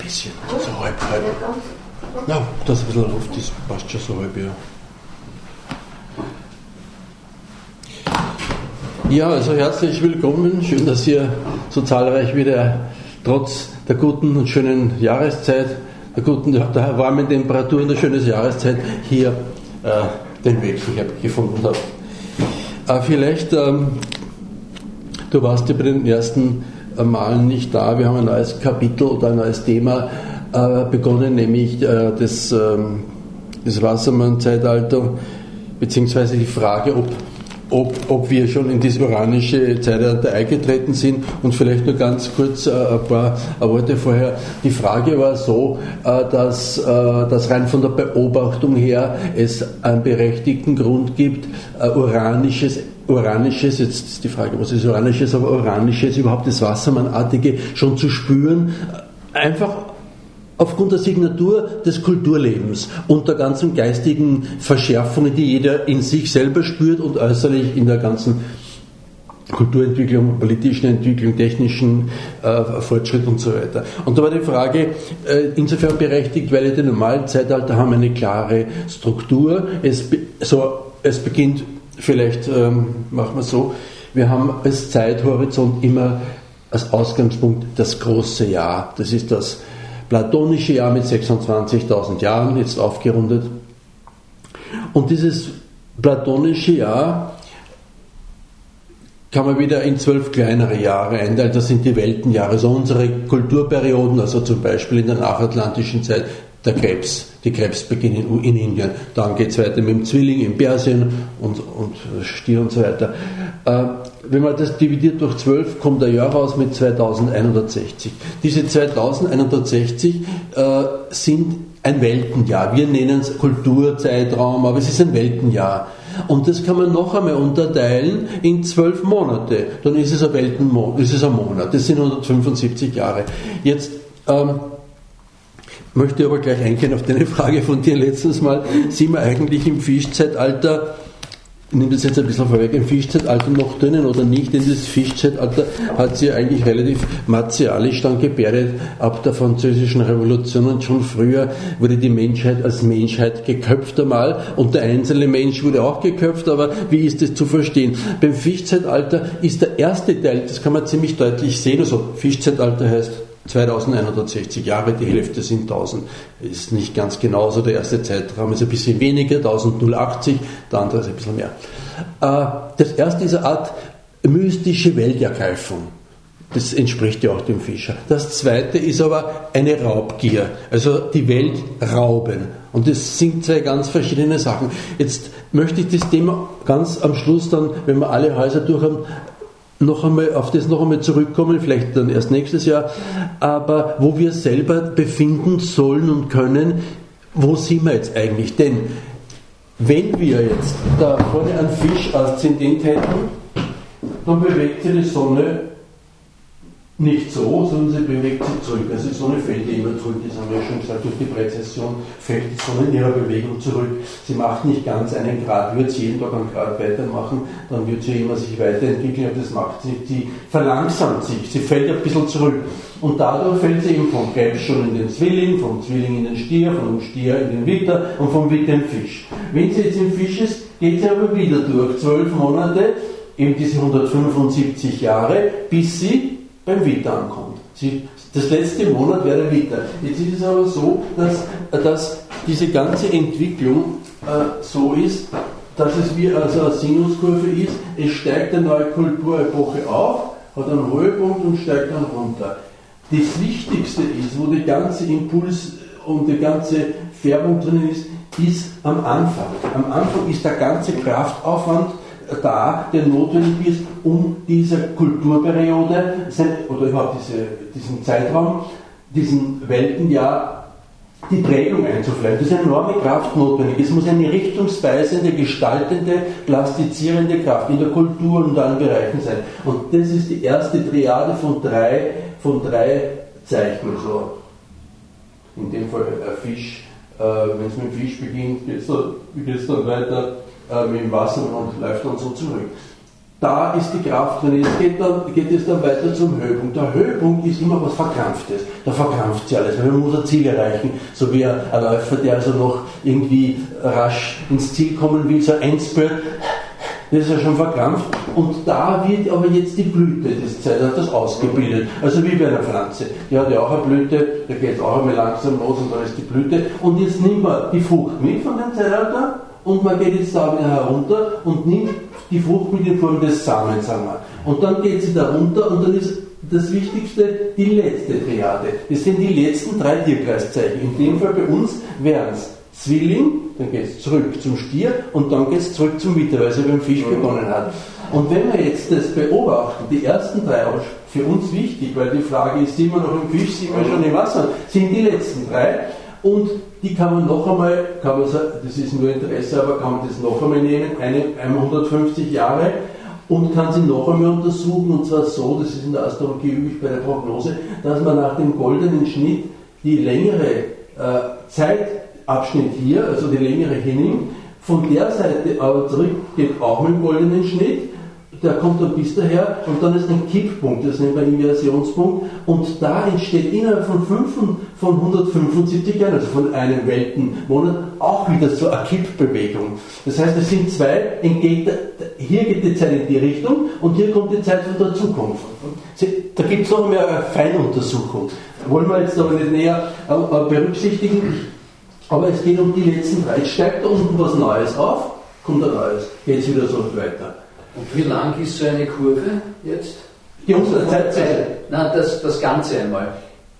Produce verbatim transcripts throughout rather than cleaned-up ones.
bisschen, so halb, halb. Ja, das ein bisschen Luft, das passt schon so halb, ja. Ja, also herzlich willkommen. Schön, dass ihr so zahlreich wieder trotz der guten und schönen Jahreszeit, der guten, der warmen Temperatur und der schönen Jahreszeit hier äh, den Weg gefunden habt. Äh, vielleicht, ähm, du warst ja bei den ersten äh, Malen nicht da. Wir haben ein neues Kapitel oder ein neues Thema äh, begonnen, nämlich äh, das, äh, das Wassermann-Zeitalter, beziehungsweise die Frage, ob Ob, ob wir schon in das uranische Zeitalter eingetreten sind. Und vielleicht nur ganz kurz äh, ein paar Worte vorher. Die Frage war so, äh, dass, äh, dass rein von der Beobachtung her es einen berechtigten Grund gibt, äh, uranisches Uranisches, jetzt ist die Frage, was ist Uranisches, aber Uranisches, überhaupt das Wassermannartige schon zu spüren, einfach aufgrund der Signatur des Kulturlebens und der ganzen geistigen Verschärfungen, die jeder in sich selber spürt und äußerlich in der ganzen Kulturentwicklung, politischen Entwicklung, technischen äh, Fortschritt und so weiter. Und da war die Frage äh, insofern berechtigt, weil die normalen Zeitalter haben eine klare Struktur. Es, be- so, es beginnt, vielleicht ähm, machen wir so, wir haben als Zeithorizont immer als Ausgangspunkt das große Jahr. Das ist das platonische Jahr mit sechsundzwanzigtausend Jahren, jetzt aufgerundet. Und dieses platonische Jahr kann man wieder in zwölf kleinere Jahre einteilen. Das sind die Weltenjahre, also unsere Kulturperioden, also zum Beispiel in der nachatlantischen Zeit der Krebs, die Krebsbeginn in, in Indien. Dann geht es weiter mit dem Zwilling in Persien und, und Stier und so weiter. Äh, wenn man das dividiert durch zwölf, kommt ein Jahr raus mit zweitausendeinhundertsechzig. Diese zweitausendeinhundertsechzig äh, sind ein Weltenjahr. Wir nennen es Kulturzeitraum, aber es ist ein Weltenjahr. Und das kann man noch einmal unterteilen in zwölf Monate. Dann ist es ein Weltenmonat, ist es ein Monat. Das sind hundertfünfundsiebzig Jahre. Jetzt ähm, möchte ich aber gleich eingehen auf deine Frage von dir letztens Mal. Sind wir eigentlich im Fischzeitalter, ich nehme das jetzt ein bisschen vorweg, im Fischzeitalter noch drinnen oder nicht? Denn das Fischzeitalter hat sich eigentlich relativ martialisch dann gebärdet ab der französischen Revolution, und schon früher wurde die Menschheit als Menschheit geköpft einmal und der einzelne Mensch wurde auch geköpft, aber wie ist das zu verstehen? Beim Fischzeitalter ist der erste Teil, das kann man ziemlich deutlich sehen, also Fischzeitalter heißt zweitausendeinhundertsechzig Jahre, die Hälfte sind tausend. Ist nicht ganz genau so, der erste Zeitraum ist ein bisschen weniger, tausendachtzig, der andere ist ein bisschen mehr. Das erste ist eine Art mystische Weltergreifung. Das entspricht ja auch dem Fischer. Das zweite ist aber eine Raubgier, also die Welt rauben. Und das sind zwei ganz verschiedene Sachen. Jetzt möchte ich das Thema ganz am Schluss dann, wenn wir alle Häuser durch haben, noch einmal auf das noch einmal zurückkommen, vielleicht dann erst nächstes Jahr, aber wo wir selber befinden sollen und können, wo sind wir jetzt eigentlich? Denn wenn wir jetzt da vorne einen Fisch Aszendent hätten, dann bewegt sich die Sonne nicht so, sondern sie bewegt sich zurück. Also die Sonne fällt immer zurück, das haben wir ja schon gesagt, durch die Präzession fällt die Sonne in ihrer Bewegung zurück. Sie macht nicht ganz einen Grad, würde sie jeden Tag einen Grad weitermachen, dann wird sie immer sich weiterentwickeln, aber das macht sie nicht. Sie verlangsamt sich, sie fällt ein bisschen zurück. Und dadurch fällt sie eben vom Krebs schon in den Zwilling, vom Zwilling in den Stier, vom Stier in den Witter und vom Witter in den Fisch. Wenn sie jetzt im Fisch ist, geht sie aber wieder durch zwölf Monate, eben diese hundertfünfundsiebzig Jahre, bis sie beim Witter ankommt. Sie, das letzte Monat wäre der Witter. Jetzt ist es aber so, dass, dass diese ganze Entwicklung äh, so ist, dass es wie also eine Sinuskurve ist. Es steigt eine neue Kulturepoche auf, hat einen Höhepunkt und steigt dann runter. Das Wichtigste ist, wo der ganze Impuls und die ganze Färbung drin ist, ist am Anfang. Am Anfang ist der ganze Kraftaufwand da, der notwendig ist, um diese Kulturperiode oder überhaupt diese, diesen Zeitraum, diesen Weltenjahr, die Prägung einzuflechten. Das ist eine enorme Kraft notwendig. Es muss eine richtungsweisende, gestaltende, plastizierende Kraft in der Kultur und allen Bereichen sein. Und das ist die erste Triade von drei, von drei Zeichen. So. In dem Fall ein Fisch, äh, wenn es mit dem Fisch beginnt, geht es dann, dann weiter mit dem Wasser und läuft dann so zurück. da ist die Kraft drin. Jetzt geht, dann, geht es dann weiter zum Höhepunkt. Der Höhepunkt ist immer was Verkrampftes. Da verkrampft sich alles. Man muss ein Ziel erreichen. So wie ein Läufer, der also noch irgendwie rasch ins Ziel kommen will, so ein Endspurt. Das ist ja schon verkrampft. Und da wird aber jetzt die Blüte des Zeitalters ausgebildet. Also wie bei einer Pflanze. Die hat ja auch eine Blüte, da geht es auch einmal langsam los und dann ist die Blüte. Und jetzt nimmt man die Frucht mit von dem Zeitalter und man geht jetzt da wieder herunter und nimmt die Frucht mit in Form des Samens, sagen wir. Und dann geht sie da runter und dann ist das Wichtigste die letzte Triade. Das sind die letzten drei Tierkreiszeichen. In dem Fall bei uns wären es Zwilling, dann geht es zurück zum Stier und dann geht es zurück zum Witter, weil es ja beim Fisch begonnen hat. Und wenn wir jetzt das beobachten, die ersten drei, auch für uns wichtig, weil die Frage ist, sind wir noch im Fisch, sind wir schon im Wasser, sind die letzten drei und die kann man noch einmal, kann man sagen, das ist nur Interesse, aber kann man das noch einmal nehmen, eine, hundertfünfzig Jahre und kann sie noch einmal untersuchen und zwar so, das ist in der Astrologie üblich bei der Prognose, dass man nach dem goldenen Schnitt die längere äh, Zeit Abschnitt hier, also die längere hinnimmt, von der Seite aber zurück geht auch mit dem goldenen Schnitt, der kommt dann bis daher und dann ist ein Kipppunkt, das nennt man Inversionspunkt und da entsteht innerhalb von, fünf, von hundertfünfundsiebzig Jahren, also von einem Weltenmonat, auch wieder so eine Kippbewegung. Das heißt, es sind zwei, entgeht, hier geht die Zeit in die Richtung und hier kommt die Zeit von der Zukunft. Da gibt es noch mehr eine Feinuntersuchung. Wollen wir jetzt aber nicht näher berücksichtigen. Aber es geht um die letzten drei. Jetzt steigt da unten was Neues auf, kommt ein Neues, geht es wieder so weiter. Und wie lang ist so eine Kurve jetzt? Die unsere Zeit. Nein, das, das Ganze einmal.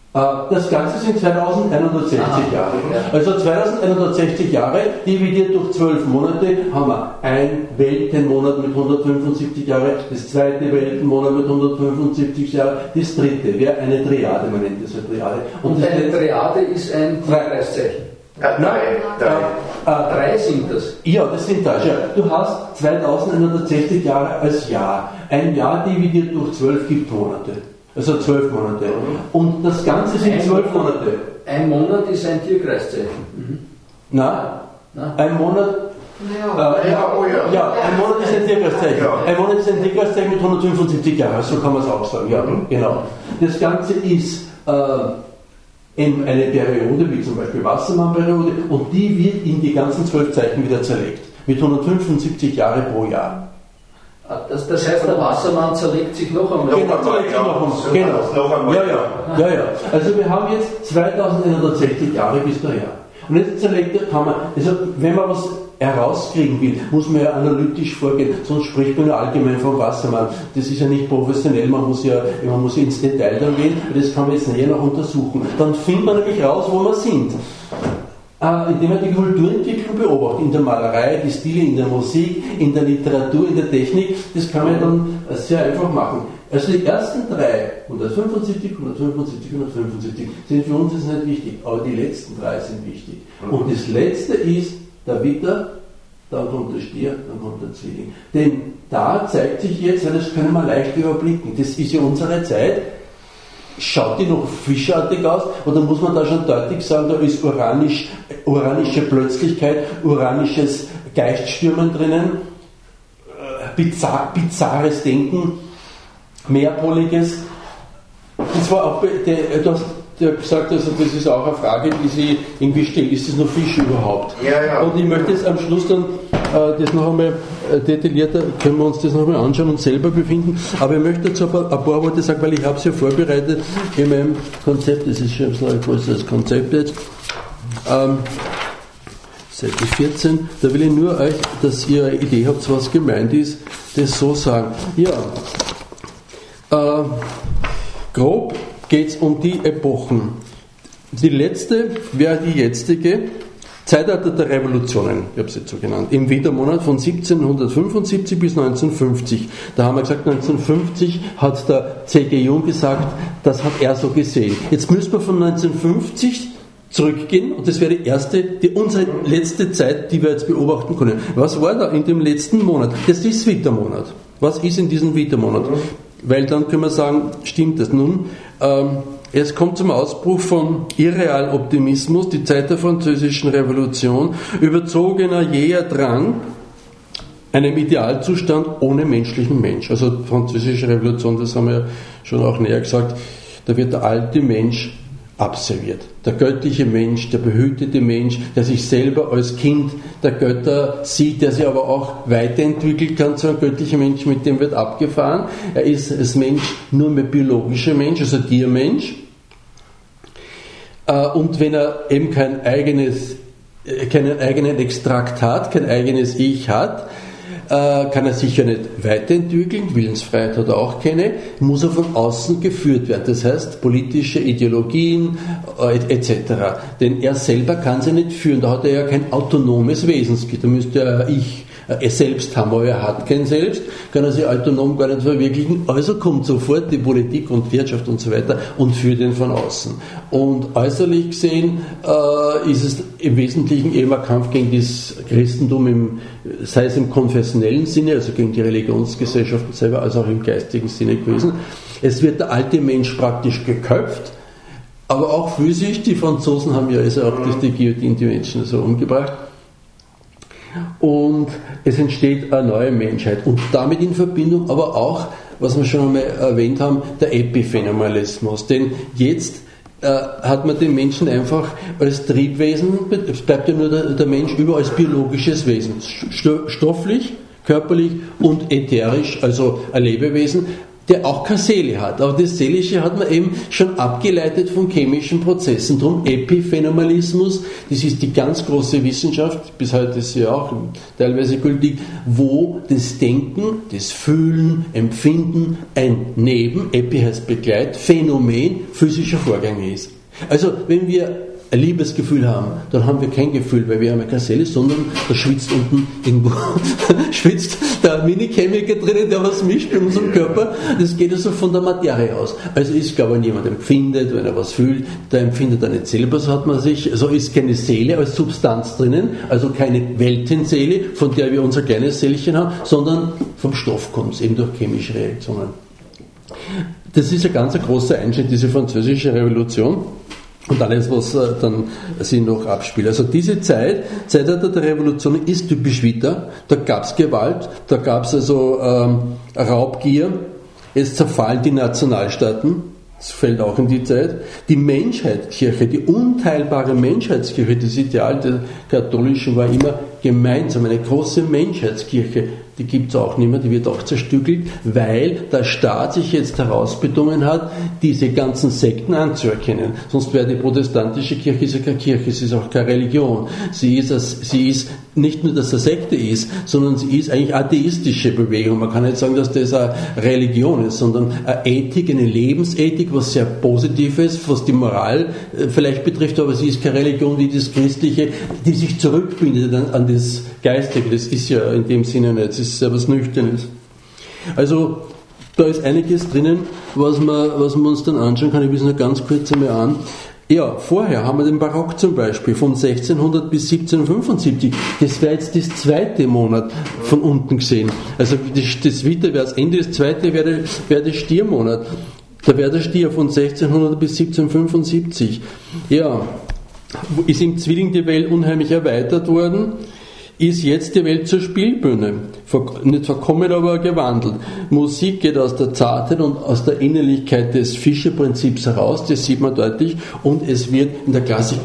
Das Ganze sind zweitausendeinhundertsechzig Aha, Jahre. Ja. Also zweitausendeinhundertsechzig Jahre, dividiert durch zwölf Monate, haben wir ein Weltenmonat mit hundertfünfundsiebzig Jahren, das zweite Weltenmonat mit hundertfünfundsiebzig Jahren, das dritte wäre eine Triade, man nennt das eine Triade. Und, Und eine Triade ist ein Tierkreiszeichen. Ja, drei. Drei. Äh, drei sind das. Ja, das sind das. Ja. Du hast zweitausendeinhundertsechzig Jahre als Jahr. Ein Jahr dividiert durch zwölf gibt Monate. Also zwölf Monate. Mhm. Und das Ganze sind zwölf Monate. Ein Monat ist ein Tierkreiszeichen. Mhm. Na, Na, ein Monat. Ja. Äh, ja, oh ja. ja, ein Monat ist ein Tierkreiszeichen. Ja. Ein Monat ist ein Tierkreiszeichen mit hundertfünfundsiebzig Jahren. So kann man es auch sagen. Ja, mhm. genau. Das Ganze ist äh, in eine Periode, wie zum Beispiel Wassermann-Periode, und die wird in die ganzen zwölf Zeichen wieder zerlegt. Mit hundertfünfundsiebzig Jahre pro Jahr. Das, das heißt, der Wassermann zerlegt sich noch einmal. Genau, zerlegt sich noch einmal. Genau. Noch einmal. Ja, ja, ja, ja. Also wir haben jetzt zweitausendeinhundertsechzig Jahre bis daher. Und jetzt zerlegt kann man, also wenn man was herauskriegen will, muss man ja analytisch vorgehen, sonst spricht man ja allgemein vom Wassermann. Das ist ja nicht professionell, man muss ja, man muss ja ins Detail dann gehen, das kann man jetzt näher noch untersuchen. Dann findet man nämlich raus, wo wir sind. Äh, indem man die Kulturentwicklung beobachtet, in der Malerei, die Stile, in der Musik, in der Literatur, in der Technik, das kann man dann sehr einfach machen. Also die ersten drei, hundertfünfundsiebzig, hundertfünfundsiebzig, hundertfünfundsiebzig, sind für uns jetzt nicht wichtig, aber die letzten drei sind wichtig. Und das letzte ist der Witter, dann kommt der Stier, dann kommt der Zwilling. Denn da zeigt sich jetzt, weil das können wir leicht überblicken, das ist ja unsere Zeit. Schaut die noch fischartig aus oder muss man da schon deutlich sagen, da ist uranisch, uranische Plötzlichkeit, uranisches Geiststürmen drinnen, bizarr, bizarres Denken, mehrpoliges. Das war auch, der, du hast ja gesagt, also das ist auch eine Frage, die sie irgendwie stellt, ist das noch Fisch überhaupt? Ja, ja. Und ich möchte jetzt am Schluss dann äh, das noch einmal äh, detaillierter, können wir uns das noch einmal anschauen und selber befinden, aber ich möchte dazu ein paar, ein paar Worte sagen, weil ich habe es ja vorbereitet in meinem Konzept, das ist schon ein größeres Konzept jetzt, ähm, Seite vierzehn, da will ich nur euch, dass ihr eine Idee habt, was gemeint ist, das so sagen. Ja, äh, grob geht es um die Epochen. Die letzte wäre die jetzige Zeitalter der Revolutionen, ich habe es jetzt so genannt, im Widermonat von siebzehnhundertfünfundsiebzig bis neunzehnhundertfünfzig. Da haben wir gesagt, neunzehnhundertfünfzig hat der C G Jung gesagt, das hat er so gesehen. Jetzt müssen wir von neunzehnhundertfünfzig zurückgehen und das wäre die erste, die unsere letzte Zeit, die wir jetzt beobachten können. Was war da in dem letzten Monat? Das ist Widermonat. Was ist in diesem Widermonat? Weil dann können wir sagen, stimmt das nun? Ähm, es kommt zum Ausbruch von Irrealoptimismus, die Zeit der französischen Revolution, überzogener jäher Drang, einem Idealzustand ohne menschlichen Mensch. Also französische Revolution, das haben wir ja schon auch näher gesagt, da wird der alte Mensch abserviert. Der göttliche Mensch, der behütete Mensch, der sich selber als Kind der Götter sieht, der sich aber auch weiterentwickeln kann zu einem göttlichen Mensch, mit dem wird abgefahren. Er ist als Mensch nur mehr biologischer Mensch, also Tiermensch. Und wenn er eben kein eigenes, keinen eigenen Extrakt hat, kein eigenes Ich hat, kann er sich ja nicht weiterentwickeln, Willensfreiheit hat er auch keine, muss er von außen geführt werden, das heißt politische Ideologien et cetera. Denn er selber kann sie nicht führen, da hat er ja kein autonomes Wesensgefühl, da müsste er Ich er selbst haben, aber er hat kein Selbst, kann er sich autonom gar nicht verwirklichen, also kommt sofort die Politik und Wirtschaft und so weiter und führt ihn von außen. Und äußerlich gesehen äh, ist es im Wesentlichen eben ein Kampf gegen das Christentum, im, sei es im konfessionellen Sinne, also gegen die Religionsgesellschaften selber, als auch im geistigen Sinne gewesen. Es wird der alte Mensch praktisch geköpft, aber auch physisch. Die Franzosen haben ja also auch durch die Guillotine die Menschen so umgebracht. Und es entsteht eine neue Menschheit und damit in Verbindung aber auch, was wir schon einmal erwähnt haben, der Epiphenomenalismus. Denn jetzt äh, hat man den Menschen einfach als Triebwesen, es bleibt ja nur der, der Mensch über als biologisches Wesen, stofflich, körperlich und ätherisch, also ein Lebewesen, der auch keine Seele hat. Aber das Seelische hat man eben schon abgeleitet von chemischen Prozessen. Darum Epiphenomenalismus, das ist die ganz große Wissenschaft, bis heute ist sie auch teilweise gültig, wo das Denken, das Fühlen, Empfinden ein Neben, Epi heißt Begleit, Phänomen physischer Vorgänge ist. Also wenn wir ein Liebesgefühl haben, dann haben wir kein Gefühl, weil wir haben ja keine Seele, sondern da schwitzt unten irgendwo, schwitzt der Mini-Chemiker drinnen, der was mischt in unserem Körper. Das geht also von der Materie aus. Also ist, glaube ich, wenn jemand empfindet, wenn er was fühlt, da empfindet er nicht selber, so hat man sich, so ist keine Seele als Substanz drinnen, also keine Weltenseele, von der wir unser kleines Seelchen haben, sondern vom Stoff kommt es, eben durch chemische Reaktionen. Das ist ein ganz großer Einschnitt, diese französische Revolution. Und alles, was äh, dann sich noch abspielt. Also diese Zeit, Zeitalter der Revolution, ist typisch Vita. Da gab es Gewalt, da gab es also ähm, Raubgier, es zerfallen die Nationalstaaten, das fällt auch in die Zeit. Die Menschheitskirche, die unteilbare Menschheitskirche, das Ideal der Katholischen war immer gemeinsam, eine große Menschheitskirche. Die gibt es auch nicht mehr, die wird auch zerstückelt, weil der Staat sich jetzt herausbedungen hat, diese ganzen Sekten anzuerkennen. Sonst wäre die protestantische Kirche ist ja keine Kirche, sie ist auch keine Religion. Sie ist, sie ist nicht nur, dass es eine Sekte ist, sondern sie ist eigentlich atheistische Bewegung. Man kann nicht sagen, dass das eine Religion ist, sondern eine Ethik, eine Lebensethik, was sehr positiv ist, was die Moral vielleicht betrifft, aber sie ist keine Religion wie das Christliche, die sich zurückbindet an, an das Geistige. Das ist ja in dem Sinne nicht. Das ist ja was Nüchternes. Also da ist einiges drinnen, was man, was man uns dann anschauen kann. Ich will es nur ganz kurz einmal an. Ja, vorher haben wir den Barock zum Beispiel, von sechzehnhundert bis siebzehnhundertfünfundsiebzig. Das wäre jetzt das zweite Monat von unten gesehen. Also das, das Vita wäre das Ende, das zweite wäre, wäre der Stiermonat. Da wäre der Stier von sechzehnhundert bis siebzehnhundertfünfundsiebzig. Ja, ist im Zwilling die Welt unheimlich erweitert worden. Ist jetzt die Welt zur Spielbühne. Nicht verkommen, aber gewandelt. Musik geht aus der Zartheit und aus der Innerlichkeit des Fischer-Prinzips heraus, das sieht man deutlich, und es wird in der Klassik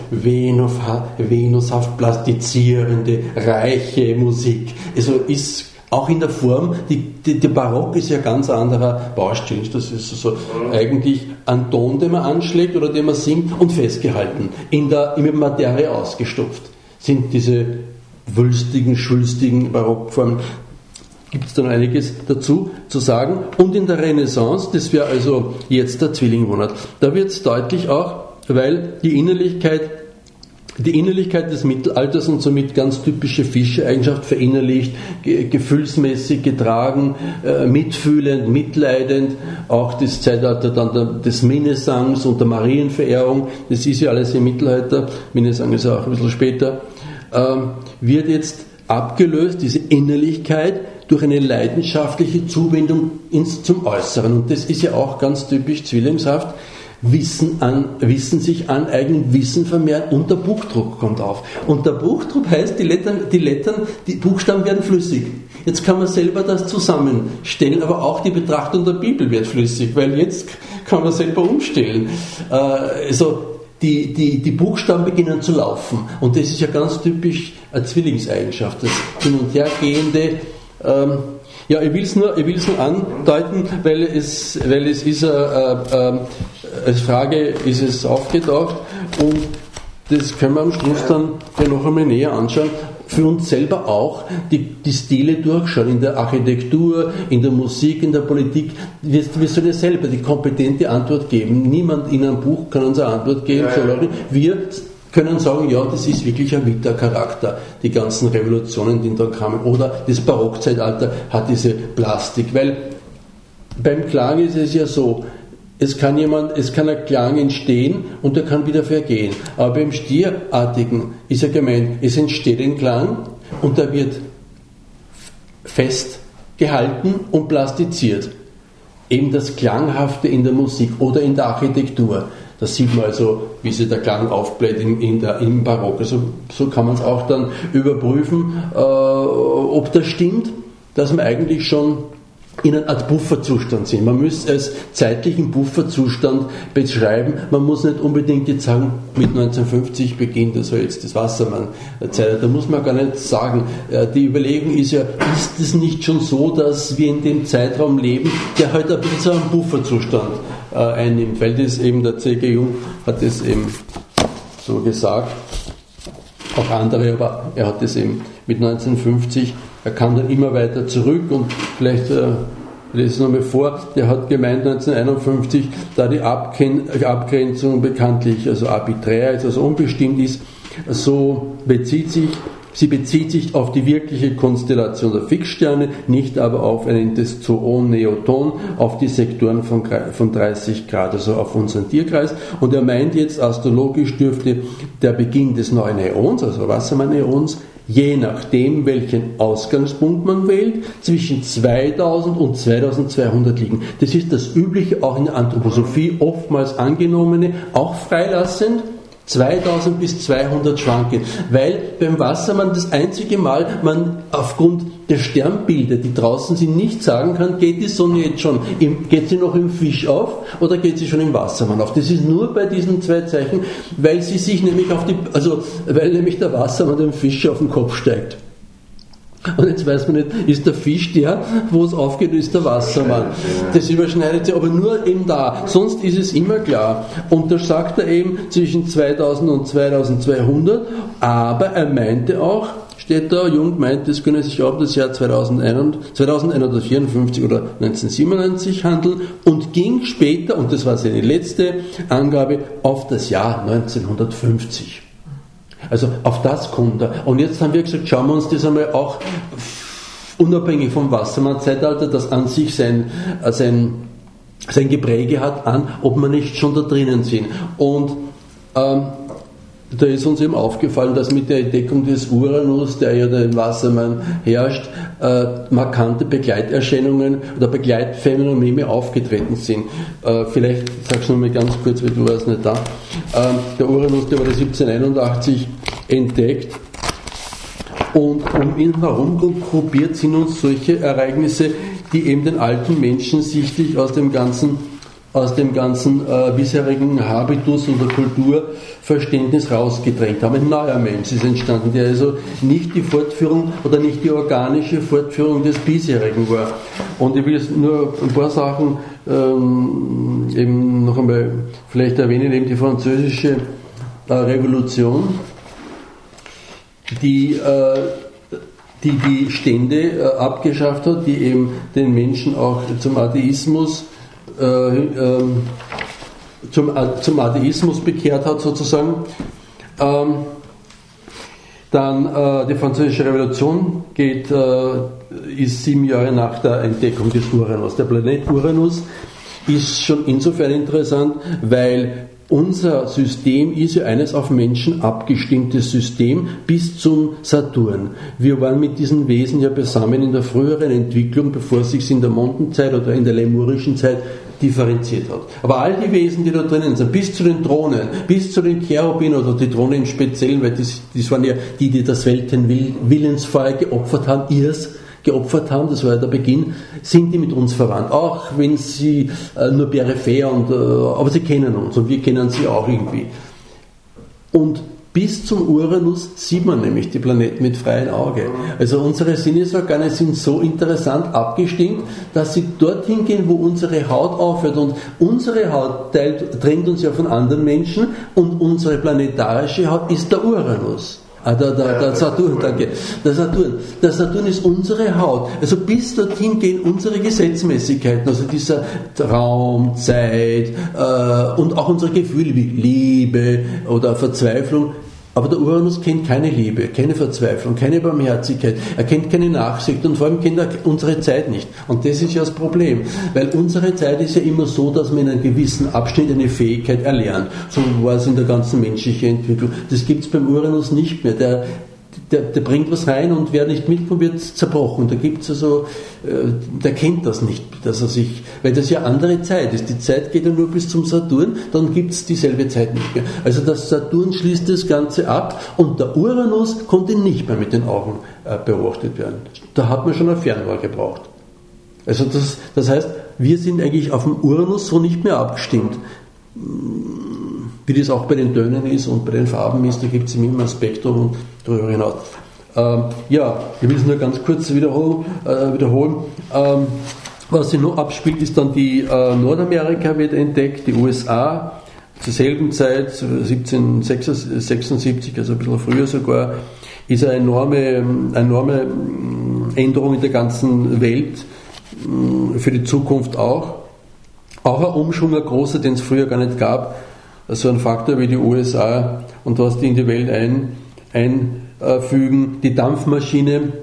venushaft plastizierende, reiche Musik. Also ist auch in der Form, die, die, der Barock ist ja ein ganz anderer Baustil. Das ist so eigentlich ein Ton, den man anschlägt oder den man singt und festgehalten, in der, in der Materie ausgestopft. Sind diese wülstigen, schwülstigen Barockformen. Gibt es dann einiges dazu zu sagen. Und in der Renaissance, das wäre also jetzt der Zwillingmonat, da wird es deutlich auch, weil die Innerlichkeit, die Innerlichkeit des Mittelalters und somit ganz typische Fischereigenschaft verinnerlicht, ge- gefühlsmäßig getragen, äh, mitfühlend, mitleidend, auch das Zeitalter dann der, des Minnesangs und der Marienverehrung, das ist ja alles im Mittelalter, Minnesang ist ja auch ein bisschen später, wird jetzt abgelöst, diese Innerlichkeit, durch eine leidenschaftliche Zuwendung ins, zum Äußeren. Und das ist ja auch ganz typisch zwillingshaft. Wissen, an, Wissen sich aneignen, Wissen vermehren und der Buchdruck kommt auf. Und der Buchdruck heißt, die Lettern, die Lettern, die Buchstaben werden flüssig. Jetzt kann man selber das zusammenstellen, aber auch die Betrachtung der Bibel wird flüssig, weil jetzt kann man selber umstellen. Äh, also die, die, die Buchstaben beginnen zu laufen. Und das ist ja ganz typisch eine Zwillingseigenschaft, das hin und hergehende. Ähm, ja, ich will es nur, ich will es nur andeuten, weil es, weil es ist eine äh, äh, als Frage ist es aufgetaucht und das können wir am Schluss dann noch einmal näher anschauen. Für uns selber auch die, die Stile durchschauen, in der Architektur, in der Musik, in der Politik. Wir, wir sollen ja selber die kompetente Antwort geben. Niemand in einem Buch kann uns eine Antwort geben. Ja, ja. Wir können sagen, ja, das ist wirklich ein Vita-Charakter, die ganzen Revolutionen, die da kamen. Oder das Barockzeitalter hat diese Plastik. Weil beim Klang ist es ja so, es kann jemand, es kann ein Klang entstehen und der kann wieder vergehen. Aber beim Stierartigen ist ja gemeint, es entsteht ein Klang und der wird festgehalten und plastiziert. Eben das Klanghafte in der Musik oder in der Architektur. Da sieht man also, wie sich der Klang aufbläht in, in der, im Barock. Also, so kann man es auch dann überprüfen, äh, ob das stimmt, dass man eigentlich schon in einer Art Bufferzustand sind. Man muss es zeitlichen Bufferzustand beschreiben. Man muss nicht unbedingt jetzt sagen, mit neunzehnhundertfünfzig beginnt also jetzt das Wassermann-Zeitalter. Da muss man gar nicht sagen. Die Überlegung ist ja, ist es nicht schon so, dass wir in dem Zeitraum leben, der halt ein bisschen so einen Bufferzustand äh, einnimmt, weil das eben der C G Jung hat das eben so gesagt, auch andere, aber er hat das eben mit neunzehnhundertfünfzig. Er kam dann immer weiter zurück und vielleicht äh, lese ich nochmal vor, der hat gemeint neunzehnhunderteinundfünfzig, da die Abken- Abgrenzung bekanntlich also arbiträr ist, also unbestimmt ist, so bezieht sich, sie bezieht sich auf die wirkliche Konstellation der Fixsterne, nicht aber auf einen des Zoon-Neoton, auf die Sektoren von, von dreißig Grad, also auf unseren Tierkreis. Und er meint jetzt, astrologisch dürfte der Beginn des neuen Äons, also Wassermann-Äons, je nachdem, welchen Ausgangspunkt man wählt, zwischen zweitausend und zweitausendzweihundert liegen. Das ist das Übliche, auch in der Anthroposophie, oftmals angenommene, auch freilassend, zweitausend bis zweihundert schwanken, weil beim Wassermann das einzige Mal man aufgrund der Sternbilder, die draußen sind, nicht sagen kann, geht die Sonne jetzt schon, im, geht sie noch im Fisch auf oder geht sie schon im Wassermann auf. Das ist nur bei diesen zwei Zeichen, weil sie sich nämlich auf die, also weil nämlich der Wassermann dem Fisch auf den Kopf steigt. Und jetzt weiß man nicht, ist der Fisch der, wo es aufgeht, ist der Wassermann. Das überschneidet sich aber nur eben da. Sonst ist es immer klar. Und da sagt er eben zwischen zweitausend und zweitausendzweihundert, aber er meinte auch, steht da, Jung meint, es könne sich auch um das Jahr zweitausendeinhundertvierundfünfzig oder neunzehnhundertsiebenundneunzig handeln und ging später, und das war seine letzte Angabe, auf das Jahr neunzehnhundertfünfzig. Also auf das kommt er. Und jetzt haben wir gesagt, schauen wir uns das einmal auch unabhängig vom Wassermann-Zeitalter, das an sich sein, sein, sein Gepräge hat, an, ob wir nicht schon da drinnen sind. Und ähm, da ist uns eben aufgefallen, dass mit der Entdeckung des Uranus, der ja den Wassermann herrscht, äh, markante Begleiterscheinungen oder Begleitphänomene aufgetreten sind. Äh, vielleicht sagst du noch mal ganz kurz, weil du warst nicht da. Äh, der Uranus, der wurde siebzehnhunderteinundachtzig entdeckt und um ihn herum gruppiert sind uns solche Ereignisse, die eben den alten Menschen sichtlich aus dem ganzen aus dem ganzen äh, bisherigen Habitus und der Kulturverständnis rausgedrängt haben. Ein neuer Mensch ist entstanden, der also nicht die Fortführung oder nicht die organische Fortführung des bisherigen war. Und ich will jetzt nur ein paar Sachen ähm, eben noch einmal vielleicht erwähnen, eben die französische äh, Revolution, die äh, die die Stände äh, abgeschafft hat, die eben den Menschen auch zum Atheismus Äh, ähm, zum, äh, zum Atheismus bekehrt hat sozusagen. Ähm, dann äh, die Französische Revolution geht, äh, ist sieben Jahre nach der Entdeckung des Uranus. Der Planet Uranus ist schon insofern interessant, weil unser System ist ja eines auf Menschen abgestimmtes System bis zum Saturn. Wir waren mit diesen Wesen ja beisammen in der früheren Entwicklung, bevor sich in der Mondenzeit oder in der lemurischen Zeit differenziert hat. Aber all die Wesen, die da drinnen sind, bis zu den Drohnen, bis zu den Cherubim oder die Drohnen im Speziellen, weil das, das waren ja die, die das Weltenwillensfeuer geopfert haben, ihrs geopfert haben, das war ja der Beginn, sind die mit uns verwandt. Auch wenn sie äh, nur peripher, und, äh, aber sie kennen uns und wir kennen sie auch irgendwie. Und bis zum Uranus sieht man nämlich die Planeten mit freiem Auge. Also unsere Sinnesorgane sind so interessant abgestimmt, dass sie dorthin gehen, wo unsere Haut aufhört. Und unsere Haut teilt, trennt uns ja von anderen Menschen und unsere planetarische Haut ist der Uranus. Ah, der, der, der Saturn, danke. Der Saturn. Der Saturn ist unsere Haut. Also bis dorthin gehen unsere Gesetzmäßigkeiten, also dieser Raum, Zeit äh, und auch unsere Gefühle wie Liebe oder Verzweiflung. Aber der Uranus kennt keine Liebe, keine Verzweiflung, keine Barmherzigkeit, er kennt keine Nachsicht und vor allem kennt er unsere Zeit nicht. Und das ist ja das Problem, weil unsere Zeit ist ja immer so, dass man in einem gewissen Abschnitt eine Fähigkeit erlernt. So war es in der ganzen menschlichen Entwicklung. Das gibt es beim Uranus nicht mehr. Der, der, der bringt was rein und wer nicht mitkommt, wird zerbrochen. Da gibt's also, äh, der kennt das nicht, dass er sich, weil das ja andere Zeit ist. Die Zeit geht ja nur bis zum Saturn, dann gibt es dieselbe Zeit nicht mehr. Also der Saturn schließt das Ganze ab und der Uranus konnte nicht mehr mit den Augen äh, beobachtet werden. Da hat man schon ein Fernrohr gebraucht. Also das, das heißt, wir sind eigentlich auf dem Uranus so nicht mehr abgestimmt. Wie das auch bei den Tönen ist und bei den Farben ist, da gibt es immer ein Spektrum und darüber hinaus. Ähm, ja, ich will es nur ganz kurz wiederholen. Äh, wiederholen. Ähm, was sich noch abspielt, ist dann die äh, Nordamerika wird entdeckt, die U S A, zur selben Zeit, siebzehnhundertsechsundsiebzig, also ein bisschen früher sogar, ist eine enorme, enorme Änderung in der ganzen Welt, für die Zukunft auch. Auch ein Umschwung, ein großer, den es früher gar nicht gab, so ein Faktor wie die U S A und was die in die Welt ein, einfügen, die Dampfmaschine,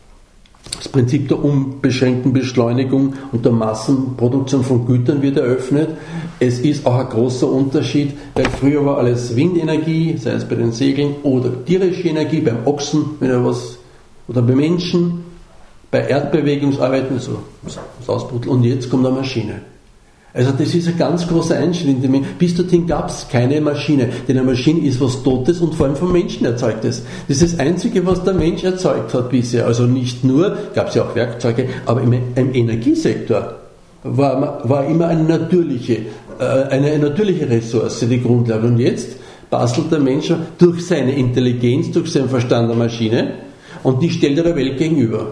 das Prinzip der unbeschränkten Beschleunigung und der Massenproduktion von Gütern wird eröffnet. Es ist auch ein großer Unterschied, weil früher war alles Windenergie, sei es bei den Segeln, oder tierische Energie beim Ochsen, wenn er was, oder bei Menschen, bei Erdbewegungsarbeiten, also das Ausbrutteln, und jetzt kommt eine Maschine. Also das ist ein ganz großer Einschnitt in dem. Bis dorthin gab es keine Maschine, denn eine Maschine ist was Totes und vor allem vom Menschen erzeugtes. Das ist das Einzige, was der Mensch erzeugt hat bisher. Also nicht nur, gab es ja auch Werkzeuge, aber im, im Energiesektor war, war immer eine natürliche, äh, eine, eine natürliche Ressource die Grundlage. Und jetzt bastelt der Mensch durch seine Intelligenz, durch seinen Verstand eine Maschine und die stellt er der Welt gegenüber.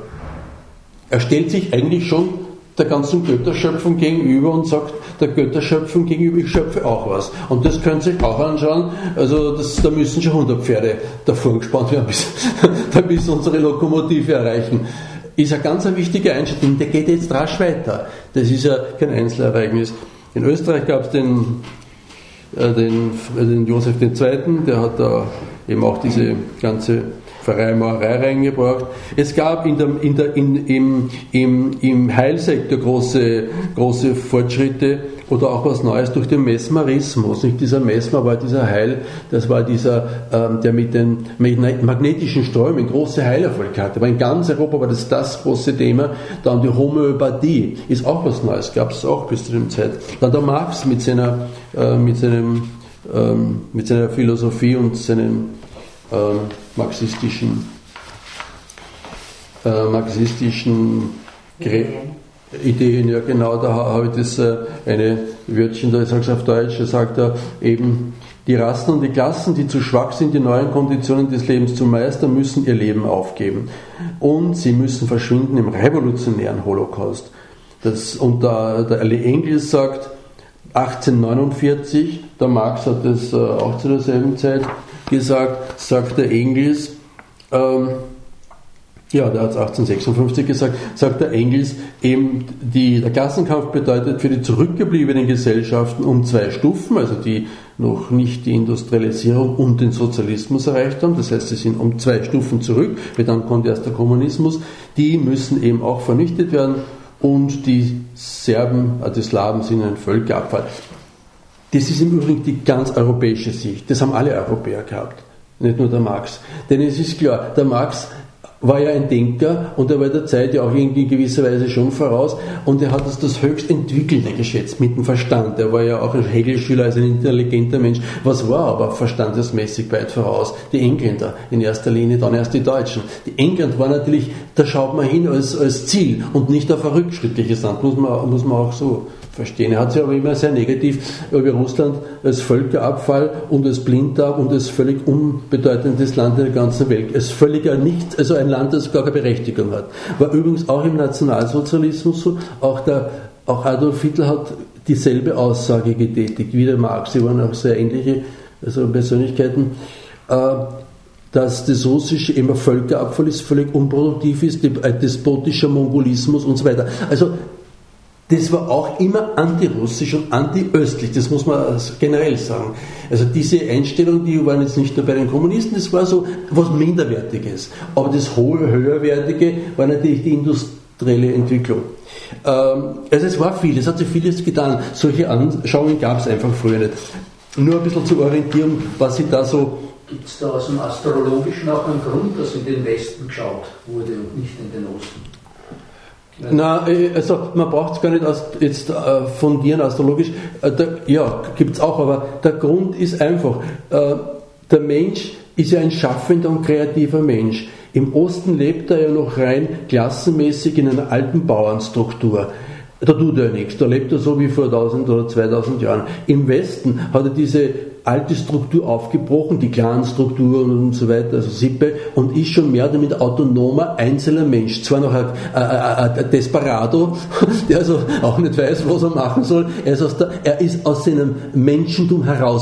Er stellt sich eigentlich schon der ganzen Götterschöpfung gegenüber und sagt der Götterschöpfung gegenüber, ich schöpfe auch was. Und das könnt ihr euch auch anschauen, also das, da müssen schon hundert Pferde davor gespannt werden, bis, bis unsere Lokomotive erreichen. Ist ein ganz ein wichtiger Einschnitt, und der geht jetzt rasch weiter. Das ist ja kein Einzelereignis. In Österreich gab es den, äh, den, den Josef der Zweite., der hat da eben auch diese ganze Freimaurerei reingebracht. Es gab in der, in der, in, im, im, im Heilsektor große, große Fortschritte oder auch was Neues durch den Mesmerismus. Nicht dieser Mesmer war dieser Heil, das war dieser, ähm, der mit den magnetischen Strömen große Heilerfolge hatte. Aber in ganz Europa war das das große Thema. Dann die Homöopathie ist auch was Neues, gab es auch bis zu dem Zeit. Dann der Marx mit seiner, äh, mit seinem, ähm, mit seiner Philosophie und seinem ähm, marxistischen, äh, marxistischen Gre- Ideen, ja genau, da habe ich das äh, eine Wörtchen, da ich sage es auf Deutsch, da sagt er eben, die Rassen und die Klassen, die zu schwach sind, die neuen Konditionen des Lebens zu meistern, müssen ihr Leben aufgeben. Und sie müssen verschwinden im revolutionären Holocaust. Das, und der, der Engels sagt, achtzehnhundertneunundvierzig, der Marx hat das äh, auch zu derselben Zeit gesagt, sagt der Engels, ähm, ja, der hat es achtzehnhundertsechsundfünfzig gesagt, sagt der Engels, eben die, der Klassenkampf bedeutet für die zurückgebliebenen Gesellschaften um zwei Stufen, also die noch nicht die Industrialisierung und den Sozialismus erreicht haben, das heißt, sie sind um zwei Stufen zurück, weil dann kommt erst der Kommunismus, die müssen eben auch vernichtet werden und die Serben, die Slawen sind ein Völkerabfall. Das ist im Übrigen die ganz europäische Sicht. Das haben alle Europäer gehabt, nicht nur der Marx. Denn es ist klar, der Marx war ja ein Denker und er war der Zeit ja auch irgendwie in gewisser Weise schon voraus und er hat das, das höchst Entwickelte geschätzt mit dem Verstand. Er war ja auch ein Hegel-Schüler, also ein intelligenter Mensch. Was war aber verstandesmäßig weit voraus? Die Engländer in erster Linie, dann erst die Deutschen. Die England war natürlich, da schaut man hin als, als Ziel und nicht auf ein rückschrittliches Land, muss man, muss man auch so verstehen. Er hat sich aber immer sehr negativ über Russland als Völkerabfall und als Blinddarm und als völlig unbedeutendes Land in der ganzen Welt, als völliger nicht, also ein Land, das gar keine Berechtigung hat. War übrigens auch im Nationalsozialismus so, auch, der, auch Adolf Hitler hat dieselbe Aussage getätigt, wie der Marx, sie waren auch sehr ähnliche also Persönlichkeiten, äh, dass das russische immer Völkerabfall ist, völlig unproduktiv ist, ein despotischer Mongolismus und so weiter. Also das war auch immer antirussisch und antiöstlich, das muss man generell sagen. Also diese Einstellung, die waren jetzt nicht nur bei den Kommunisten, das war so was Minderwertiges. Aber das hohe, höherwertige war natürlich die industrielle Entwicklung. Also es war viel, es hat sich vieles getan. Solche Anschauungen gab es einfach früher nicht. Nur ein bisschen zur Orientierung, was sie da so... Gibt es da aus dem Astrologischen auch einen Grund, dass in den Westen geschaut wurde und nicht in den Osten? Na, also man braucht es gar nicht aus, jetzt äh, fundieren astrologisch. Äh, der, ja, gibt es auch, aber der Grund ist einfach, äh, der Mensch ist ja ein schaffender und kreativer Mensch. Im Osten lebt er ja noch rein klassenmäßig in einer alten Bauernstruktur. Da tut er nichts, da lebt er so wie vor tausend oder zweitausend Jahren. Im Westen hat er diese alte Struktur aufgebrochen, die Clanstruktur und so weiter, also Sippe, und ist schon mehr damit autonomer, einzelner Mensch. Zwar noch ein, ein, ein, ein Desperado, der also auch nicht weiß, was er machen soll. Er ist aus, der, er ist aus seinem Menschentum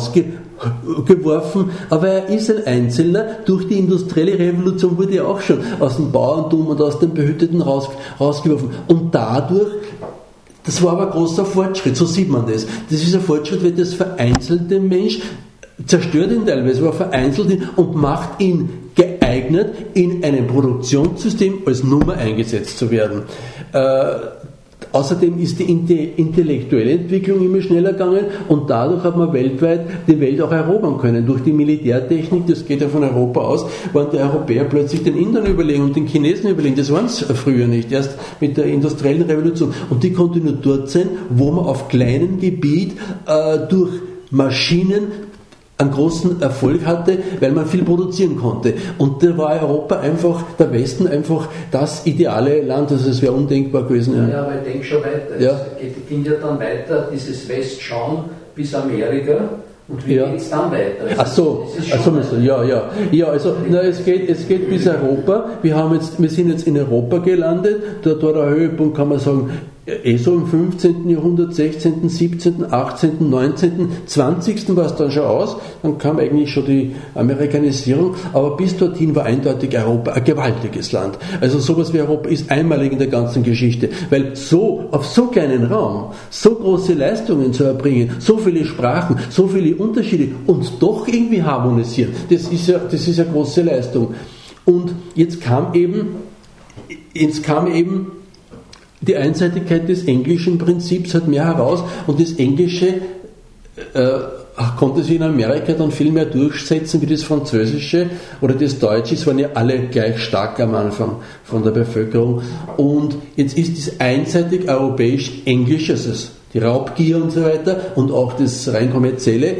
herausgeworfen, aber er ist ein Einzelner. Durch die industrielle Revolution wurde er auch schon aus dem Bauerntum und aus dem Behüteten raus, rausgeworfen. Und dadurch, das war aber ein großer Fortschritt, so sieht man das. Das ist ein Fortschritt, weil das vereinzelte Mensch zerstört ihn teilweise, aber vereinzelt ihn und macht ihn geeignet, in einem Produktionssystem als Nummer eingesetzt zu werden. Äh, außerdem ist die intellektuelle Entwicklung immer schneller gegangen und dadurch hat man weltweit die Welt auch erobern können. Durch die Militärtechnik, das geht ja von Europa aus, waren die Europäer plötzlich den Indern überlegen und den Chinesen überlegen. Das waren es früher nicht, erst mit der industriellen Revolution. Und die konnte nur dort sein, wo man auf kleinem Gebiet äh, durch Maschinen einen großen Erfolg hatte, weil man viel produzieren konnte. Und da war Europa einfach, der Westen einfach das ideale Land, also es wäre undenkbar gewesen. Ja, ja, aber ich denke schon weiter. Ja. Es ging ja dann weiter, dieses Westschauen bis Amerika. Und wie ja. geht es dann weiter? Ach so, also, ja, ja. Ja, also na, es, geht, es geht bis Europa. Wir, haben jetzt, wir sind jetzt in Europa gelandet. Dort war der Höhepunkt, kann man sagen, eh so im fünfzehnten Jahrhundert, sechzehnten, siebzehnten, achtzehnten, neunzehnten, zwanzigsten war es dann schon aus, dann kam eigentlich schon die Amerikanisierung, aber bis dorthin war eindeutig Europa ein gewaltiges Land. Also sowas wie Europa ist einmalig in der ganzen Geschichte, weil so, auf so kleinen Raum, so große Leistungen zu erbringen, so viele Sprachen, so viele Unterschiede und doch irgendwie harmonisieren, das ist ja, das ist ja große Leistung. Und jetzt kam eben, jetzt kam eben die Einseitigkeit des englischen Prinzips hat mehr heraus und das Englische äh, konnte sich in Amerika dann viel mehr durchsetzen wie das Französische oder das Deutsche. Es waren ja alle gleich stark am Anfang von der Bevölkerung. Und jetzt ist das einseitig europäisch-englisch, also die Raubgier und so weiter und auch das rein kommerzielle,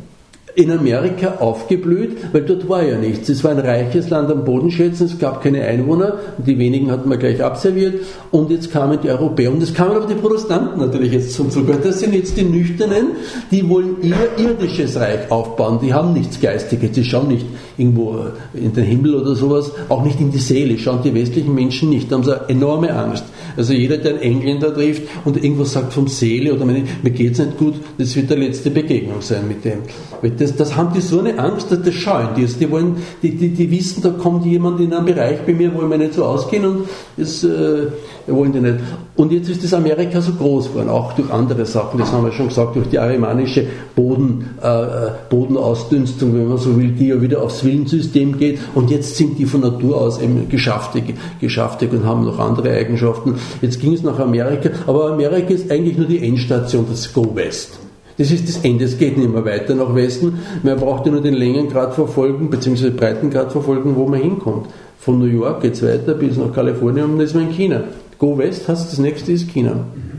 in Amerika aufgeblüht, weil dort war ja nichts. Es war ein reiches Land am Bodenschätzen, es gab keine Einwohner, die wenigen hatten wir gleich abserviert und jetzt kamen die Europäer und es kamen aber die Protestanten natürlich jetzt zum Zug. Das sind jetzt die Nüchternen, die wollen ihr irdisches Reich aufbauen, die haben nichts Geistiges, die schauen nicht irgendwo in den Himmel oder sowas, auch nicht in die Seele, schauen die westlichen Menschen nicht, da haben sie eine enorme Angst. Also jeder, der einen Engländer trifft und irgendwas sagt vom Seele oder meine, mir geht's nicht gut, das wird die letzte Begegnung sein mit dem. Weil das, das haben die so eine Angst, dass das scheuen die. Also die, wollen, die, die, die wissen, da kommt jemand in einen Bereich bei mir, wo ich mir nicht so auskenne und das äh, wollen die nicht. Und jetzt ist das Amerika so groß geworden, auch durch andere Sachen, das haben wir schon gesagt, durch die arimanische Boden, äh, Bodenausdünstung, wenn man so will, die ja wieder aufs Willenssystem geht und jetzt sind die von Natur aus eben geschäftig, geschäftig und haben noch andere Eigenschaften. Jetzt ging es nach Amerika, aber Amerika ist eigentlich nur die Endstation, das Go West. Das ist das Ende, es geht nicht mehr weiter nach Westen. Man braucht ja nur den Längengrad verfolgen, beziehungsweise Breitengrad verfolgen, wo man hinkommt. Von New York geht es weiter bis nach Kalifornien und dann ist man in China. Go West heißt, das nächste ist China.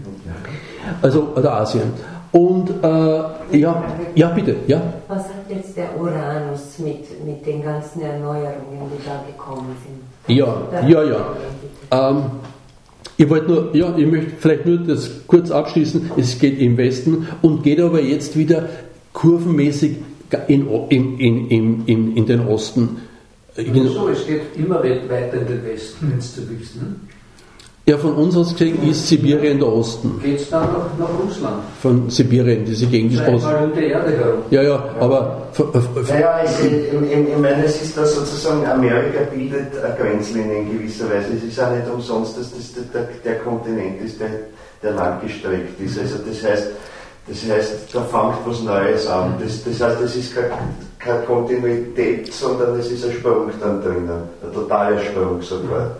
Also, oder Asien. Und, äh, ja, ja, bitte, ja. Was hat jetzt der Uranus mit, mit den ganzen Erneuerungen, die da gekommen sind? Ja, ja, ja. Ähm, ich wollte nur, ja, ich möchte vielleicht nur das kurz abschließen. Es geht im Westen und geht aber jetzt wieder kurvenmäßig in, in, in, in, in, in den Osten. In, so, es geht immer weiter in den Westen, wenn es du willst. Ne? Ja, von uns aus gesehen ist Sibirien der Osten. Geht es dann nach, nach Russland? Von Sibirien, diese Gegend ist Osten. Um die Erde herum. Ja, ja, aber... Naja, ich, ich, ich meine, es ist da sozusagen, Amerika bildet eine Grenzlinie in gewisser Weise. Es ist auch nicht umsonst, dass das der, der Kontinent ist, der, der langgestreckt ist. Also das heißt, das heißt, da fängt was Neues an. Das, das heißt, es ist keine, keine Kontinuität, sondern es ist ein Sprung dann drinnen. Ein totaler Sprung sogar.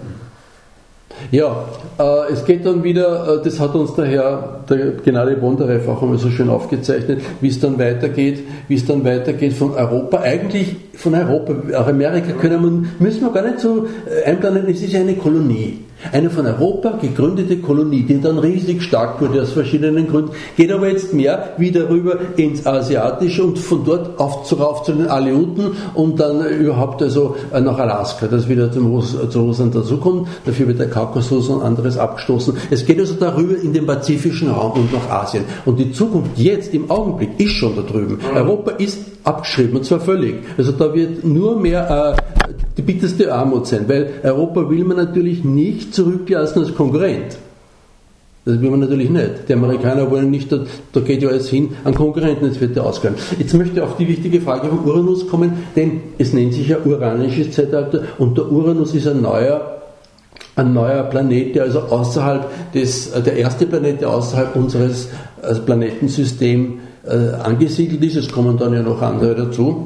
Ja, äh, es geht dann wieder, äh, das hat uns daher der Gennady Bondarev auch einmal so schön aufgezeichnet, wie es dann weitergeht, wie es dann weitergeht von Europa, eigentlich von Europa, auch Amerika können wir, müssen wir gar nicht so einplanen, es ist eine Kolonie. Eine von Europa gegründete Kolonie, die dann riesig stark wurde aus verschiedenen Gründen, geht aber jetzt mehr wieder rüber ins Asiatische und von dort auf zu, rauf zu den Aleuten und dann überhaupt also nach Alaska, das wieder zum Russ, zu Russland dazukommt. Dafür wird der Kaukasus und anderes abgestoßen. Es geht also darüber in den pazifischen Raum und nach Asien. Und die Zukunft jetzt im Augenblick ist schon da drüben. Mhm. Europa ist abgeschrieben und zwar völlig. Also da wird nur mehr äh, die bitterste Armut sein, weil Europa will man natürlich nicht zurücklassen als Konkurrent. Das will man natürlich nicht. Die Amerikaner wollen nicht, da, da geht ja alles hin, an Konkurrenten, jetzt wird der ausgehen. Jetzt möchte ich auf die wichtige Frage von Uranus kommen, denn es nennt sich ja uranisches Zeitalter und der Uranus ist ein neuer, ein neuer Planet, der also außerhalb des, der erste Planet, der außerhalb unseres also Planetensystems äh, angesiedelt ist. Es kommen dann ja noch andere dazu.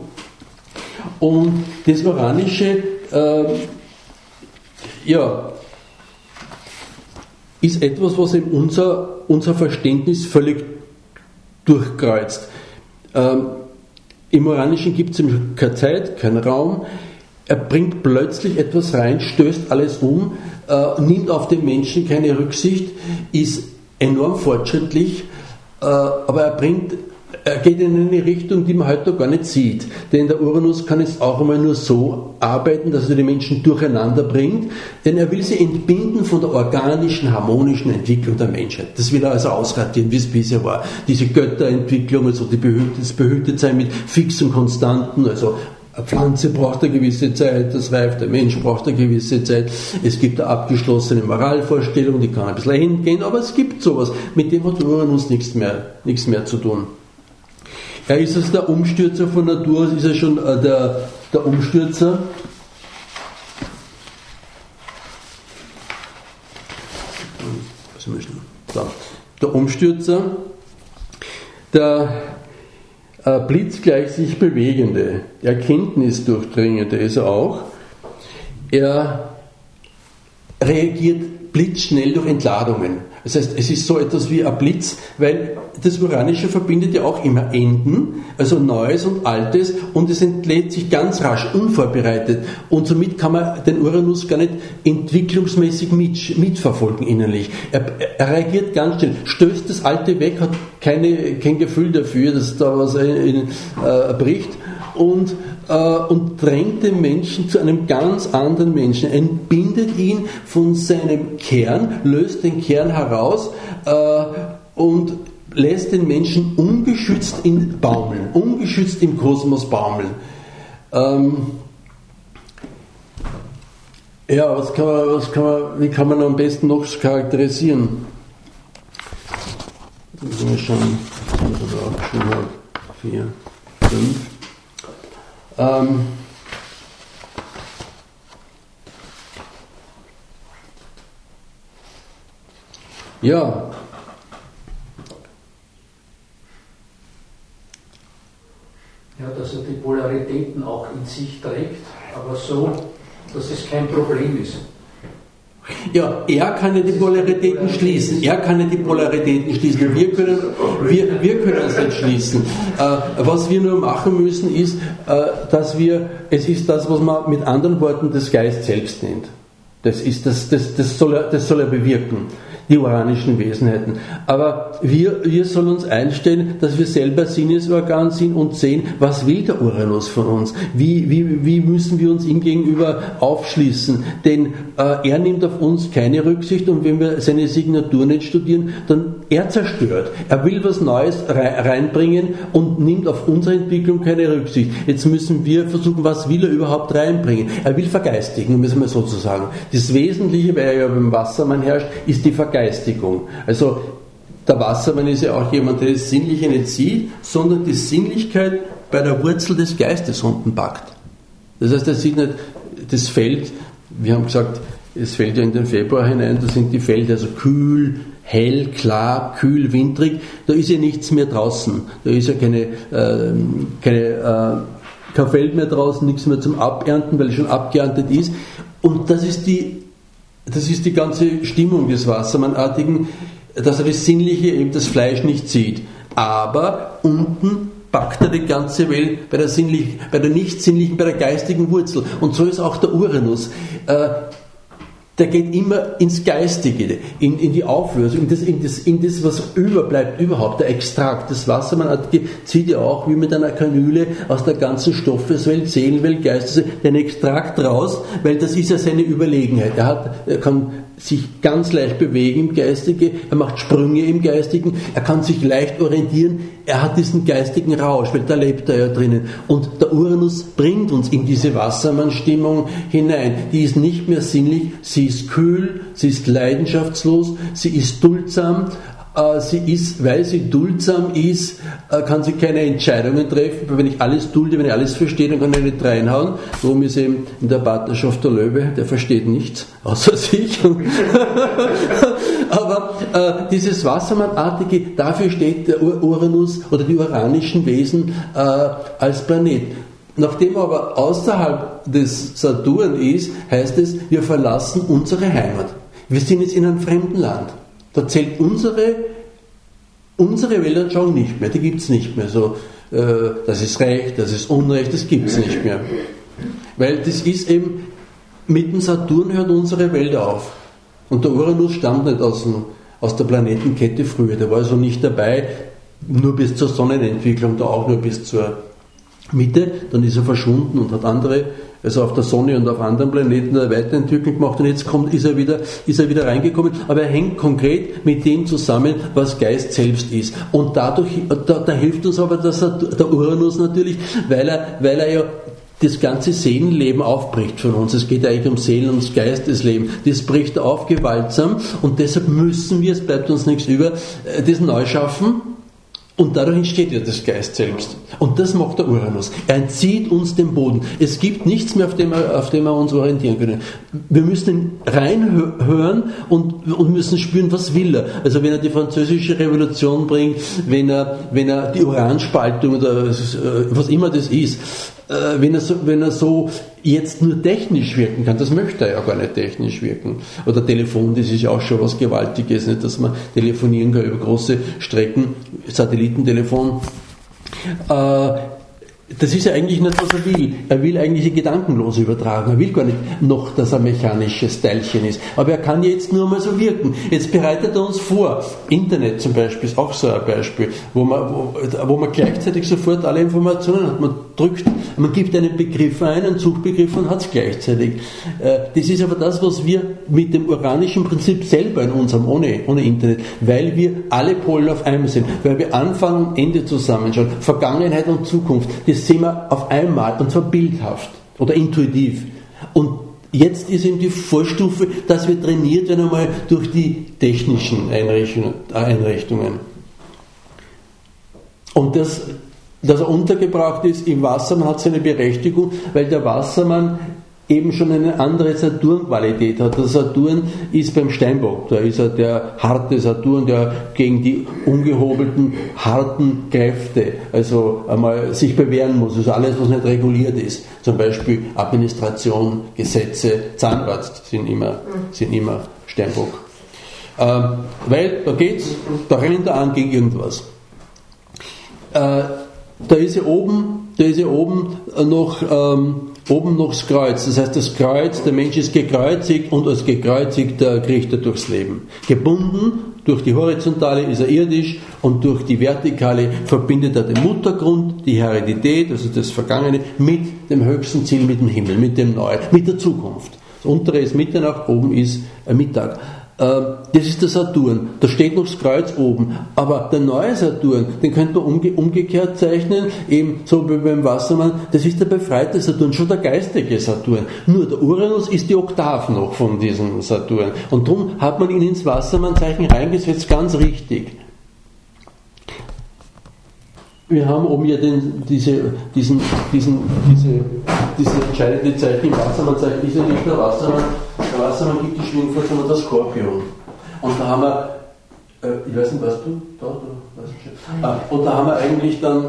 Und das Uranische, äh, ja, ist etwas, was eben unser, unser Verständnis völlig durchkreuzt. Ähm, Im Uranischen gibt es keine Zeit, keinen Raum. Er bringt plötzlich etwas rein, stößt alles um, äh, nimmt auf den Menschen keine Rücksicht, ist enorm fortschrittlich, äh, aber er bringt Er geht in eine Richtung, die man heute gar nicht sieht. Denn der Uranus kann jetzt auch einmal nur so arbeiten, dass er die Menschen durcheinander bringt, denn er will sie entbinden von der organischen, harmonischen Entwicklung der Menschheit. Das will er also ausradieren, wie es bisher war. Diese Götterentwicklung, also die behütet, das Behütetsein mit fixen Konstanten, also eine Pflanze braucht eine gewisse Zeit, das reift, der Mensch braucht eine gewisse Zeit. Es gibt eine abgeschlossene Moralvorstellung, die kann ein bisschen hingehen, aber es gibt sowas. Mit dem hat Uranus nichts mehr, nichts mehr zu tun. Er ist also der Umstürzer von Natur aus, ist er schon äh, der, der Umstürzer. Der Umstürzer, der äh, blitzgleich sich bewegende, erkenntnisdurchdringende ist er auch. Er reagiert blitzschnell durch Entladungen. Das heißt, es ist so etwas wie ein Blitz, weil das Uranische verbindet ja auch immer Enden, also Neues und Altes, und es entlädt sich ganz rasch, unvorbereitet. Und somit kann man den Uranus gar nicht entwicklungsmäßig mit, mitverfolgen innerlich. Er, er reagiert ganz schnell, stößt das Alte weg, hat keine, kein Gefühl dafür, dass da was in, äh, bricht. Und, äh, und drängt den Menschen zu einem ganz anderen Menschen, entbindet ihn von seinem Kern, löst den Kern heraus äh, und lässt den Menschen ungeschützt in baumeln, ungeschützt im Kosmos baumeln. Ähm, ja, was kann man, was kann man, wie kann man am besten noch charakterisieren? Mal schauen, vier, fünf. Ähm, ja, Ja, dass er die Polaritäten auch in sich trägt, aber so, dass es kein Problem ist. Ja, er kann ja die Polaritäten schließen. Er kann ja die Polaritäten schließen. Wir können, wir, wir können es nicht schließen. Äh, was wir nur machen müssen, ist, äh, dass wir, es ist das, was man mit anderen Worten das Geist selbst nennt. Das ist das, das, das soll er, das soll er bewirken, die uranischen Wesenheiten. Aber wir, wir sollen uns einstellen, dass wir selber Sinnesorgan sind und sehen, was will der Uranus von uns? Wie, wie, wie müssen wir uns ihm gegenüber aufschließen? Denn äh, er nimmt auf uns keine Rücksicht, und wenn wir seine Signatur nicht studieren, dann er zerstört. Er will was Neues reinbringen und nimmt auf unsere Entwicklung keine Rücksicht. Jetzt müssen wir versuchen, was will er überhaupt reinbringen? Er will vergeistigen, müssen wir sozusagen. Das Wesentliche, weil er ja beim Wassermann herrscht, ist die Vergeistigung. Also der Wassermann ist ja auch jemand, der das Sinnliche nicht sieht, sondern die Sinnlichkeit bei der Wurzel des Geistes unten packt. Das heißt, er sieht nicht das Feld, wir haben gesagt, es fällt ja in den Februar hinein, da sind die Felder also kühl, hell, klar, kühl, wintrig, da ist ja nichts mehr draußen, da ist ja keine, äh, keine, äh, kein Feld mehr draußen, nichts mehr zum Abernten, weil es schon abgeerntet ist. Und das ist die, das ist die ganze Stimmung des Wassermannartigen, dass er das Sinnliche, eben das Fleisch nicht sieht. Aber unten packt er die ganze Welt bei der, sinnlichen, bei der nicht sinnlichen, bei der geistigen Wurzel. Und so ist auch der Uranus. Äh, der geht immer ins Geistige, in, in die Auflösung, in das, in, das, in das, was überbleibt überhaupt, der Extrakt. Das Wassermannartige zieht ja auch wie mit einer Kanüle aus der ganzen Stoffeswelt, Seelenwelt, Geisteswelt, den Extrakt raus, weil das ist ja seine Überlegenheit. Er, hat, er kann sich ganz leicht bewegen im Geistige, er macht Sprünge im Geistigen, er kann sich leicht orientieren, er hat diesen geistigen Rausch, weil da lebt er ja drinnen. Und der Uranus bringt uns in diese Wassermann-Stimmung hinein. Die ist nicht mehr sinnlich, sie ist kühl, sie ist leidenschaftslos, sie ist duldsam, äh, sie ist, weil sie duldsam ist, äh, kann sie keine Entscheidungen treffen, weil wenn ich alles dulde, wenn ich alles verstehe, dann kann ich nicht reinhauen. Darum ist eben in der Partnerschaft der Löwe, der versteht nichts, außer sich. Aber äh, dieses Wassermannartige, dafür steht der Uranus oder die uranischen Wesen äh, als Planet. Nachdem er aber außerhalb des Saturn ist, heißt es, wir verlassen unsere Heimat. Wir sind jetzt in einem fremden Land. Da zählt unsere, unsere Weltanschauung nicht mehr, die gibt es nicht mehr. So, äh, das ist Recht, das ist Unrecht, das gibt es nicht mehr. Weil das ist eben, mit dem Saturn hört unsere Welt auf. Und der Uranus stammt nicht aus, dem, aus der Planetenkette früher, der war also nicht dabei, nur bis zur Sonnenentwicklung, da auch nur bis zur Mitte, dann ist er verschwunden und hat andere, also auf der Sonne und auf anderen Planeten eine Weiterentwicklung gemacht, und jetzt kommt, ist er wieder, ist er wieder reingekommen, aber er hängt konkret mit dem zusammen, was Geist selbst ist. Und dadurch, da, da hilft uns aber das, der Uranus natürlich, weil er, weil er ja das ganze Seelenleben aufbricht von uns. Es geht eigentlich um Seelen- und Geistesleben. Das bricht auf gewaltsam, und deshalb müssen wir, es bleibt uns nichts über, das neu schaffen. Und dadurch entsteht ja das Geist selbst. Und das macht der Uranus. Er entzieht uns den Boden. Es gibt nichts mehr, auf dem wir, auf dem wir uns orientieren können. Wir müssen reinhören und, und müssen spüren, was will er. Also wenn er die französische Revolution bringt, wenn er, wenn er die Uranspaltung oder was immer das ist, wenn er so, wenn er so jetzt nur technisch wirken kann, das möchte er ja gar nicht technisch wirken. Oder Telefon, das ist ja auch schon was Gewaltiges, nicht, dass man telefonieren kann über große Strecken, Satellitentelefon. Äh, das ist ja eigentlich nicht, was er will. Er will eigentlich die gedankenlose übertragen. Er will gar nicht noch, dass er ein mechanisches Teilchen ist. Aber er kann jetzt nur mal so wirken. Jetzt bereitet er uns vor. Internet zum Beispiel ist auch so ein Beispiel, wo man, wo, wo man gleichzeitig sofort alle Informationen hat. Man drückt, man gibt einen Begriff ein, einen Suchbegriff, und hat es gleichzeitig. Das ist aber das, was wir mit dem uranischen Prinzip selber in unserem, ohne, ohne Internet, weil wir alle Polen auf einmal sind, weil wir Anfang und Ende zusammenschauen, Vergangenheit und Zukunft, das sehen wir auf einmal, und zwar bildhaft oder intuitiv. Und jetzt ist eben die Vorstufe, dass wir trainiert werden einmal durch die technischen Einrichtungen. Und das, dass er untergebracht ist im Wassermann, hat seine Berechtigung, weil der Wassermann eben schon eine andere Saturn-Qualität hat. Der Saturn ist beim Steinbock, da ist er der harte Saturn, der gegen die ungehobelten, harten Kräfte, also einmal sich bewähren muss, also alles, was nicht reguliert ist. Zum Beispiel Administration, Gesetze, Zahnarzt sind immer, sind immer Steinbock. Ähm, weil da geht's, da rennt er an gegen irgendwas. Äh, da ist ja oben, da ist ja oben noch, ähm, oben noch das Kreuz. Das heißt, das Kreuz, der Mensch ist gekreuzigt und als gekreuzigter kriegt er durchs Leben. Gebunden durch die Horizontale ist er irdisch und durch die Vertikale verbindet er den Muttergrund, die Heredität, also das Vergangene, mit dem höchsten Ziel, mit dem Himmel, mit dem Neuen, mit der Zukunft. Das untere ist Mitternacht, oben ist Mittag. Das ist der Saturn, da steht noch das Kreuz oben, aber der neue Saturn, den könnte man umge- umgekehrt zeichnen, eben so wie beim Wassermann, das ist der befreite Saturn, schon der geistige Saturn. Nur der Uranus ist die Oktav noch von diesem Saturn und darum hat man ihn ins Wassermann-Zeichen reingesetzt, ganz richtig. Wir haben oben ja den, diese, diesen, diesen, diese, diese entscheidende Zeichen im Wassermann-Zeichen, ist ja nicht der Wassermann. Der Wassermann gibt die Schwingung vor, sondern der Skorpion. Und da haben wir, äh, ich weiß nicht, weißt du, da, da, weißt du schon. Ah, und da haben wir eigentlich dann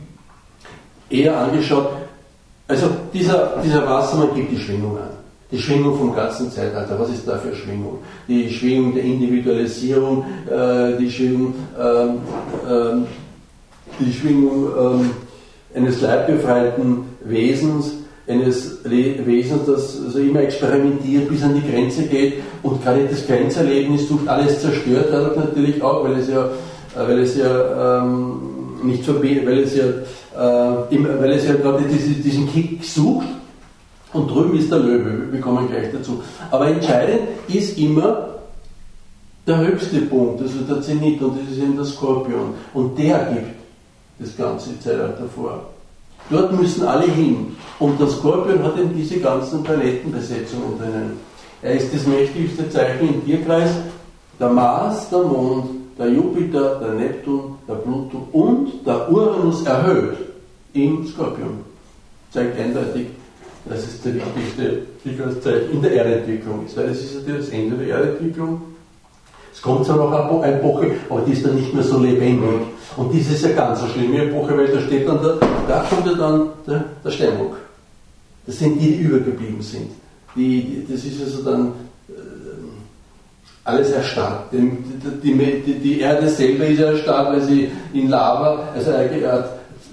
eher angeschaut, also dieser, dieser Wassermann gibt die Schwingung an. Die Schwingung vom ganzen Zeitalter, was ist da für Schwingung? Die Schwingung der Individualisierung, äh, die Schwingung, ähm, ähm, die Schwingung ähm, eines leibbefreiten Wesens, eines Le- Wesens, das also immer experimentiert, bis an die Grenze geht und gerade das Grenzerlebnis sucht alles zerstört, dadurch natürlich auch, weil es ja, weil es ja ähm, nicht so, weil es ja, äh, im, weil es ja gerade diese, diesen Kick sucht und drüben ist der Löwe, wir kommen gleich dazu. Aber entscheidend ist immer der höchste Punkt, also der Zenit, und das ist eben der Skorpion, und der gibt das ganze Zeitalter vor. Dort müssen alle hin. Und der Skorpion hat eben diese ganzen Planetenbesetzungen drinnen. Er ist das mächtigste Zeichen im Tierkreis. Der Mars, der Mond, der Jupiter, der Neptun, der Pluto und der Uranus erhöht im Skorpion. Zeigt eindeutig, dass es das wichtigste Tierkreiszeichen in der Erdentwicklung ist. Weil es ist ja das Ende der Erdentwicklung. Es kommt zwar noch eine Epoche, aber die ist dann nicht mehr so lebendig. Und dies ist ja ganz so schlimme Epoche, weil da steht dann, der, da kommt ja dann der, der Steinbock. Das sind die, die übergeblieben sind. Die, die, das ist also dann äh, alles erstarrt. Die, die, die, die Erde selber ist ja erstarrt, weil sie in Lava, also äh,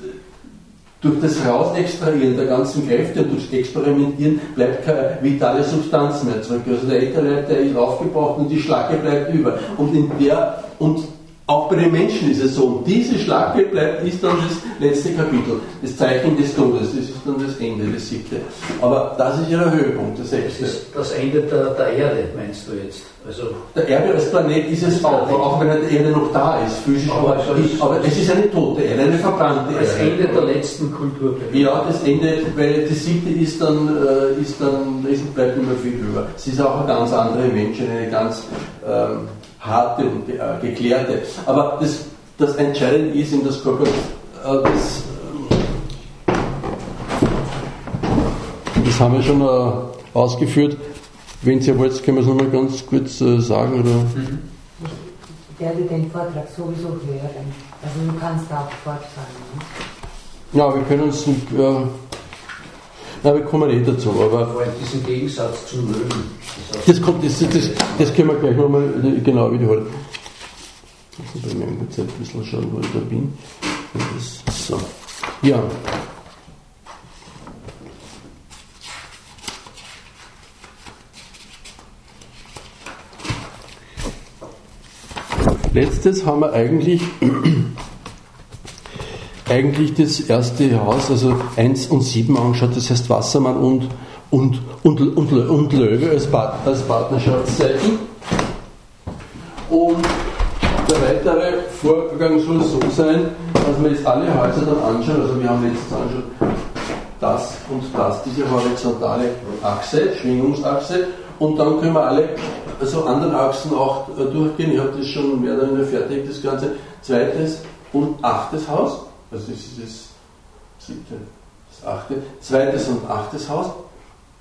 durch das Rausextrahieren der ganzen Kräfte und durchs Experimentieren bleibt keine vitale Substanz mehr zurück. Also der Ätherleib, der ist aufgebraucht und die Schlacke bleibt über. Und in der, und auch bei den Menschen ist es so, und diese Schlacke bleibt, ist dann das letzte Kapitel, das Zeichen des Todes, das ist dann das Ende, das siebte. Aber das ist ja der Höhepunkt, das sechste. Das ist das Ende der, der Erde, meinst du jetzt? Also der Erde als Planet ist es auch, auch wenn die Erde noch da ist, physisch, aber, aber, es, aber es ist eine tote Erde, eine verbrannte Erde. Das Ende der letzten Kulturperiode. Ja, das Ende, weil das siebte ist dann, äh, ist dann, es bleibt nicht mehr viel über. Es ist auch eine ganz andere Menschen, eine ganz ähm, harte und ge- äh, geklärte. Aber das, das Entscheidende ist in das Körper, äh, das, äh, das haben wir schon äh, ausgeführt. Wenn Sie wollt, können wir es nochmal ganz kurz äh, sagen. Oder? Mhm. Ich werde den Vortrag sowieso hören. Also du kannst auch fortfahren. Ne? Ja, wir können uns. Äh, na, wir kommen eh dazu. Aber vor allem diesen Gegensatz zum Löwen. Das, das, kommt, das, das, das können wir gleich nochmal genau wiederholen. Ich muss bei mir eine Zeit ein bisschen schauen, wo ich da bin. Das, so. Ja. Letztes haben wir eigentlich, eigentlich das erste Haus, also eins und sieben angeschaut, das heißt Wassermann und, und, und, und, und Löwe als, Part, als Partnerschaftszeichen. Und der weitere Vorgang soll so sein, dass wir jetzt alle Häuser dann anschauen, also wir haben letztens angeschaut, das und das, diese horizontale Achse, Schwingungsachse, und dann können wir alle also anderen Achsen auch äh, durchgehen. Ich habe das schon mehr oder weniger fertig, das Ganze. Zweites und achtes Haus, also das ist das siebte, das achte. Zweites und achtes Haus.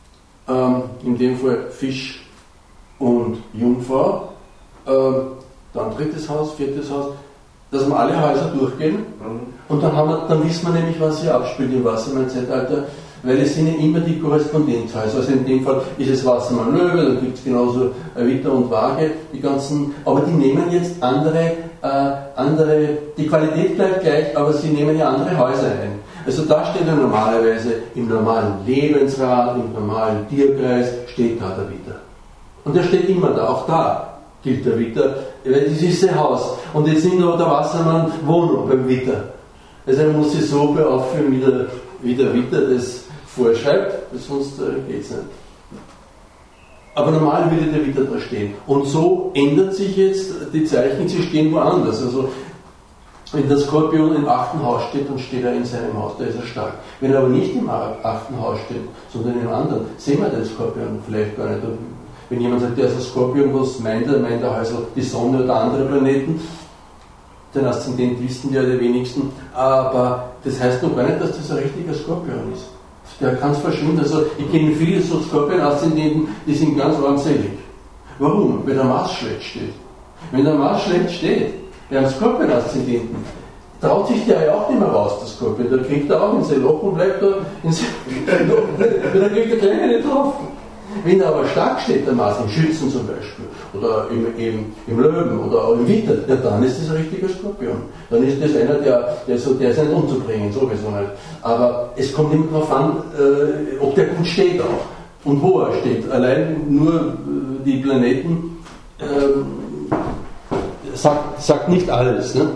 ähm, in dem Fall Fisch und Jungfrau, ähm, dann drittes Haus, viertes Haus, dass wir alle Häuser durchgehen mhm. und dann, haben wir, dann wissen wir nämlich, was hier abspielt im Wassermann-Zeitalter, weil es sind ja immer die Korrespondenzhäuser. Also in dem Fall ist es Wassermann Löwe, dann gibt es genauso Witter und Waage, die ganzen, aber die nehmen jetzt andere, äh, andere, die Qualität bleibt gleich, aber sie nehmen ja andere Häuser ein. Also da steht ja normalerweise im normalen Lebensrat, im normalen Tierkreis, steht da der Witter. Und der steht immer da, auch da gilt der Witter, weil das ist sein Haus. Und jetzt nimmt aber der Wassermann Wohnung beim Witter. Also er muss sich so beaufführen, wie der, wie der Witter das vorschreibt, sonst äh, geht es nicht. Aber normal würde der Witter da stehen. Und so ändert sich jetzt die Zeichen, sie stehen woanders. Also wenn der Skorpion im achten Haus steht, dann steht er in seinem Haus, da ist er stark. Wenn er aber nicht im achten Haus steht, sondern in einem anderen, sehen wir den Skorpion vielleicht gar nicht. Wenn jemand sagt, der ist ein Skorpion, was meint er? Meint er also die Sonne oder andere Planeten? Den Aszendent wissen ja die wenigsten. Aber das heißt noch gar nicht, dass das ein richtiger Skorpion ist. Der kann es verschwinden. Also ich kenne viele so Skorpion-Aszendenten, die sind ganz armselig. Warum? Weil der Mars schlecht steht. Wenn der Mars schlecht steht, der am Skorpion-Aszendenten, traut sich der ja auch nicht mehr raus, der Skorpion. Da kriegt er auch in sein Loch und bleibt da in sein Loch. Da kriegt der Kleine nicht drauf. Wenn er aber stark steht, der Mars, im Schützen zum Beispiel, oder im, im, im Löwen, oder auch im Witter, ja, dann ist das ein richtiger Skorpion. Dann ist das einer, der, der, so, der ist nicht umzubringen, sowieso nicht. Aber es kommt immer darauf an, äh, ob der gut steht auch und wo er steht. Allein nur äh, die Planeten äh, sagt, sagt nicht alles. Ne?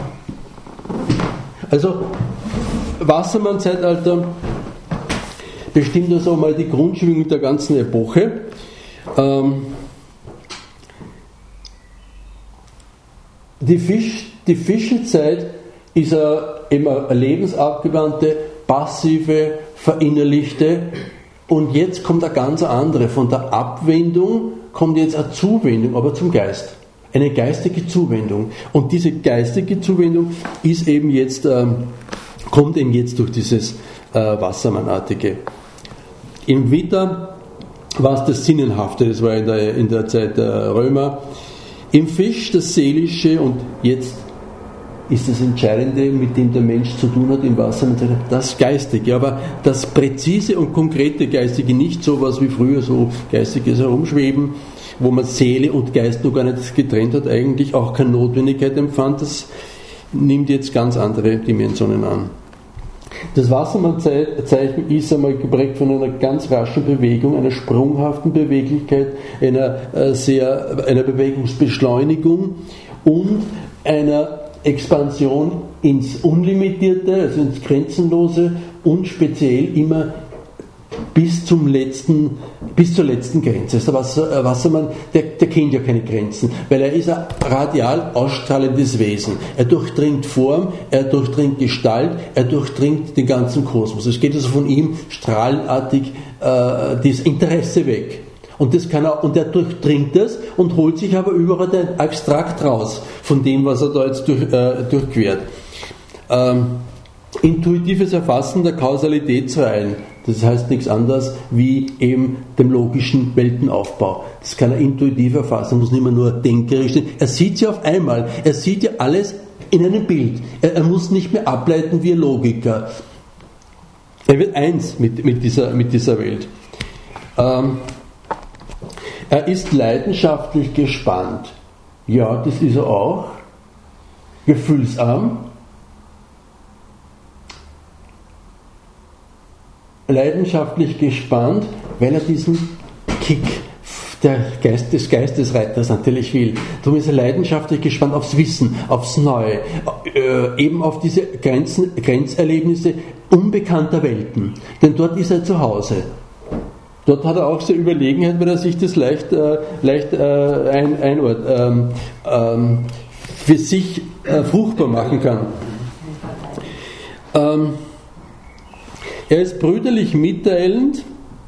Also, Wassermann-Zeitalter bestimmt also mal die Grundschwingung der ganzen Epoche. Ähm, die, Fisch, die Fischenzeit ist eine, eben eine lebensabgewandte, passive, verinnerlichte, und jetzt kommt eine ganz andere. Von der Abwendung kommt jetzt eine Zuwendung, aber zum Geist. Eine geistige Zuwendung. Und diese geistige Zuwendung ist eben jetzt, ähm, kommt eben jetzt durch dieses äh, Wassermannartige. Im Witter war es das Sinnenhafte, das war in der, in der Zeit der Römer. Im Fisch das Seelische, und jetzt ist das Entscheidende, mit dem der Mensch zu tun hat im Wasser, das Geistige. Aber das präzise und konkrete Geistige, nicht so was wie früher, so Geistiges Herumschweben, wo man Seele und Geist noch gar nicht getrennt hat, eigentlich auch keine Notwendigkeit empfand, das nimmt jetzt ganz andere Dimensionen an. Das Wassermann-Zeichen ist einmal geprägt von einer ganz raschen Bewegung, einer sprunghaften Beweglichkeit, einer, äh, sehr, einer Bewegungsbeschleunigung und einer Expansion ins Unlimitierte, also ins Grenzenlose, und speziell immer bis zum letzten, bis zur letzten Grenze. Also Wasser, Wassermann, der, der kennt ja keine Grenzen, weil er ist ein radial ausstrahlendes Wesen. Er durchdringt Form, er durchdringt Gestalt, er durchdringt den ganzen Kosmos. Es geht also von ihm strahlenartig äh, das Interesse weg. Und, das kann er, und er durchdringt das und holt sich aber überall den Abstrakt raus von dem, was er da jetzt durch, äh, durchquert. Ähm, intuitives Erfassen der Kausalitätsreihen, das heißt nichts anderes wie eben dem logischen Weltenaufbau. Das kann er intuitiv erfassen, muss nicht mehr nur denkerisch sein. Er sieht sie auf einmal, er sieht ja alles in einem Bild. Er, er muss nicht mehr ableiten wie ein Logiker. Er wird eins mit, mit, dieser, mit dieser Welt. Ähm, er ist leidenschaftlich gespannt. Ja, das ist er auch. Gefühlsarm. Leidenschaftlich gespannt, weil er diesen Kick der Geist, des Geistesreiters natürlich will. Darum ist er leidenschaftlich gespannt aufs Wissen, aufs Neue, äh, eben auf diese Grenzen, Grenzerlebnisse unbekannter Welten. Denn dort ist er zu Hause. Dort hat er auch seine Überlegenheit, weil er sich das leicht, äh, leicht äh, ein, einort, ähm, ähm, für sich äh, fruchtbar machen kann. Ähm, Er ist brüderlich mitteilend,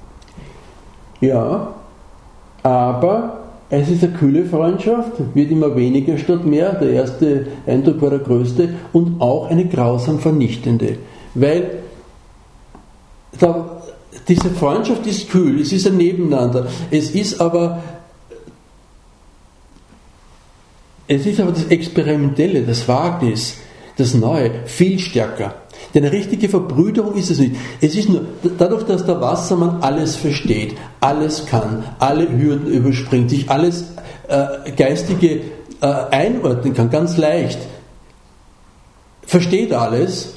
ja, aber es ist eine kühle Freundschaft, wird immer weniger statt mehr, der erste Eindruck war der größte, und auch eine grausam vernichtende, weil da diese Freundschaft ist kühl, es ist ein Nebeneinander, es ist aber es ist aber das Experimentelle, das Wagnis, das Neue viel stärker. Denn eine richtige Verbrüderung ist es nicht. Es ist nur dadurch, dass der Wassermann alles versteht, alles kann, alle Hürden überspringt, sich alles äh, Geistige äh, einordnen kann, ganz leicht, versteht alles,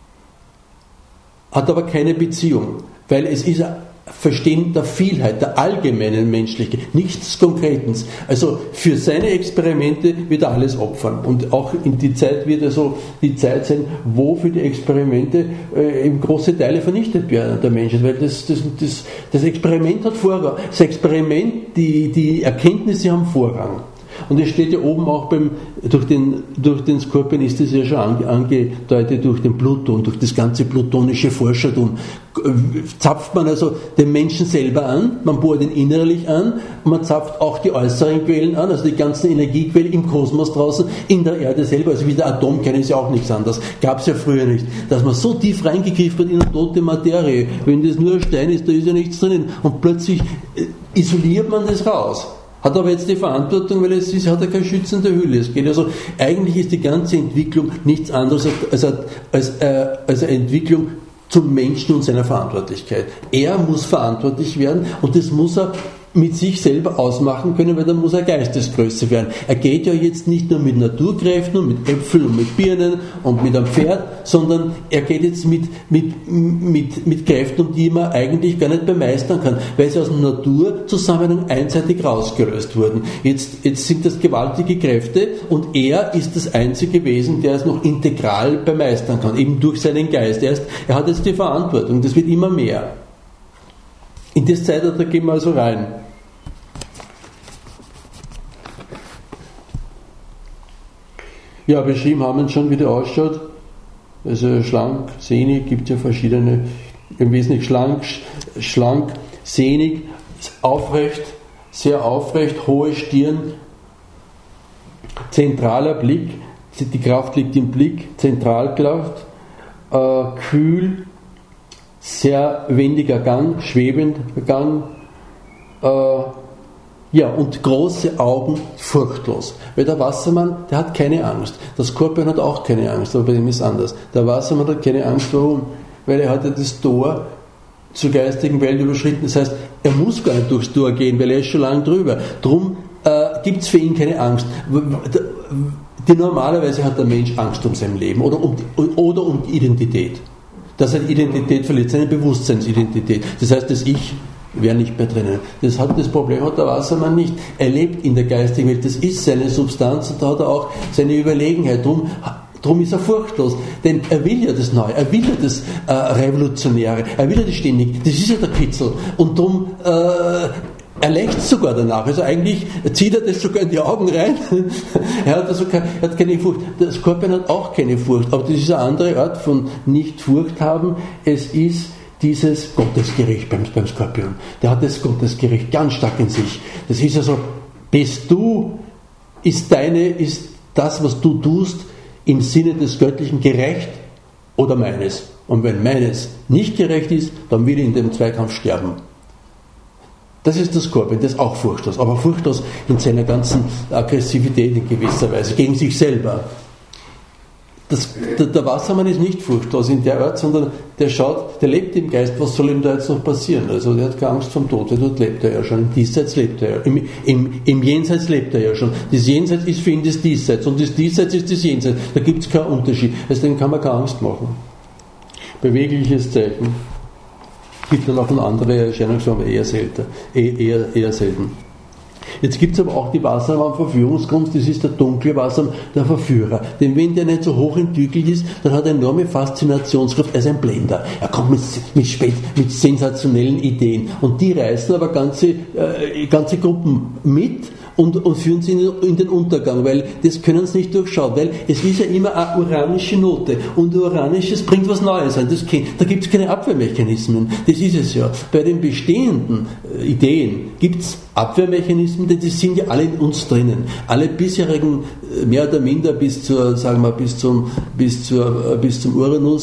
hat aber keine Beziehung, weil es ist ein Verstehen der Vielheit, der allgemeinen Menschlichkeit, nichts Konkretes. Also für seine Experimente wird er alles opfern. Und auch in die Zeit wird also die Zeit sein, wo für die Experimente äh, eben große Teile vernichtet werden der Menschheit. Weil das, das, das, das Experiment hat Vorrang. Das Experiment, die, die Erkenntnisse haben Vorrang. Und es steht ja oben auch beim, durch den, durch den Skorpion ist das ja schon ange, angedeutet, durch den Pluton, durch das ganze plutonische Forschertum. Zapft man also den Menschen selber an, man bohrt ihn innerlich an, man zapft auch die äußeren Quellen an, also die ganzen Energiequellen im Kosmos draußen, in der Erde selber, also wie der Atomkern ist ja auch nichts anderes. Gab es ja früher nicht. Dass man so tief reingegriffen hat in eine tote Materie, wenn das nur ein Stein ist, da ist ja nichts drinnen. Und plötzlich isoliert man das raus. Hat aber jetzt die Verantwortung, weil es ist, hat er keine schützende Hülle. Es geht also, eigentlich ist die ganze Entwicklung nichts anderes als, als, äh, als eine Entwicklung zum Menschen und seiner Verantwortlichkeit. Er muss verantwortlich werden und das muss er mit sich selber ausmachen können, weil dann muss er Geistesgröße werden. Er geht ja jetzt nicht nur mit Naturkräften und mit Äpfeln und mit Birnen und mit einem Pferd, sondern er geht jetzt mit, mit, mit, mit Kräften, die man eigentlich gar nicht bemeistern kann, weil sie aus dem Naturzusammenhang einseitig rausgelöst wurden. Jetzt, jetzt sind das gewaltige Kräfte und er ist das einzige Wesen, der es noch integral bemeistern kann, eben durch seinen Geist. Er, ist, er hat jetzt die Verantwortung, das wird immer mehr. In das Zeitalter gehen wir also rein. Ja, beschrieben haben wir schon, wie der ausschaut. Also schlank, sehnig, gibt ja verschiedene, im Wesentlichen schlank, schlank, sehnig, aufrecht, sehr aufrecht, hohe Stirn, zentraler Blick, die Kraft liegt im Blick, Zentralkraft, äh, kühl, sehr wendiger Gang, schwebender Gang, äh, ja, und große Augen, furchtlos. Weil der Wassermann, der hat keine Angst. Der Skorpion hat auch keine Angst, aber bei ihm ist es anders. Der Wassermann hat keine Angst, warum? Weil er hat ja das Tor zur geistigen Welt überschritten. Das heißt, er muss gar nicht durchs Tor gehen, weil er ist schon lange drüber. Darum äh, gibt es für ihn keine Angst. Die, normalerweise hat der Mensch Angst um sein Leben oder um, oder um die Identität. Dass er Identität verliert, seine Bewusstseinsidentität. Das heißt, das Ich wäre nicht mehr drinnen. Das, hat, das Problem hat der Wassermann nicht. Er lebt in der geistigen Welt, das ist seine Substanz und da hat er auch seine Überlegenheit. Drum, drum ist er furchtlos, denn er will ja das Neue, er will ja das äh, Revolutionäre, er will ja das Ständige, das ist ja der Kitzel. Und drum äh, er lächzt sogar danach, also eigentlich zieht er das sogar in die Augen rein. Er hat also keine, er hat keine Furcht. Der Skorpion hat auch keine Furcht, aber das ist eine andere Art von Nicht-Furcht haben. Es ist dieses Gottesgericht beim, beim Skorpion. Der hat das Gottesgericht ganz stark in sich. Das ist also, bist du, ist deine, ist das, was du tust, im Sinne des Göttlichen gerecht oder meines? Und wenn meines nicht gerecht ist, dann will ich in dem Zweikampf sterben. Das ist der Skorpion, das ist auch furchtlos, aber furchtlos in seiner ganzen Aggressivität in gewisser Weise, gegen sich selber. Das, der, der Wassermann ist nicht furchtlos in der Art, sondern der schaut, der lebt im Geist, was soll ihm da jetzt noch passieren? Also der hat keine Angst vom Tod, weil dort lebt er ja schon, im Diesseits lebt er ja, im, im, im Jenseits lebt er ja schon. Das Jenseits ist für ihn das Diesseits und das Diesseits ist das Jenseits, da gibt es keinen Unterschied, deswegen kann man keine Angst machen. Bewegliches Zeichen. Gibt dann auch eine andere Erscheinungsform, eher selten. Eher, eher selten. Jetzt gibt es aber auch die Wassermann-Verführungskunst, das ist der dunkle Wassermann, der Verführer. Denn wenn der nicht so hoch entwickelt ist, dann hat er enorme Faszinationskraft, er ist ein Blender. Er kommt mit, mit, spät, mit sensationellen Ideen. Und die reißen aber ganze, äh, ganze Gruppen mit und, und führen sie in, in den Untergang, weil das können sie nicht durchschauen, weil es ist ja immer eine uranische Note und uranisches bringt was Neues ein. Das, da gibt es keine Abwehrmechanismen, das ist es ja. Bei den bestehenden äh, Ideen gibt es Abwehrmechanismen, denn die sind ja alle in uns drinnen. Alle bisherigen, äh, mehr oder minder bis zur, sagen wir, bis zum, bis zur, äh, bis zum Uranus,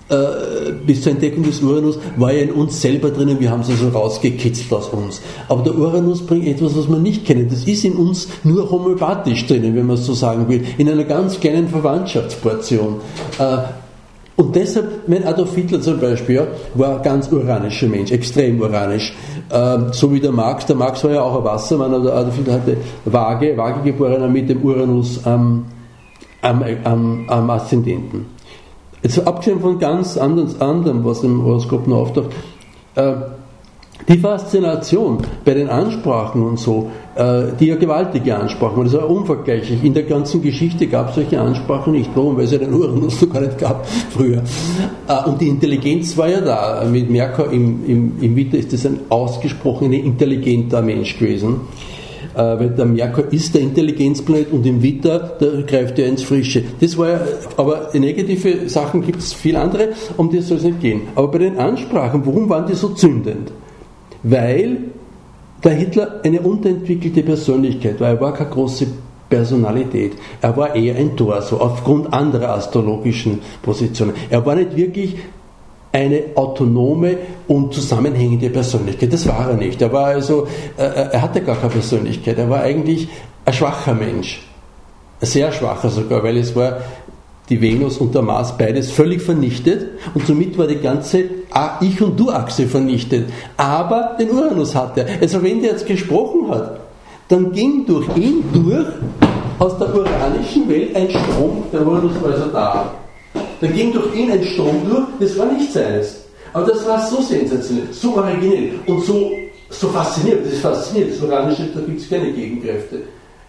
äh, bis zur Entdeckung des Uranus war ja in uns selber drinnen, wir haben es also rausgekitzelt aus uns. Aber der Uranus bringt etwas, was wir nicht kennen. Das ist in uns nur homöopathisch drinnen, wenn man es so sagen will, in einer ganz kleinen Verwandtschaftsportion. Äh, Und deshalb, mein Adolf Hitler zum Beispiel, ja, war ein ganz uranischer Mensch, extrem uranisch. Ähm, so wie der Marx. Der Marx war ja auch ein Wassermann, aber der Adolf Hitler hatte Waage, Waagegeborener mit dem Uranus am, am, am, am Aszendenten. Jetzt abgesehen von ganz anderes, anderem, was im Horoskop noch auftaucht, äh, die Faszination bei den Ansprachen und so, äh, die ja gewaltige Ansprachen, das war unvergleichlich. In der ganzen Geschichte gab es solche Ansprachen nicht. Warum? Weil es ja den Uranus noch gar nicht gab früher. Äh, und die Intelligenz war ja da. Mit Merkur im, im, im Witter ist das ein ausgesprochen intelligenter Mensch gewesen. Äh, weil der Merkur ist der Intelligenzplanet und im Witter, da greift er ins Frische. Das war ja, aber negative Sachen gibt es viel andere, um die soll es nicht gehen. Aber bei den Ansprachen, warum waren die so zündend? Weil der Hitler eine unterentwickelte Persönlichkeit war. Er war keine große Personalität. Er war eher ein Torso, aufgrund anderer astrologischen Positionen. Er war nicht wirklich eine autonome und zusammenhängende Persönlichkeit. Das war er nicht. Er war also, er hatte gar keine Persönlichkeit. Er war eigentlich ein schwacher Mensch. Ein sehr schwacher sogar, weil es war die Venus und der Mars beides völlig vernichtet und somit war die ganze Ich- und Du-Achse vernichtet. Aber den Uranus hat er. Also wenn der jetzt gesprochen hat, dann ging durch ihn durch aus der uranischen Welt ein Strom, der Uranus war also da. Dann ging durch ihn ein Strom durch, das war nicht seines. Aber das war so sensationell, so originell und so, so faszinierend. Das ist faszinierend, das Uranische, da gibt es keine Gegenkräfte.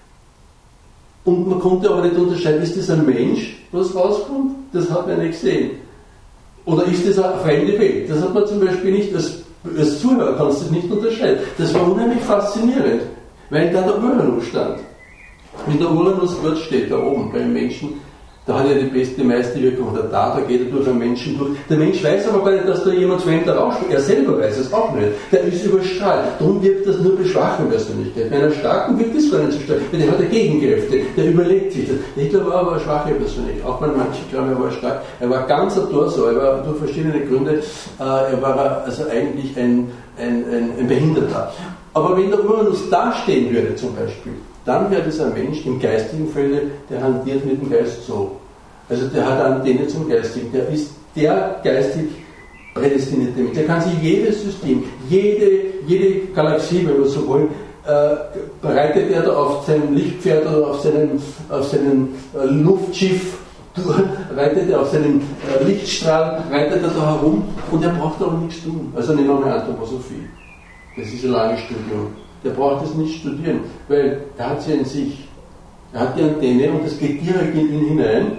Und man konnte aber nicht unterscheiden, ist das ein Mensch, was rauskommt? Das hat man nicht gesehen. Oder ist das eine fremde Welt? Das hat man zum Beispiel nicht, als, als Zuhörer kannst du das nicht unterscheiden. Das war unheimlich faszinierend, weil da der Uranus stand. Wenn der Uranus dort steht, da oben beim Menschen, da hat er die beste, die meiste Wirkung. Oder da, da geht er durch einen Menschen durch. Der Mensch weiß aber gar nicht, dass da jemand fremder rausspielt. Er selber weiß es auch nicht. Der ist überstrahlt. Darum wirkt das nur bei schwachen Persönlichkeiten. Bei einer starken wirkt das gar nicht so stark. Weil der hat ja Gegenkräfte. Der überlegt sich das. Der Hitler war aber eine schwache Persönlichkeit. Auch wenn manche glauben, er war stark. Er war ganz ein Torso. Er war durch verschiedene Gründe, äh, er war also eigentlich ein, ein, ein, ein Behinderter. Aber wenn der Uranus da stehen würde zum Beispiel, dann wäre das ein Mensch im geistigen Felde, der hantiert mit dem Geist so. Also der hat eine Antenne zum Geistigen. Der ist der geistig prädestinierte Mensch. Der kann sich jedes System, jede, jede Galaxie, wenn wir so wollen, äh, reitet er da auf seinem Lichtpferd oder auf seinem, auf seinem äh, Luftschiff, reitet er auf seinem äh, Lichtstrahl, reitet er da herum und er braucht aber nichts tun. Also nehmen wir mal Anthroposophie. Das ist ein langes Studium. Der braucht es nicht studieren, weil er hat sie in sich. Er hat die Antenne und es geht direkt in ihn hinein,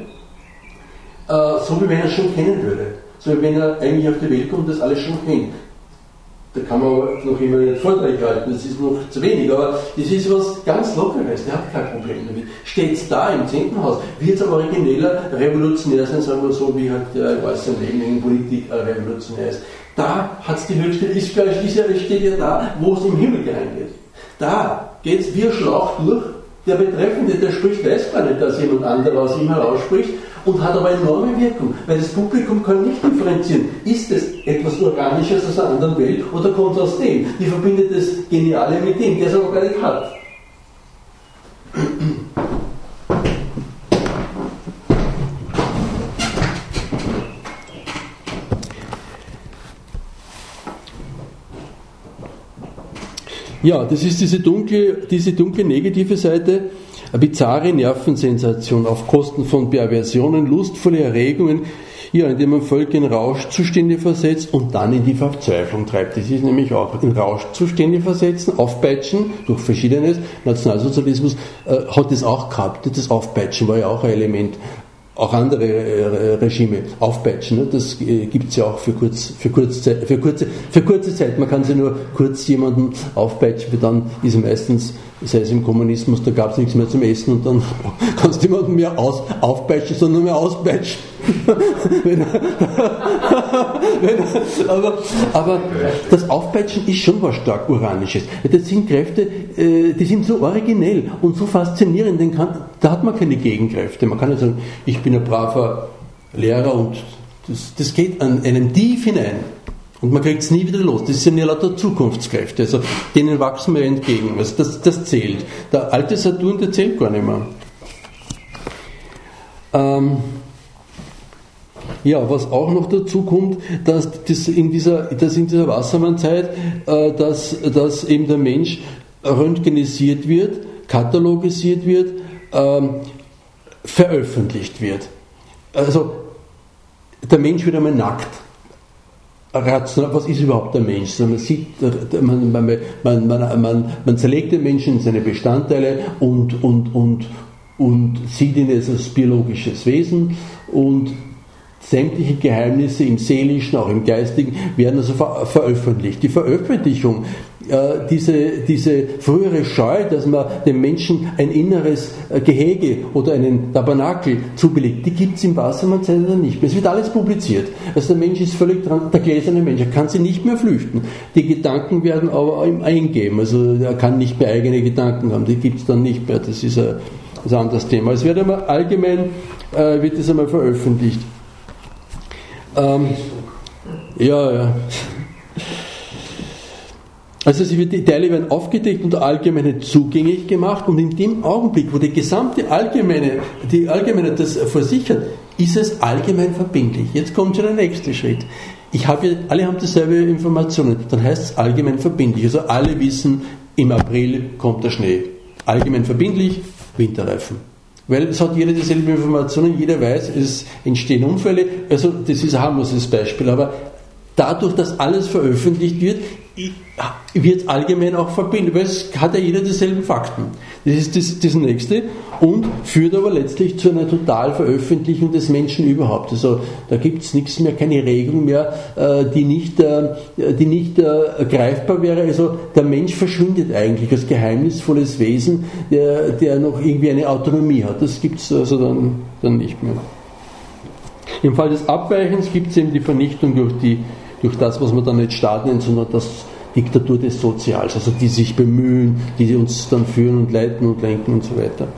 äh, so wie wenn er es schon kennen würde. So wie wenn er eigentlich auf die Welt kommt und das alles schon kennt. Da kann man aber noch immer einen Vortrag halten, das ist noch zu wenig, aber das ist was ganz Lockeres, der hat kein Problem damit. Steht es da im zehnten Haus, wird es aber origineller, revolutionär sein, sagen wir so, wie halt der weiß sein Leben in Politik revolutionär ist. Da hat es die höchste, ist gleich, ist ja, steht ja da, wo es im Himmel geheim geht. Da geht es wie ein Schlauch durch, der Betreffende, der spricht, weiß gar nicht, dass jemand anderer aus ihm herausspricht und hat aber enorme Wirkung, weil das Publikum kann nicht differenzieren, ist es etwas Organisches aus einer anderen Welt oder kommt es aus dem? Die verbindet das Geniale mit dem, der es aber gar nicht hat. Ja, das ist diese dunkle, diese dunkle negative Seite, eine bizarre Nervensensation auf Kosten von Perversionen, lustvolle Erregungen, ja, indem man Völker in Rauschzustände versetzt und dann in die Verzweiflung treibt. Das ist nämlich auch in Rauschzustände versetzen, aufpeitschen durch Verschiedenes. Nationalsozialismus äh, hat das auch gehabt, das Aufpeitschen war ja auch ein Element. Auch andere äh, Regime aufpeitschen, ne? Das äh, gibt es ja auch für, kurz, für, kurz Zeit, für, kurze, für kurze Zeit. Man kann sie nur kurz jemanden aufpeitschen, weil dann ist er meistens, sei es im Kommunismus, da gab es nichts mehr zum Essen und dann kannst du jemanden mehr aus, aufpeitschen, sondern nur mehr auspeitschen. wenn, wenn, aber, aber das Aufpeitschen ist schon was stark Uranisches. Das sind Kräfte, äh, die sind so originell und so faszinierend, den kann, da hat man keine Gegenkräfte. Man kann nicht sagen, ich bin ein braver Lehrer und Das, das geht an einem tief hinein. Und man kriegt es nie wieder los. Das sind ja lauter Zukunftskräfte. Also denen wachsen wir entgegen. Also das, das zählt. Der alte Saturn, der zählt gar nicht mehr. Ähm, ja, was auch noch dazu kommt, dass, das in, dieser, dass in dieser Wassermannzeit, äh, dass, dass eben der Mensch röntgenisiert wird, katalogisiert wird, ähm, veröffentlicht wird. Also der Mensch wird einmal nackt. Rational, was ist überhaupt der Mensch? Man, sieht, man, man, man, man, man, man zerlegt den Menschen in seine Bestandteile und, und, und, und sieht ihn als biologisches Wesen, und sämtliche Geheimnisse im Seelischen, auch im Geistigen, werden also ver- veröffentlicht. Die Veröffentlichung, äh, diese, diese frühere Scheu, dass man dem Menschen ein inneres äh, Gehege oder einen Tabernakel zubilligt, die gibt es im Wassermannzeitalter nicht mehr. Es wird alles publiziert. Also der Mensch ist völlig dran, der gläserne Mensch, er kann sie nicht mehr flüchten. Die Gedanken werden aber ihm eingeben, also er kann nicht mehr eigene Gedanken haben, die gibt es dann nicht mehr. Das ist ein, ein anderes Thema. Es wird einmal allgemein, äh, wird es einmal veröffentlicht. Ähm, ja, ja. Also die Teile werden aufgedeckt und der Allgemeine zugänglich gemacht, und in dem Augenblick, wo die gesamte Allgemeine, die Allgemeine das versichert, ist es allgemein verbindlich. Jetzt kommt schon der nächste Schritt. Ich habe ja, alle haben dieselbe Informationen, dann heißt es allgemein verbindlich. Also alle wissen, im April kommt der Schnee. Allgemein verbindlich, Winterreifen. Weil es hat jeder dieselben Informationen, jeder weiß, es entstehen Unfälle, also das ist ein harmloses Beispiel, aber dadurch, dass alles veröffentlicht wird, wird es allgemein auch verbunden, weil es hat ja jeder dieselben Fakten. Das ist das, das Nächste, und führt aber letztlich zu einer Totalveröffentlichung des Menschen überhaupt. Also da gibt es nichts mehr, keine Regung mehr, die nicht, die nicht greifbar wäre. Also der Mensch verschwindet eigentlich als geheimnisvolles Wesen, der, der noch irgendwie eine Autonomie hat. Das gibt es also dann, dann nicht mehr. Im Fall des Abweichens gibt es eben die Vernichtung durch, die, durch das, was man dann nicht Staat nennt, sondern das Diktatur des Sozials, also die sich bemühen, die uns dann führen und leiten und lenken und so weiter.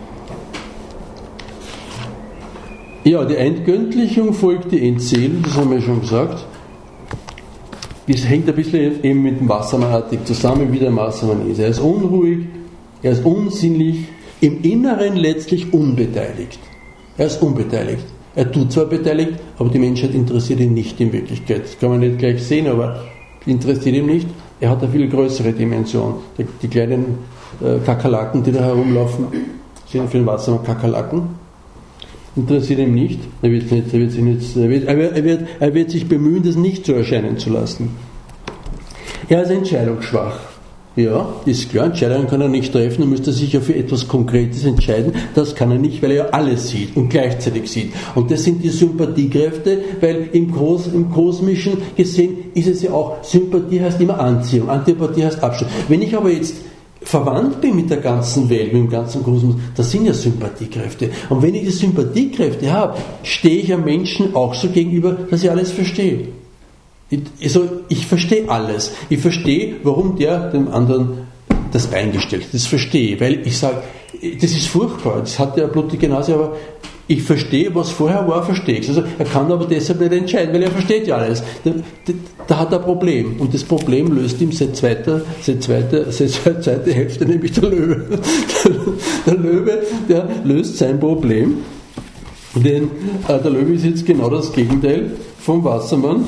Ja, die Entgöttlichung folgt die Entseelung, das haben wir schon gesagt. Das hängt ein bisschen eben mit dem Wassermannartig zusammen, wie der Wassermann ist. Er ist unruhig, er ist unsinnlich, im Inneren letztlich unbeteiligt. Er ist unbeteiligt. Er tut zwar beteiligt, aber die Menschheit interessiert ihn nicht in Wirklichkeit. Das kann man nicht gleich sehen, aber interessiert ihn nicht. Er hat eine viel größere Dimension. Die, die kleinen äh, Kakerlaken, die da herumlaufen, sind für den Wassermann Kakerlaken. Interessiert ihn nicht. Er wird, nicht, er wird, sich, nicht er, wird, er, wird, er, wird, er wird sich bemühen, das nicht so erscheinen zu lassen. Er ist entscheidungsschwach. Ja, ist klar, Entscheidungen kann er nicht treffen, er müsste sich ja für etwas Konkretes entscheiden. Das kann er nicht, weil er ja alles sieht und gleichzeitig sieht. Und das sind die Sympathiekräfte, weil im, Kos, im Kosmischen gesehen ist es ja auch, Sympathie heißt immer Anziehung, Antipathie heißt Abstand. Wenn ich aber jetzt verwandt bin mit der ganzen Welt, mit dem ganzen Kosmos, das sind ja Sympathiekräfte. Und wenn ich die Sympathiekräfte habe, stehe ich einem Menschen auch so gegenüber, dass ich alles verstehe. Also ich verstehe alles. Ich verstehe, warum der dem anderen das Bein gestellt hat. Das verstehe ich, weil ich sage, das ist furchtbar, das hat der blutige Nase, aber ich verstehe, was vorher war, verstehe ich. Also er kann aber deshalb nicht entscheiden, weil er versteht ja alles. Da, da, da hat er ein Problem. Und das Problem löst ihm seit zweiter, seit zweiter, seit zweiter Hälfte, nämlich der Löwe. Der, der Löwe, der löst sein Problem. Denn äh, der Löwe ist jetzt genau das Gegenteil vom Wassermann.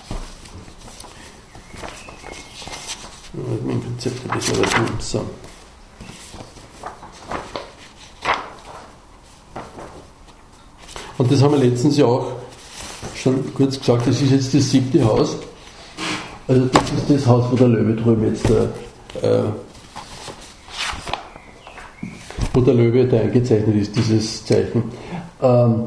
Mein Konzept ein bisschen öffnen. So. Und das haben wir letztens ja auch schon kurz gesagt, das ist jetzt das siebte Haus. Also das ist das Haus, wo der Löwe drüben jetzt äh, wo der Löwe da eingezeichnet ist, dieses Zeichen. Ähm,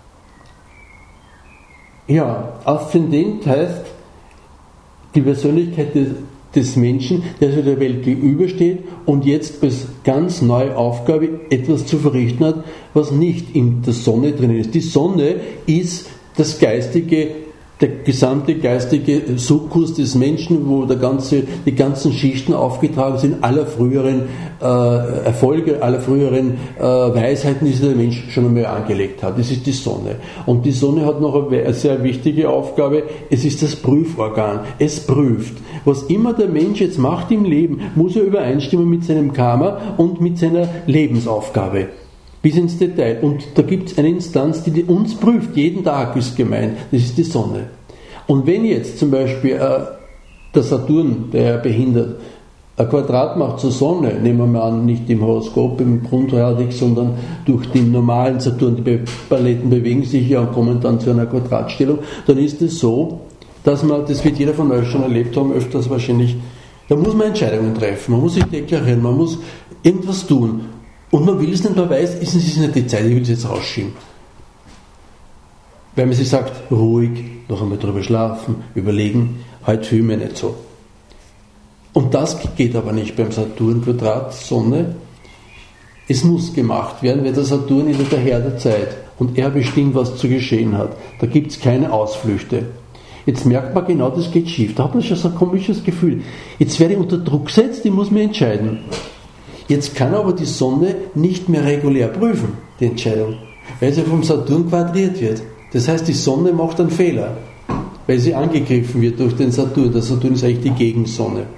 ja, Aszendent heißt die Persönlichkeit des des Menschen, der sich der Welt gegenübersteht und jetzt als ganz neue Aufgabe etwas zu verrichten hat, was nicht in der Sonne drin ist. Die Sonne ist das geistige der gesamte geistige Sukkus des Menschen, wo der ganze, die ganzen Schichten aufgetragen sind, aller früheren äh, Erfolge, aller früheren äh, Weisheiten, die sich der Mensch schon einmal angelegt hat. Das ist die Sonne. Und die Sonne hat noch eine sehr wichtige Aufgabe, es ist das Prüforgan. Es prüft. Was immer der Mensch jetzt macht im Leben, muss er übereinstimmen mit seinem Karma und mit seiner Lebensaufgabe. Bis ins Detail. Und da gibt es eine Instanz, die uns prüft. Jeden Tag ist gemeint. Das ist die Sonne. Und wenn jetzt zum Beispiel äh, der Saturn, der behindert, ein Quadrat macht zur Sonne, nehmen wir mal an, nicht im Horoskop, im Grundradix, sondern durch den normalen Saturn, die Be- Planeten bewegen sich ja und kommen dann zu einer Quadratstellung, dann ist es so, dass man, das wird jeder von euch schon erlebt haben, öfters wahrscheinlich, da muss man Entscheidungen treffen, man muss sich deklarieren, man muss irgendwas tun. Und man will es nicht, man weiß, es ist nicht die Zeit, ich will es jetzt rausschieben. Weil man sich sagt, ruhig, noch einmal drüber schlafen, überlegen, heute fühle ich mich nicht so. Und das geht aber nicht beim Saturn-Quadrat Sonne. Es muss gemacht werden, weil der Saturn ist der Herr der Zeit und er bestimmt, was zu geschehen hat. Da gibt es keine Ausflüchte. Jetzt merkt man genau, das geht schief. Da hat man schon so ein komisches Gefühl. Jetzt werde ich unter Druck gesetzt, ich muss mich entscheiden. Jetzt kann aber die Sonne nicht mehr regulär prüfen, die Entscheidung, weil sie vom Saturn quadriert wird. Das heißt, die Sonne macht einen Fehler, weil sie angegriffen wird durch den Saturn. Der Saturn ist eigentlich die Gegensonne.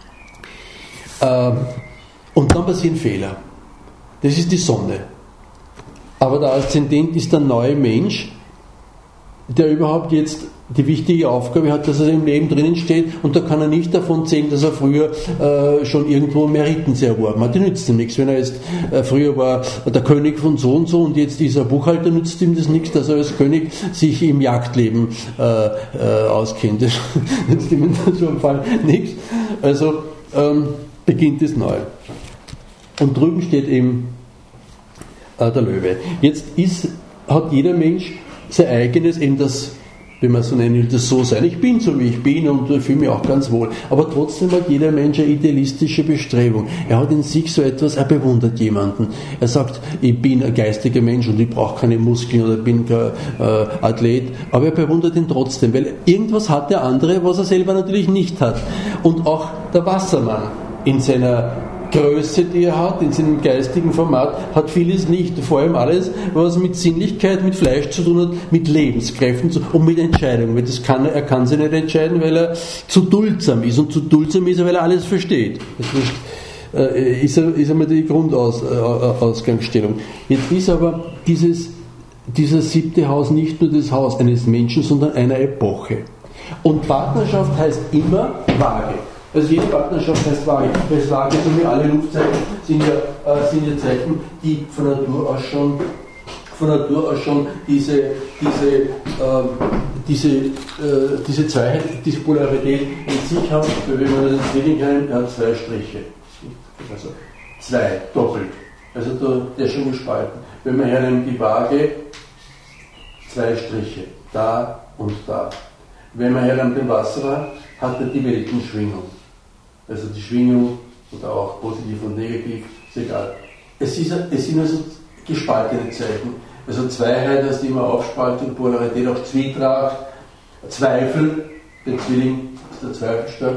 Und dann passieren Fehler. Das ist die Sonne. Aber der Aszendent ist der neue Mensch, der überhaupt jetzt die wichtige Aufgabe hat, dass er im Leben drinnen steht, und da kann er nicht davon zählen, dass er früher äh, schon irgendwo Meriten sehr erworben hat. Die nützt ihm nichts. Wenn er jetzt äh, früher war der König von so und so und jetzt ist er Buchhalter, nützt ihm das nichts, dass er als König sich im Jagdleben äh, äh, auskennt. Das nützt ihm in so einem Fall nichts. Also ähm, beginnt es neu. Und drüben steht eben äh, der Löwe. Jetzt ist, hat jeder Mensch sein eigenes, eben das, wenn man so nennen will, das So-Sein. Ich bin so, wie ich bin und fühle mich auch ganz wohl. Aber trotzdem hat jeder Mensch eine idealistische Bestrebung. Er hat in sich so etwas, er bewundert jemanden. Er sagt, ich bin ein geistiger Mensch und ich brauche keine Muskeln oder bin kein äh, Athlet. Aber er bewundert ihn trotzdem, weil irgendwas hat der andere, was er selber natürlich nicht hat. Und auch der Wassermann in seiner Größe, die er hat, in seinem geistigen Format, hat vieles nicht. Vor allem alles, was mit Sinnlichkeit, mit Fleisch zu tun hat, mit Lebenskräften und mit Entscheidungen. Weil das kann er, er kann sich nicht entscheiden, weil er zu duldsam ist. Und zu duldsam ist er, weil er alles versteht. Das ist, äh, ist, ist einmal die Grundausgangsstellung. Jetzt ist aber dieses, dieses siebte Haus nicht nur das Haus eines Menschen, sondern einer Epoche. Und Partnerschaft heißt immer Waage. Also jede Partnerschaft heißt Waage. Weil Waage, so wie alle Luftzeichen, sind ja, äh, sind ja Zeichen, die von Natur aus schon, von Natur aus schon diese, diese, äh, diese, äh, diese Zweiheit, diese Polarität in sich haben. Weil wenn man das sehen kann, er hat zwei Striche. Also zwei, doppelt. Also da, der ist schon gespalten. Wenn man hernimmt die Waage, zwei Striche, da und da. Wenn man hernimmt den Wasserrad, hat er die Weltenschwingung. Also die Schwingung, oder auch positiv und negativ, ist egal. Es, ist, es sind also gespaltene Zeichen. Also Zweiheit heißt immer Aufspaltung, Polarität, auch Zwietracht, Zweifel, der Zwilling ist der Zweifelstark.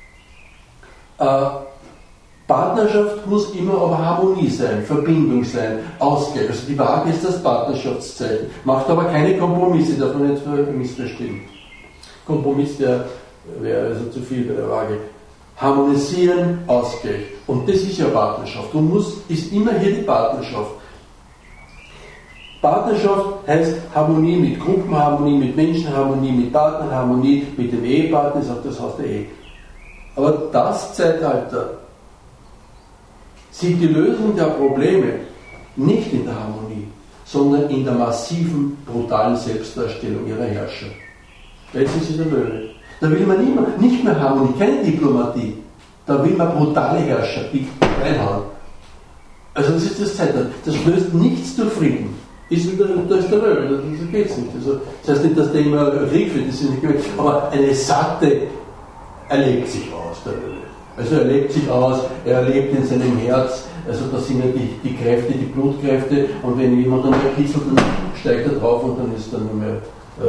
Äh, Partnerschaft muss immer aber Harmonie sein, Verbindung sein, Ausgleich. Also die Waage ist das Partnerschaftszeichen, macht aber keine Kompromisse, darf man nicht missverstehen. Kompromiss wäre wär also zu viel bei der Waage. Harmonisieren, Ausgleich. Und das ist ja Partnerschaft. Und muss, ist immer hier die Partnerschaft. Partnerschaft heißt Harmonie mit Gruppen, Harmonie mit Menschen, Harmonie mit Partnern, Harmonie mit dem Ehepartner, ist auch das Haus der Ehe. Aber das Zeitalter sieht die Lösung der Probleme nicht in der Harmonie, sondern in der massiven, brutalen Selbstdarstellung ihrer Herrscher. Jetzt ist sie der Löwe. Da will man immer, nicht mehr Harmonie, keine Diplomatie. Da will man brutale Herrscher, die reinhauen. Also das ist das Zeitalter. Das löst nichts durch Frieden. Ist der, da ist der Löwe, das geht es nicht. Also, das heißt nicht, dass der immer Krieg führt, das ist nicht gewöhnt. Aber eine Satte erlebt sich aus, der Löwe. Also er lebt sich aus, er lebt in seinem Herz, also das sind ja die, die Kräfte, die Blutkräfte, und wenn jemand dann kitzelt, dann steigt er drauf und dann ist dann nur mehr äh,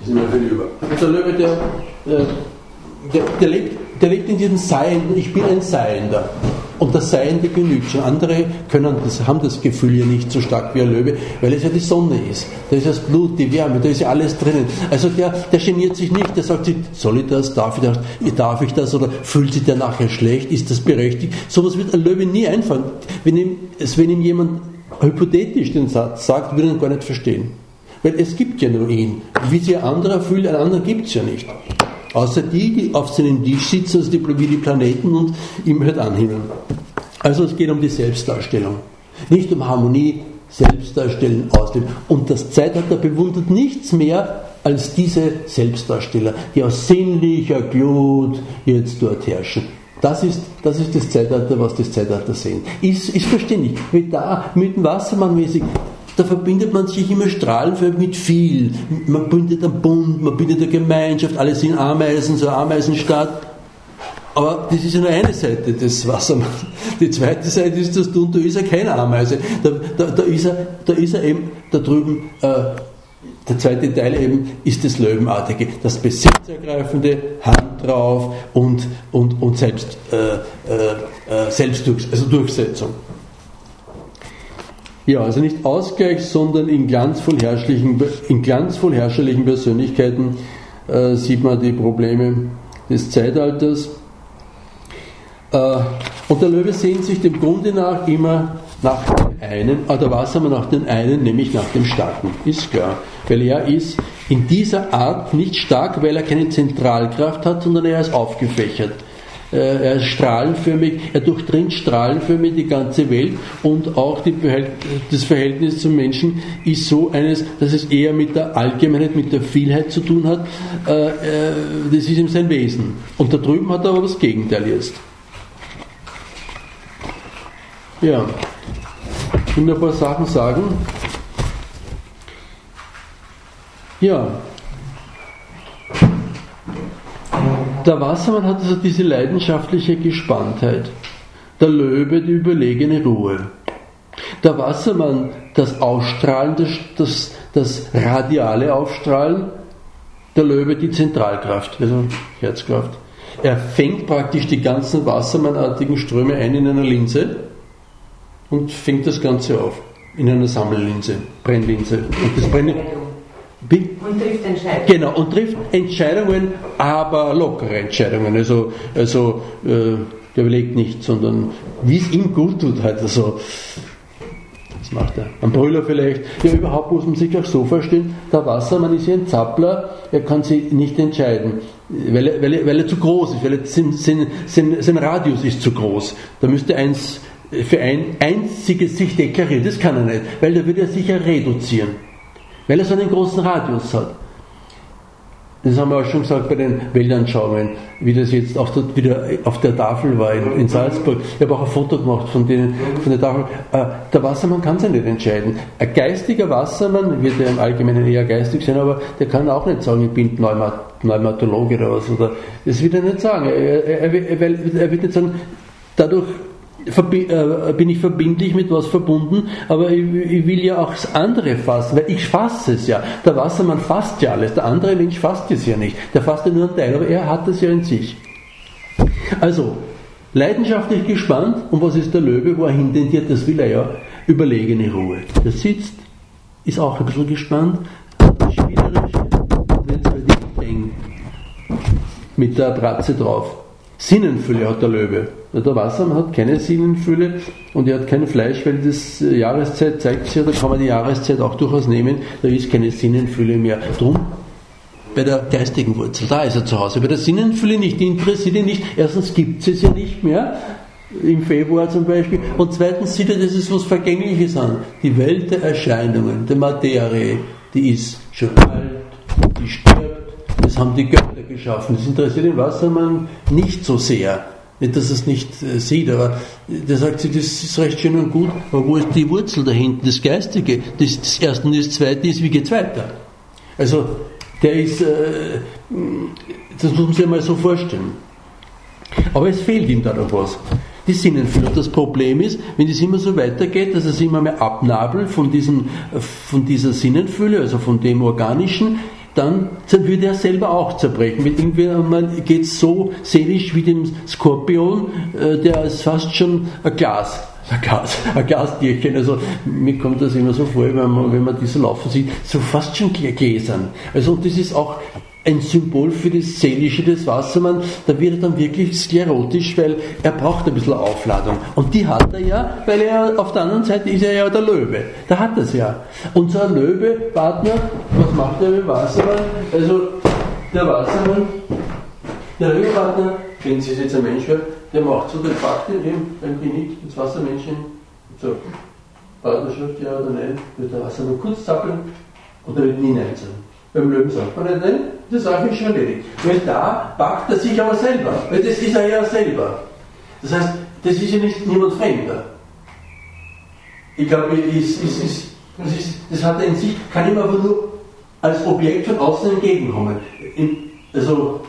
Die sind ja viel über. Und der Löwe, der, der, der, lebt, der lebt in diesem Seienden, ich bin ein Seiender. Und das Seiende genügt schon. Andere können das, haben das Gefühl ja nicht so stark wie ein Löwe, weil es ja die Sonne ist. Da ist das Blut, die Wärme, da ist ja alles drinnen. Also der, der geniert sich nicht, der sagt sich, soll ich das, darf ich das, darf ich das, oder fühlt sich der nachher schlecht, ist das berechtigt? Sowas wird ein Löwe nie einfallen. Wenn ihm, wenn ihm jemand hypothetisch den Satz sagt, würde er ihn gar nicht verstehen. Weil es gibt ja nur ihn. Wie sich ein anderer fühlt, einen anderen gibt es ja nicht. Außer die, die auf seinem Tisch sitzen, also die, wie die Planeten und ihm halt anhimmeln. Also es geht um die Selbstdarstellung. Nicht um Harmonie, Selbstdarstellen, Ausleben. Und das Zeitalter bewundert nichts mehr als diese Selbstdarsteller, die aus sinnlicher Glut jetzt dort herrschen. Das ist, das ist das Zeitalter, was das Zeitalter sehen. Ist, ist verständlich. Wie da mit dem Wassermann mäßig. Da verbindet man sich immer strahlenförmig mit viel. Man bindet einen Bund, man bindet eine Gemeinschaft, alles sind Ameisen, so eine Ameisenstadt. Aber das ist ja nur eine Seite des Wassermanns. Die zweite Seite ist das, und da ist er keine Ameise. Da, da, da, ist, er, da ist er eben, da drüben, äh, der zweite Teil eben ist das Löwenartige, das besitzergreifende, Hand drauf und, und, und selbst, äh, äh, Selbstdurch, also Durchsetzung. Ja, also nicht Ausgleich, sondern in glanzvoll, in glanzvoll herrscherlichen Persönlichkeiten äh, sieht man die Probleme des Zeitalters. Äh, und der Löwe sehnt sich dem Grunde nach immer nach dem einen, oder was haben wir nach dem einen, nämlich nach dem Starken. Ist klar. Weil er ist in dieser Art nicht stark, weil er keine Zentralkraft hat, sondern er ist aufgefächert. Er ist strahlenförmig, er durchdringt strahlenförmig die ganze Welt und auch die Behält- das Verhältnis zum Menschen ist so eines, dass es eher mit der Allgemeinheit, mit der Vielheit zu tun hat. Das ist ihm sein Wesen. Und da drüben hat er aber das Gegenteil jetzt. Ja, ich will noch ein paar Sachen sagen. Ja. Der Wassermann hat also diese leidenschaftliche Gespanntheit, der Löwe die überlegene Ruhe, der Wassermann das Ausstrahlen, das, das, das radiale Aufstrahlen, der Löwe die Zentralkraft, also Herzkraft. Er fängt praktisch die ganzen wassermannartigen Ströme ein in einer Linse und fängt das Ganze auf, in einer Sammellinse, Brennlinse. Und das Brennen Und trifft Entscheidungen. Genau, und trifft Entscheidungen, aber lockere Entscheidungen. Also, also äh, der überlegt nicht, sondern wie es ihm gut tut halt. Also, was macht er? Ein Brüller vielleicht. Ja, überhaupt muss man sich auch so verstehen, der Wassermann ist ja ein Zappler, er kann sich nicht entscheiden, weil er, weil er, weil er zu groß ist, weil er, sein, sein, sein, sein Radius ist zu groß. Da müsste eins für ein einziges sich deklarieren, das kann er nicht, weil da würde er sich ja reduzieren. Weil er so einen großen Radius hat. Das haben wir auch schon gesagt bei den Weltanschauungen, wie das jetzt auf der, wieder auf der Tafel war in, in Salzburg. Ich habe auch ein Foto gemacht von, den, von der Tafel. Äh, der Wassermann kann sich nicht entscheiden. Ein geistiger Wassermann wird ja im Allgemeinen eher geistig sein, aber der kann auch nicht sagen, ich bin Pneumat, Pneumatologe oder was. Oder, das wird er nicht sagen. Er, er, er, er, er wird nicht sagen, dadurch bin ich verbindlich mit was verbunden, aber ich will ja auch das andere fassen, weil ich fasse es ja. Der Wassermann fasst ja alles, der andere Mensch fasst es ja nicht. Der fasst ja nur einen Teil, aber er hat es ja in sich. Also, leidenschaftlich gespannt, und was ist der Löwe, wo er hintendiert, das will er ja, überlegene Ruhe. Der sitzt, ist auch ein bisschen gespannt, spielerisch, und wenn es bei dir bang, mit der Bratze drauf. Sinnenfülle hat der Löwe. Der Wassermann hat keine Sinnenfülle und er hat kein Fleisch, weil das Jahreszeit zeigt sich ja, da kann man die Jahreszeit auch durchaus nehmen, da ist keine Sinnenfülle mehr. Drum bei der geistigen Wurzel, da ist er zu Hause. Bei der Sinnenfülle nicht, die interessiert ihn nicht. Erstens gibt es ja nicht mehr, im Februar zum Beispiel, und zweitens sieht er, das ist was Vergängliches an. Die Welt der Erscheinungen, der Materie, die ist schon alt, die stirbt. Das haben die Götter geschaffen. Das interessiert den Wassermann nicht so sehr. Nicht, dass er es nicht äh, sieht, aber der sagt sich, das ist recht schön und gut, aber wo ist die Wurzel da hinten? Das Geistige, das, das Erste und das Zweite ist, wie geht's weiter? Also, der ist, äh, das muss man sich mal so vorstellen. Aber es fehlt ihm dadurch was. Die Sinnenfülle. Und das Problem ist, wenn es immer so weitergeht, dass es immer mehr abnabelt von, diesem, von dieser Sinnenfülle, also von dem Organischen, dann würde er selber auch zerbrechen. Mit irgendwann geht es so seelisch wie dem Skorpion, der ist fast schon ein Glas. Ein Glas, ein Glastierchen, also mir kommt das immer so vor, wenn man, wenn man die so laufen sieht, so fast schon gläsern. Also und das ist auch ein Symbol für das Seelische des Wassermann, da wird er dann wirklich sklerotisch, weil er braucht ein bisschen Aufladung. Und die hat er ja, weil er auf der anderen Seite ist er ja der Löwe. Da hat er es ja. Und so ein Löwe-Partner, was macht der mit Wassermann? Also der Wassermann, der Löwe-Partner, wenn Sie es jetzt ein Mensch hört, der macht so den Fakt in ihm, beim Genick, ins Wassermännchen, so, Partnerschaft, ja oder nein, wird der Wassermann kurz zappeln und er wird nie Nein sagen. Beim Löwen sagt man nicht nein, das Sache ist schon erledigt. Weil da packt er sich aber selber, weil das ist er ja selber. Das heißt, das ist ja nicht niemand Fremder. Ich glaube, es, es, es, das, ist, das hat er in sich, kann ihm aber nur als Objekt von außen entgegenkommen. In, also,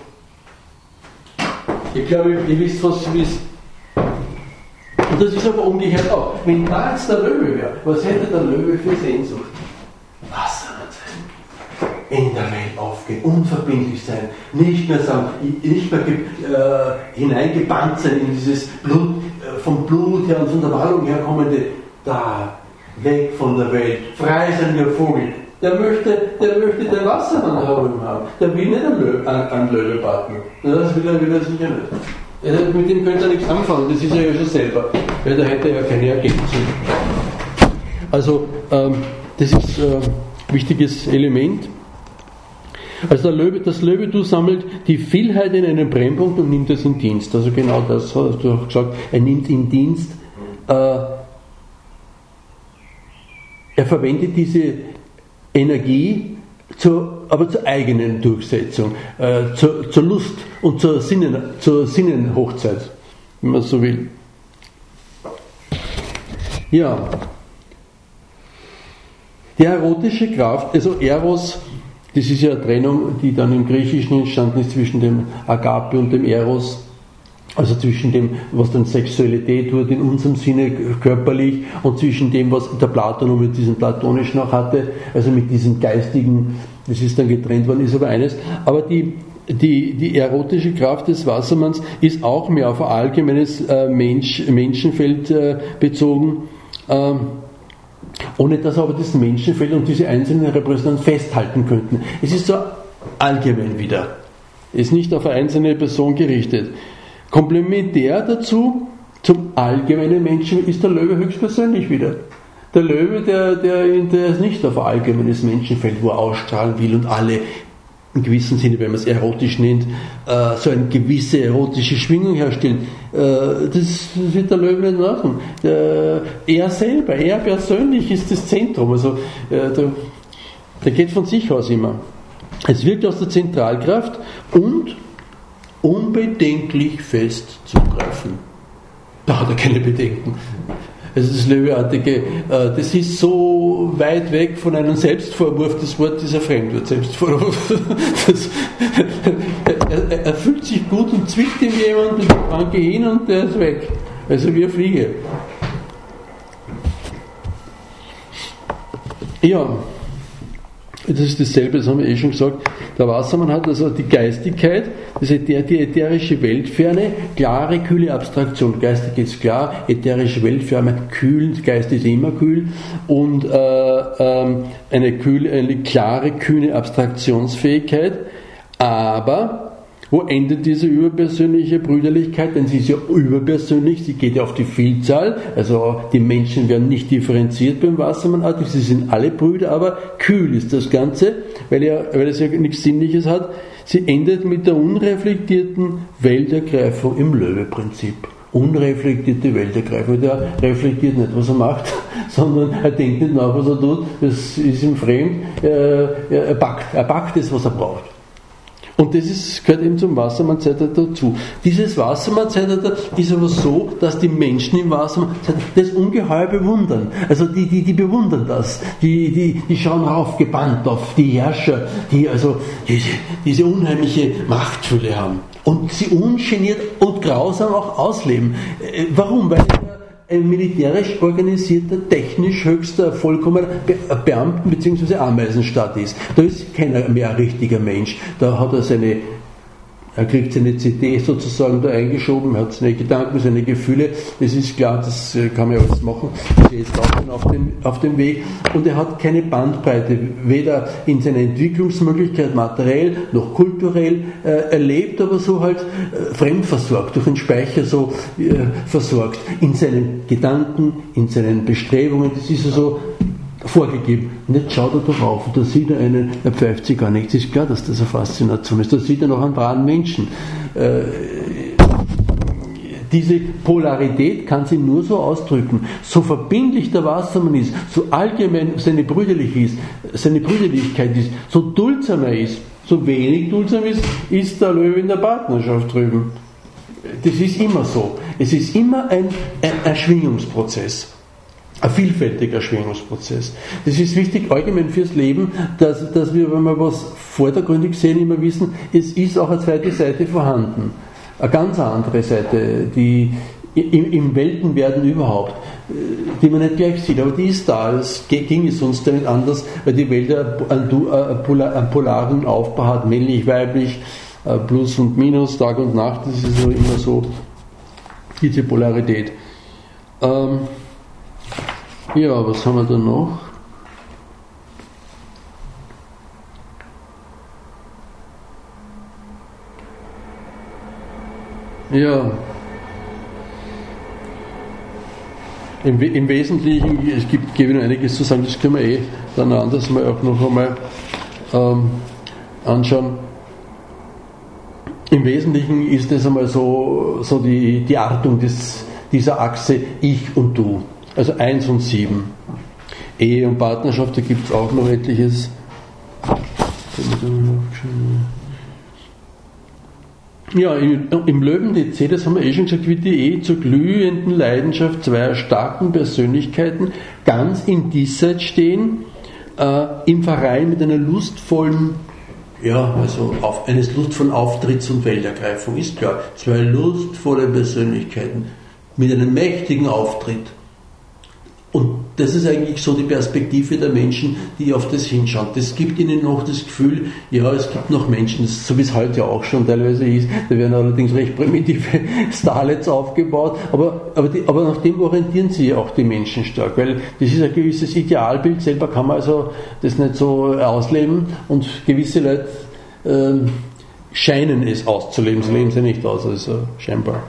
ich glaube, ihr wisst, was es ist. Und das ist aber umgekehrt auch. Wenn da jetzt der Löwe wäre, was hätte der Löwe für Sehnsucht? Wassermann sein. In der Welt aufgehen, unverbindlich sein, nicht mehr sagen, nicht mehr äh, hineingebannt sein in dieses Blut, äh, vom Blut her und von der Wallung herkommende, da, weg von der Welt, frei sein wie ein Vogel. Der möchte, der möchte den Wassermann herum haben. Der will nicht einen, Lö- einen Löwepartner. Das will er, will er sicher nicht. Ja, mit dem könnte er nichts anfangen, das ist er ja schon selber. Ja, da hätte er ja keine Ergebnisse. Also, ähm, das ist ein äh, wichtiges Element. Also der Löwe, das Löwe-Du sammelt die Vielheit in einen Brennpunkt und nimmt es in Dienst. Also genau das hast du auch gesagt. Er nimmt in Dienst. Äh, er verwendet diese Energie, zur, aber zur eigenen Durchsetzung, äh, zur, zur Lust und zur, Sinnen, zur Sinnenhochzeit, wenn man so will. Ja, die erotische Kraft, also Eros, das ist ja eine Trennung, die dann im Griechischen entstanden ist zwischen dem Agape und dem Eros. Also zwischen dem, was dann Sexualität wird in unserem Sinne körperlich und zwischen dem, was der Platon und mit diesem Platonischen auch hatte, also mit diesem geistigen, das ist dann getrennt worden, ist aber eines. Aber die, die, die erotische Kraft des Wassermanns ist auch mehr auf ein allgemeines äh, Mensch, Menschenfeld äh, bezogen, ähm, ohne dass aber das Menschenfeld und diese einzelnen Repräsentanten festhalten könnten. Es ist so allgemein wieder, ist nicht auf eine einzelne Person gerichtet. Komplementär dazu, zum allgemeinen Menschen, ist der Löwe höchstpersönlich wieder. Der Löwe, der, der, der ist nicht auf ein allgemeines Menschenfeld, wo er ausstrahlen will und alle, in gewissem Sinne, wenn man es erotisch nennt, äh, so eine gewisse erotische Schwingung herstellen. Äh, das wird der Löwe nicht machen. Der, er selber, er persönlich ist das Zentrum. Also, äh, der, der geht von sich aus immer. Es wirkt aus der Zentralkraft und unbedenklich fest zugreifen. Da hat er keine Bedenken. Also das Löweartige, das ist so weit weg von einem Selbstvorwurf, das Wort ist ein Fremdwort, Selbstvorwurf. Das, er, er fühlt sich gut und zwickt ihm jemand mit der Banke hin und der ist weg. Also wie eine Fliege. Ja, das ist dasselbe, das haben wir eh schon gesagt. Der Wassermann hat also die Geistigkeit, das ist die ätherische Weltferne, klare, kühle Abstraktion. Geistig ist klar, ätherische Weltferne, kühl, Geist ist immer kühl und äh, äh, eine, kühle, eine klare, kühne Abstraktionsfähigkeit. Aber wo endet diese überpersönliche Brüderlichkeit? Denn sie ist ja überpersönlich, sie geht ja auf die Vielzahl, also die Menschen werden nicht differenziert beim Wassermannartig, sie sind alle Brüder, aber kühl ist das Ganze, weil, ja, weil es ja nichts Sinnliches hat. Sie endet mit der unreflektierten Weltergreifung im Löwe-Prinzip. Unreflektierte Weltergreifung. Der reflektiert nicht, was er macht, sondern er denkt nicht nach, was er tut, das ist ihm fremd, er, er, packt, er packt das, was er braucht. Und das ist, gehört eben zum Wassermann-Zeitalter dazu. Dieses Wassermann-Zeitalter ist aber so, dass die Menschen im Wassermann-Zeitalter das ungeheuer bewundern. Also die, die, die bewundern das. Die, die, die schauen rauf, gebannt auf die Herrscher, die also diese, diese unheimliche Machtfülle haben. Und sie ungeniert und grausam auch ausleben. Warum? Weil ein militärisch organisierter, technisch höchster, vollkommener Be- Beamten- bzw. Ameisenstaat ist. Da ist keiner mehr ein richtiger Mensch. Da hat er seine Er kriegt seine C D sozusagen da eingeschoben, hat seine Gedanken, seine Gefühle, das ist klar, das kann man ja alles machen, das ist jetzt auch schon auf dem, auf dem Weg. Und er hat keine Bandbreite, weder in seiner Entwicklungsmöglichkeit materiell noch kulturell, äh, er lebt aber so halt äh, fremdversorgt, durch den Speicher so äh, versorgt, in seinen Gedanken, in seinen Bestrebungen, das ist so vorgegeben. Und jetzt schaut er doch auf und da sieht er einen, er pfeift sich gar nichts. Ist klar, dass das eine Faszination ist. Da sieht er noch einen wahren Menschen. Äh, diese Polarität kann sie nur so ausdrücken. So verbindlich der Wassermann ist, so allgemein seine, Brüderlich ist, seine Brüderlichkeit ist, so duldsam er ist, so wenig duldsam ist, ist der Löwe in der Partnerschaft drüben. Das ist immer so. Es ist immer ein, ein Erschwingungsprozess. Ein vielfältiger Schwingungsprozess. Das ist wichtig allgemein fürs Leben, dass, dass wir, wenn wir was vordergründig sehen, immer wissen, es ist auch eine zweite Seite vorhanden. Eine ganz andere Seite, die im, im Weltenwerden überhaupt, die man nicht gleich sieht, aber die ist da. Es ging es sonst nicht anders, weil die Welt einen polaren Aufbau hat, männlich, weiblich, Plus und Minus, Tag und Nacht, das ist so immer so diese Polarität. Ähm, Ja, was haben wir da noch? Ja, im, im Wesentlichen, es gibt, gebe noch einiges zu sagen, das können wir eh dann anders mal auch noch einmal ähm, anschauen. Im Wesentlichen ist das einmal so, so die, die Artung des, dieser Achse Ich und Du. Also eins und sieben. Ehe und Partnerschaft, da gibt es auch noch etliches. Ja, im, im Löwen-D C, das haben wir eh schon gesagt, wird die Ehe zur glühenden Leidenschaft zweier starken Persönlichkeiten ganz im Diesseits stehen, äh, im Verein mit einer lustvollen, ja, also auf, eines lustvollen Auftritts und Weltergreifung, ist klar. Zwei lustvolle Persönlichkeiten mit einem mächtigen Auftritt. Und das ist eigentlich so die Perspektive der Menschen, die auf das hinschauen. Das gibt ihnen noch das Gefühl, ja, es gibt noch Menschen, so wie es heute ja auch schon teilweise ist, da werden allerdings recht primitive Starlets aufgebaut, aber, aber, die, aber nach dem orientieren sie auch die Menschen stark, weil das ist ein gewisses Idealbild, selber kann man also das nicht so ausleben und gewisse Leute äh, scheinen es auszuleben, sie leben es ja nicht aus, also scheinbar.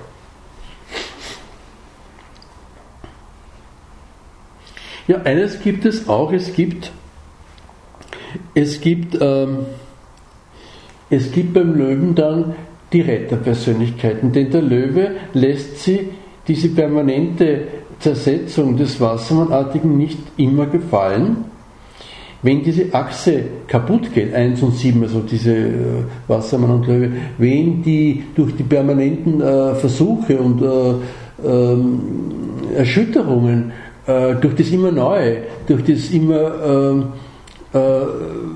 Ja, eines gibt es auch, es gibt, es gibt, ähm, es gibt beim Löwen dann die Retterpersönlichkeiten, denn der Löwe lässt sie diese permanente Zersetzung des Wassermannartigen nicht immer gefallen. Wenn diese Achse kaputt geht, eins und sieben, also diese äh, Wassermann und Löwe, wenn die durch die permanenten äh, Versuche und äh, ähm, Erschütterungen durch das immer Neue, durch das immer äh, äh,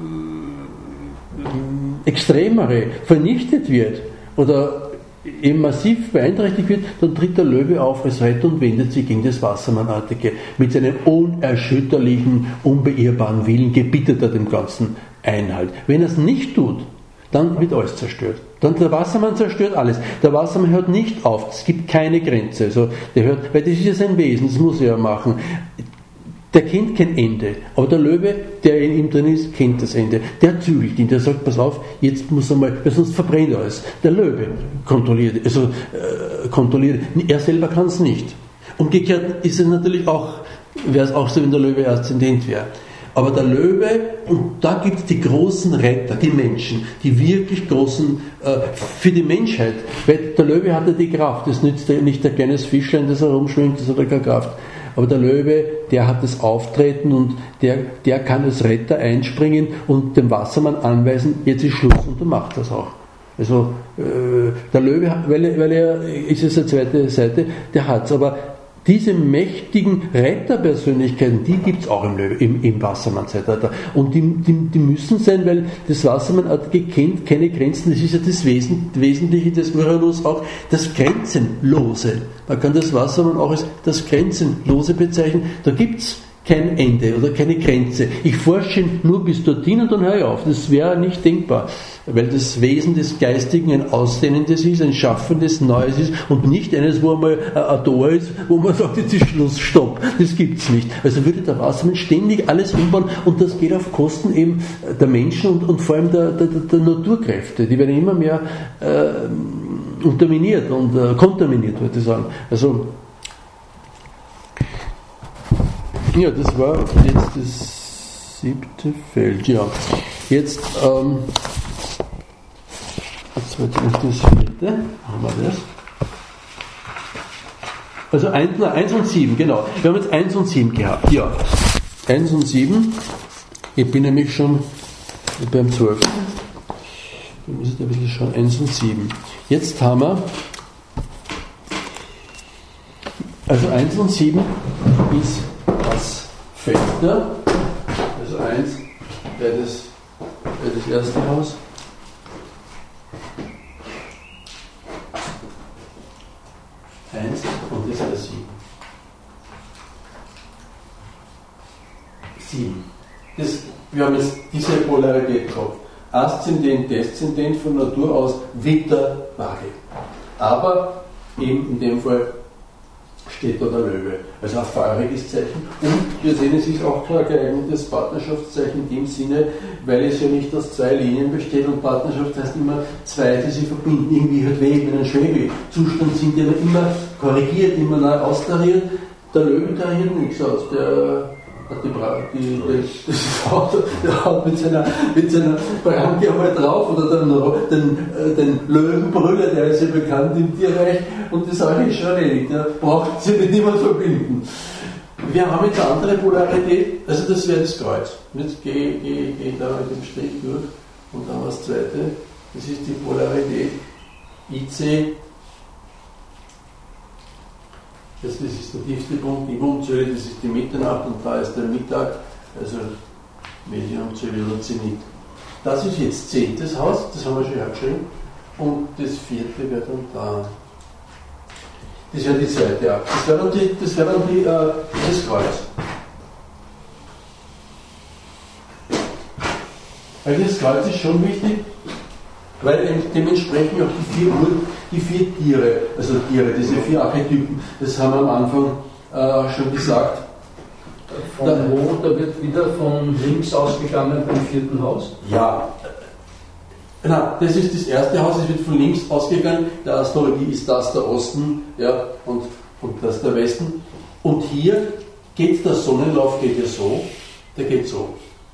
Extremere vernichtet wird oder eben massiv beeinträchtigt wird, dann tritt der Löwe auf als Retter und wendet sich gegen das Wassermannartige. Mit seinem unerschütterlichen, unbeirrbaren Willen gebietet er dem Ganzen Einhalt. Wenn er es nicht tut, dann wird alles zerstört. Dann der Wassermann zerstört alles. Der Wassermann hört nicht auf. Es gibt keine Grenze. Also der hört, weil das ist ja sein Wesen, das muss er ja machen. Der kennt kein Ende. Aber der Löwe, der in ihm drin ist, kennt das Ende. Der zügelt ihn. Der sagt, pass auf, jetzt muss er mal, weil sonst verbrennt alles. Der Löwe kontrolliert, also äh, kontrolliert. Er selber kann es nicht. Umgekehrt ist es natürlich auch, wäre es auch so, wenn der Löwe Aszendent wäre. Aber der Löwe, und da gibt es die großen Retter, die Menschen, die wirklich großen, äh, für die Menschheit, weil der Löwe hat ja die Kraft, das nützt ja nicht ein kleines Fischlein, das herumschwimmt, das hat ja keine Kraft. Aber der Löwe, der hat das Auftreten und der, der kann als Retter einspringen und dem Wassermann anweisen, jetzt ist Schluss, und der macht das auch. Also äh, der Löwe, weil er, weil er ist es eine zweite Seite, der hat es, aber diese mächtigen Retterpersönlichkeiten, die gibt es auch im, im, im Wassermann-Zeitalter. Und die, die, die müssen sein, weil das Wassermann-artige kennt keine Grenzen. Das ist ja das Wesen, Wesentliche des Uranus auch, das Grenzenlose. Man kann das Wassermann auch als das Grenzenlose bezeichnen. Da gibt es kein Ende oder keine Grenze. Ich forsche nur bis dorthin und dann höre ich auf. Das wäre nicht denkbar, weil das Wesen des Geistigen ein Ausdehnendes ist, ein Schaffendes, Neues ist und nicht eines, wo einmal ein Tor ist, wo man sagt, jetzt ist Schluss, Stopp. Das gibt es nicht. Also würde der Wassermann ständig alles umbauen und das geht auf Kosten eben der Menschen und, und vor allem der, der, der Naturkräfte. Die werden immer mehr äh, unterminiert und äh, kontaminiert, würde ich sagen. Also ja, das war jetzt das siebte Feld. Ja, jetzt, ähm, jetzt wird das vierte. Haben wir das? Also eins und sieben, genau. Wir haben jetzt eins und sieben gehabt. Ja, eins und sieben. Ich bin nämlich schon beim zwölften. Da muss ich ein bisschen schauen. eins und sieben. Jetzt haben wir, also eins und sieben ist das Feld, ja? Also eins wäre das, wäre das erste Haus. eins und das wäre sieben. sieben. Das, wir haben jetzt diese Polarität gehabt. Aszendent, Deszendent von Natur aus Witter, Waage. Aber eben in dem Fall steht da der Löwe, also ein feuriges Zeichen. Und wir sehen, es ist auch kein geeignetes Partnerschaftszeichen in dem Sinne, weil es ja nicht aus zwei Linien besteht und Partnerschaft heißt immer zwei, die sich verbinden, irgendwie halt Leben in einem Schwebezustand sind, die aber immer korrigiert, immer neu austariert. Der Löwe tariert nichts aus, der hat die, die, das, das Auto, der haut mit seiner, mit seiner Pranke einmal drauf oder den, den, den Löwenbrüller, der ist ja bekannt im Tierreich und die Sache ist schon erledigt, der braucht sich mit niemand verbinden. Wir haben jetzt eine andere Polarität, also das wäre das Kreuz. Jetzt gehe ich geh, geh da mit dem Strich durch und dann haben wir das zweite, das ist die Polarität I C. Das ist der tiefste Punkt, die Wundzölle, das ist die Mitternacht und da ist der Mittag, also Medium, Zölle oder Zenit. Das ist jetzt zehntes Haus, das haben wir schon hergeschrieben, und das vierte wäre dann da. Das wäre die zweite Achse. Das wäre dann, die, das, wär dann die, äh, das Kreuz. Weil das Kreuz ist schon wichtig, weil dementsprechend auch die vier, die vier Tiere, also Tiere, diese vier Archetypen, das haben wir am Anfang äh, schon gesagt. Von da, wo, da wird wieder von links ausgegangen beim vierten Haus? Ja, genau, das ist das erste Haus, es wird von links ausgegangen, der Astrologie ist das der Osten, ja, und, und das der Westen. Und hier geht der Sonnenlauf geht ja so, der geht so.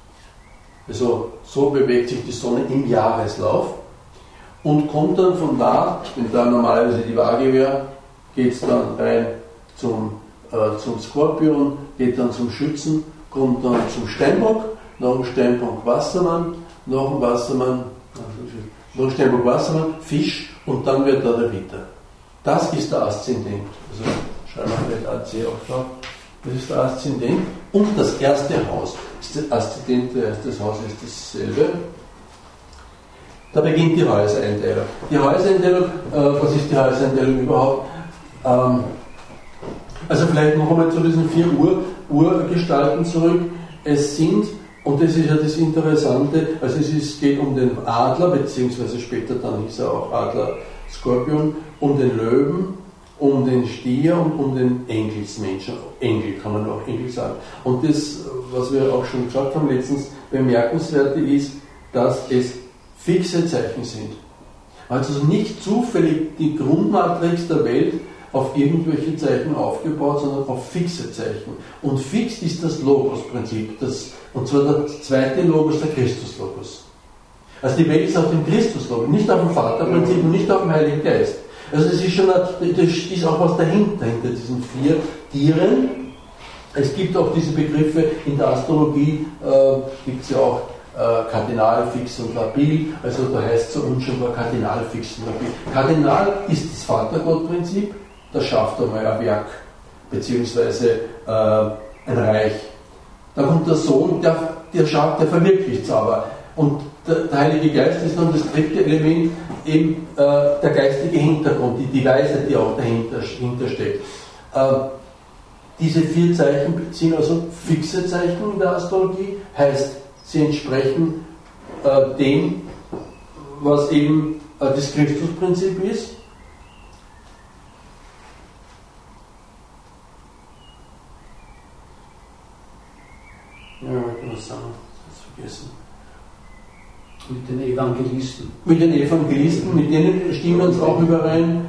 Also so bewegt sich die Sonne im Jahreslauf. Und kommt dann von da, wenn da normalerweise die Waage wäre, geht es dann rein zum, äh, zum Skorpion, geht dann zum Schützen, kommt dann zum Steinbock, nach dem Steinbock Wassermann, nach dem Wassermann, nach dem Steinbock Wassermann, Fisch und dann wird da der Witter. Das ist der Aszendent. Also schreiben wir vielleicht A C auch drauf. Das ist der Aszendent. Und das erste Haus. Das Aszendent, das Haus ist dasselbe. Da beginnt die Häusereinteilung. Die Häusereinteilung, äh, was ist die Häusereinteilung überhaupt? Ähm, also vielleicht noch einmal zu diesen vier Ur, Urgestalten zurück. Es sind, und das ist ja das Interessante, also es ist, geht um den Adler, beziehungsweise später dann hieß er auch Adler Skorpion, um den Löwen, um den Stier und um den Engelsmenschen. Engel kann man auch Engel sagen. Und das, was wir auch schon gesagt haben letztens, bemerkenswert ist, dass es fixe Zeichen sind. Also nicht zufällig die Grundmatrix der Welt auf irgendwelche Zeichen aufgebaut, sondern auf fixe Zeichen. Und fix ist das Logos-Prinzip, das, und zwar der zweite Logos, der Christus-Logos. Also die Welt ist auf dem Christus-Logos, nicht auf dem Vaterprinzip und nicht auf dem Heiligen Geist. Also das ist schon, das ist auch was dahinter, hinter diesen vier Tieren. Es gibt auch diese Begriffe in der Astrologie, äh, gibt es ja auch Äh, Kardinal, fix und labil, also da heißt es so unscheinbar Kardinal, fix und labil. Kardinal ist das Vatergottprinzip, das schafft einmal ein Werk beziehungsweise äh, ein Reich. Dann kommt der Sohn, der, der schaut, der verwirklicht es aber. Und der, der Heilige Geist ist dann das dritte Element, eben äh, der geistige Hintergrund, die, die Weisheit, die auch dahinter, dahinter steckt. Äh, diese vier Zeichen sind also fixe Zeichen in der Astrologie, heißt, sie entsprechen äh, dem, was eben äh, das Christusprinzip ist. Ja, ich kann das sagen, das vergessen. Mit den Evangelisten. Mit den Evangelisten, mit denen stimmen wir uns auch überein.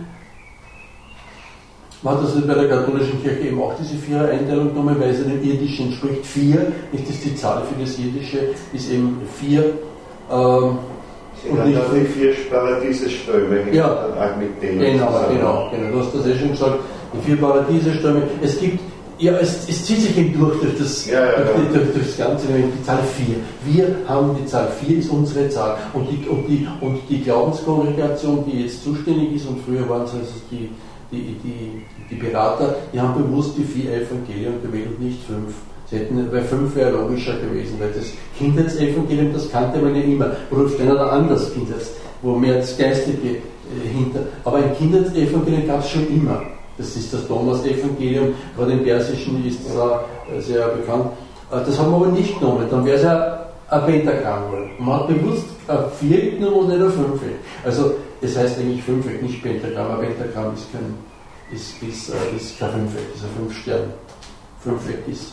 Man hat also bei der katholischen Kirche eben auch diese Vierer-Einteilung genommen, weil es einem irdischen entspricht. Vier, nicht das die Zahl für das irdische, ist eben vier. Ähm, sind und nicht die vier Paradiesströme, ja, mit denen genau, genau, genau, du hast das eh schon gesagt, die vier Paradiesströme. Es gibt, ja, es, es zieht sich eben durch, durch, das, ja, ja, durch, ja. durch, durch das Ganze, nämlich die Zahl vier. Wir haben die Zahl vier, ist unsere Zahl. Und die, und die, und die Glaubenskongregation, die jetzt zuständig ist, und früher waren es also die, die, die, die Berater, die haben bewusst die vier Evangelien gewählt und nicht fünf. Sie hätten, weil fünf wäre logischer gewesen, weil das Kindheitsevangelium, das kannte man ja immer. Rudolf Steiner hat anders Kindheits, wo mehr das Geistige äh, hinter. Aber ein Kindheitsevangelium gab es schon immer. Das ist das Thomas-Evangelium, gerade im Persischen ist das auch sehr bekannt. Das haben wir aber nicht genommen, dann wäre es ja ein Pentagramm geworden. Man hat bewusst ein Viereck genommen und nicht ein Fünfeck. Also, es heißt eigentlich Fünfeck, nicht Pentagramm. Ein Pentagramm ist kein, ist, ist, äh, ist kein Fünfeck, ist ein Fünf-Stern. Fünfeck ist.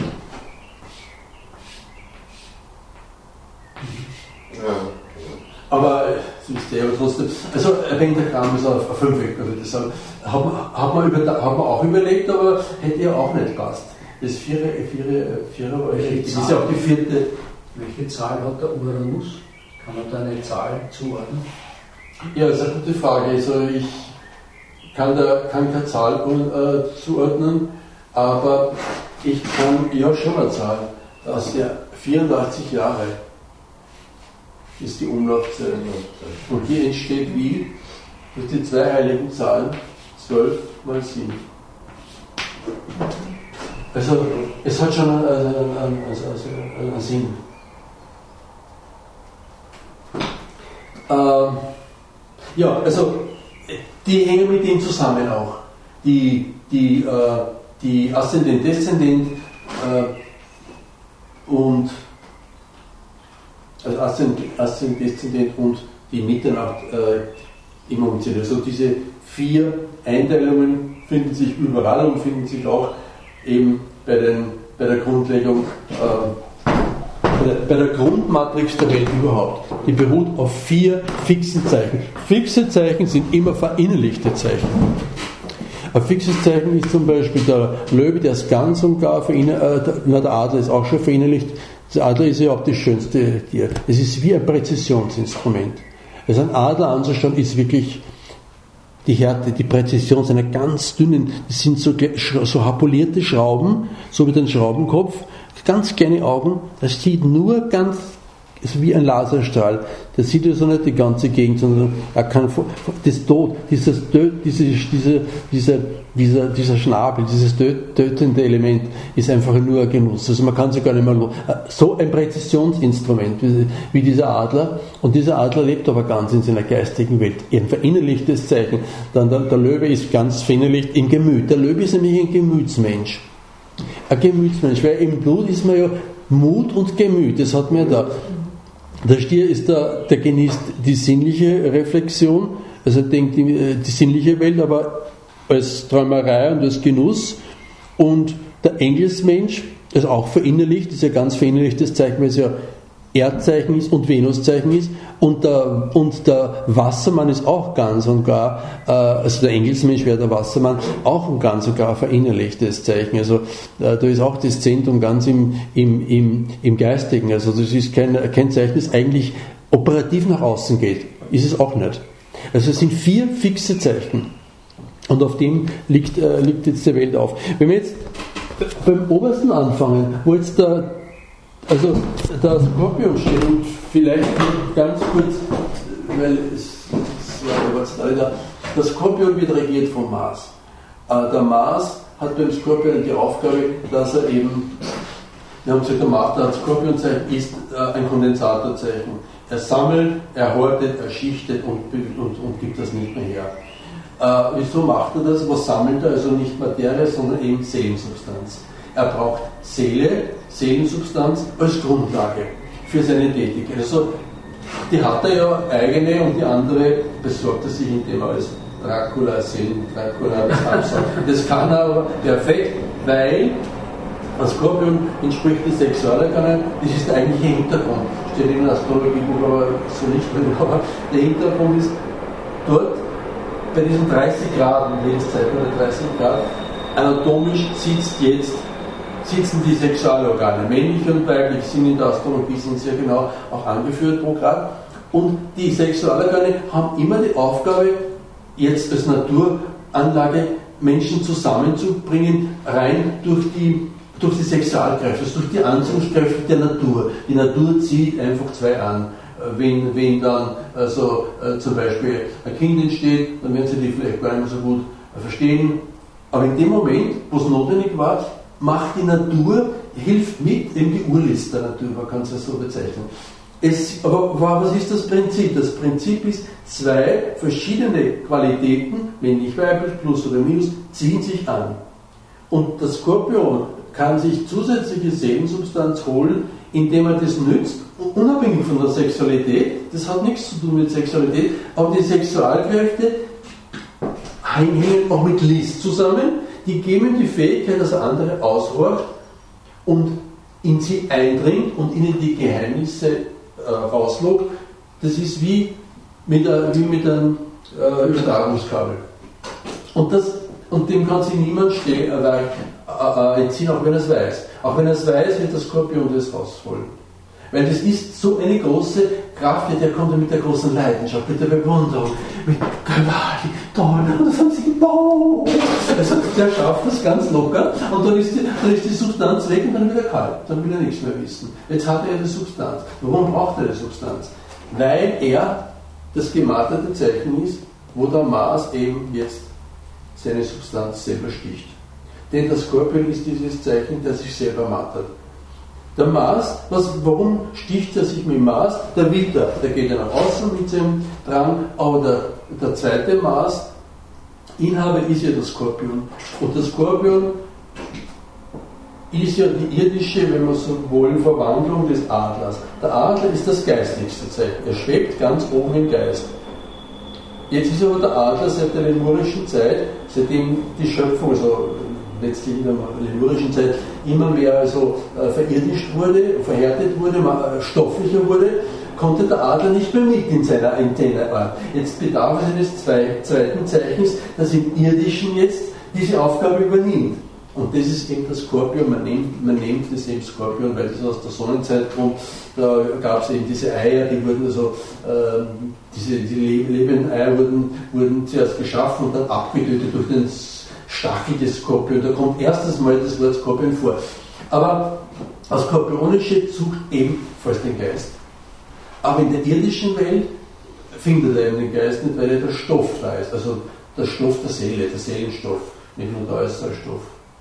Ja. Aber, das wisst ihr aber trotzdem, also ein Pentagramm ist ein Fünfeck, also das hat man, hat, man über, hat man auch überlegt, aber hätte ja auch nicht passt. Das Vierer, Vierer, Vierer war richtig, das ist ja auch die vierte. Welche Zahl hat der Uranus? Kann man da eine Zahl zuordnen? Ja, das ist eine gute Frage. Also ich kann, da, kann keine Zahl äh, zuordnen, aber ich kann ja schon eine Zahl. Aus der vierundachtzig Jahre ist die Umlaufzeit. Und die entsteht wie? Durch die zwei heiligen Zahlen, zwölf mal sieben. Also es hat schon einen, einen, einen, einen, einen Sinn. Ähm, ja, also die hängen mit dem zusammen auch. Die, die, äh, die Aszendent, Deszendent äh, und also Aszendent, Deszendent und die Mitternacht äh, im Umzählen. Also diese vier Einteilungen finden sich überall und finden sich auch eben bei, den, bei der Grundlegung, äh, bei, der, bei der Grundmatrix der Welt überhaupt. Die beruht auf vier fixen Zeichen. Fixe Zeichen sind immer verinnerlichte Zeichen. Ein fixes Zeichen ist zum Beispiel der Löwe, der ist ganz und gar verinnerlicht, äh, der Adler ist auch schon verinnerlicht. Der Adler ist ja auch das schönste Tier. Es ist wie ein Präzisionsinstrument. Also ein Adler anzuschauen ist wirklich die Härte, die Präzision seiner ganz dünnen, das sind so, so hapolierte Schrauben, so wie ein Schraubenkopf, ganz kleine Augen, das sieht nur ganz, ist wie ein Laserstrahl, der sieht also nicht die ganze Gegend, sondern er kann das Tod, dieses diese, diese, dieser, dieser, dieser Schnabel, dieses tötende Element ist einfach nur ein Genuss. Also man kann sich gar nicht mehr so ein Präzisionsinstrument wie, wie dieser Adler, und dieser Adler lebt aber ganz in seiner geistigen Welt. Ein verinnerlichtes Zeichen. Dann der, der Löwe ist ganz verinnerlicht im Gemüt. Der Löwe ist nämlich ein Gemütsmensch. Ein Gemütsmensch, weil im Blut ist man ja Mut und Gemüt, das hat man ja da. Der Stier ist der, der genießt die sinnliche Reflexion, also denkt die, die sinnliche Welt, aber als Träumerei und als Genuss. Und der Engelsmensch ist auch verinnerlicht, ist ja ganz verinnerlichtes Zeichen, weil es ja Erdzeichen ist und Venuszeichen ist. Und der, und der Wassermann ist auch ganz und gar, äh, also der Engelsmensch wäre der Wassermann, auch ein ganz und gar verinnerlichtes Zeichen. Also äh, da ist auch das Zentrum ganz im, im, im, im Geistigen. Also das ist kein, kein Zeichen, das eigentlich operativ nach außen geht. Ist es auch nicht. Also es sind vier fixe Zeichen. Und auf dem liegt, äh, liegt jetzt die Welt auf. Wenn wir jetzt beim obersten anfangen, wo jetzt der Also der Skorpion steht, und vielleicht ganz kurz, weil es, es war ja was da, der Skorpion wird regiert vom Mars. Äh, der Mars hat beim Skorpion die Aufgabe, dass er eben, wir haben gesagt, der Mars, das Skorpionzeichen ist äh, ein Kondensatorzeichen. Er sammelt, er hortet, er schichtet und, und, und gibt das nicht mehr her. Äh, wieso macht er das? Was sammelt er? Also nicht Materie, sondern eben Seelensubstanz. Er braucht Seele, Seelensubstanz als Grundlage für seine Tätigkeit. Also die hat er ja eigene und die andere besorgt er sich, indem er als Dracula, Seelen, Dracula das absaugt. Das kann er aber perfekt, weil ein Skorpion entspricht die Sexualorgane, das ist der eigentliche Hintergrund. Steht in einem Astrologiebuch, aber so nicht drin, aber der Hintergrund ist dort bei diesen dreißig Grad, Lebenszeit oder dreißig Grad, anatomisch sitzt jetzt, sitzen die Sexualorgane, männlich und weiblich, sind in der Astrologie sind sehr genau auch angeführt pro Grad. Und die Sexualorgane haben immer die Aufgabe, jetzt als Naturanlage Menschen zusammenzubringen, rein durch die, durch die Sexualkräfte, also durch die Anziehungskräfte der Natur. Die Natur zieht einfach zwei an. Wenn, wenn dann also, äh, zum Beispiel ein Kind entsteht, dann werden sie die vielleicht gar nicht mehr so gut äh, verstehen. Aber in dem Moment, wo es notwendig war, macht die Natur, hilft mit, eben die Urlist der Natur, man kann es ja so bezeichnen. Es, aber was ist das Prinzip? Das Prinzip ist, zwei verschiedene Qualitäten, männlich, weiblich, plus oder minus, ziehen sich an. Und der Skorpion kann sich zusätzliche Seelensubstanz holen, indem er das nützt, unabhängig von der Sexualität. Das hat nichts zu tun mit Sexualität, aber die Sexualkräfte hängen auch mit List zusammen. Die geben die Fähigkeit, dass er andere aushorcht und in sie eindringt und ihnen die Geheimnisse äh, rauslockt. Das ist wie mit, a, wie mit einem äh, Übertragungskabel. Und, das, und dem kann sich niemand stehen, äh, äh, entziehen, auch wenn er es weiß. Auch wenn er es weiß, wird der Skorpion das rausholen. Weil das ist so eine große Kraft, der kommt ja mit der großen Leidenschaft, mit der Bewunderung, mit gewaltig, toll, und das haben sie gebaut. Also der schafft das ganz locker und dann ist, die, dann ist die Substanz weg und dann wieder kalt, dann will er nichts mehr wissen. Jetzt hat er die Substanz. Warum braucht er die Substanz? Weil er das gemarterte Zeichen ist, wo der Mars eben jetzt seine Substanz selber sticht. Denn der Skorpion ist dieses Zeichen, das sich selber martert. Der Mars, was, warum sticht er sich mit dem Mars? Der Witter, der geht ja nach außen mit seinem Drang, aber der, der zweite Mars, Inhaber ist ja der Skorpion. Und der Skorpion ist ja die irdische, wenn wir so wollen, Verwandlung des Adlers. Der Adler ist das geistigste Zeichen. Er schwebt ganz oben im Geist. Jetzt ist aber der Adler seit der lemurischen Zeit, seitdem die Schöpfung, also letztlich in der lemurischen Zeit, immer mehr also, äh, verirdischt wurde, verhärtet wurde, äh, stofflicher wurde, konnte der Adler nicht mehr mit in seiner Antenneart. Jetzt bedarf es eines zwei, zweiten Zeichens, das im Irdischen jetzt diese Aufgabe übernimmt. Und das ist eben der Skorpion, man nennt, man nennt das eben Skorpion, weil das aus der Sonnenzeit kommt. Da gab es eben diese Eier, die wurden also, äh, diese die lebenden Eier wurden, wurden zuerst geschaffen und dann abgetötet durch den Stachel des Skorpion. Da kommt erstes Mal das Wort Skorpion vor. Aber das Skorpionische sucht ebenfalls den Geist. Aber in der irdischen Welt findet er eben den Geist nicht, weil er der Stoff da ist. Also der Stoff der Seele, der Seelenstoff, nicht nur der äußere Stoff.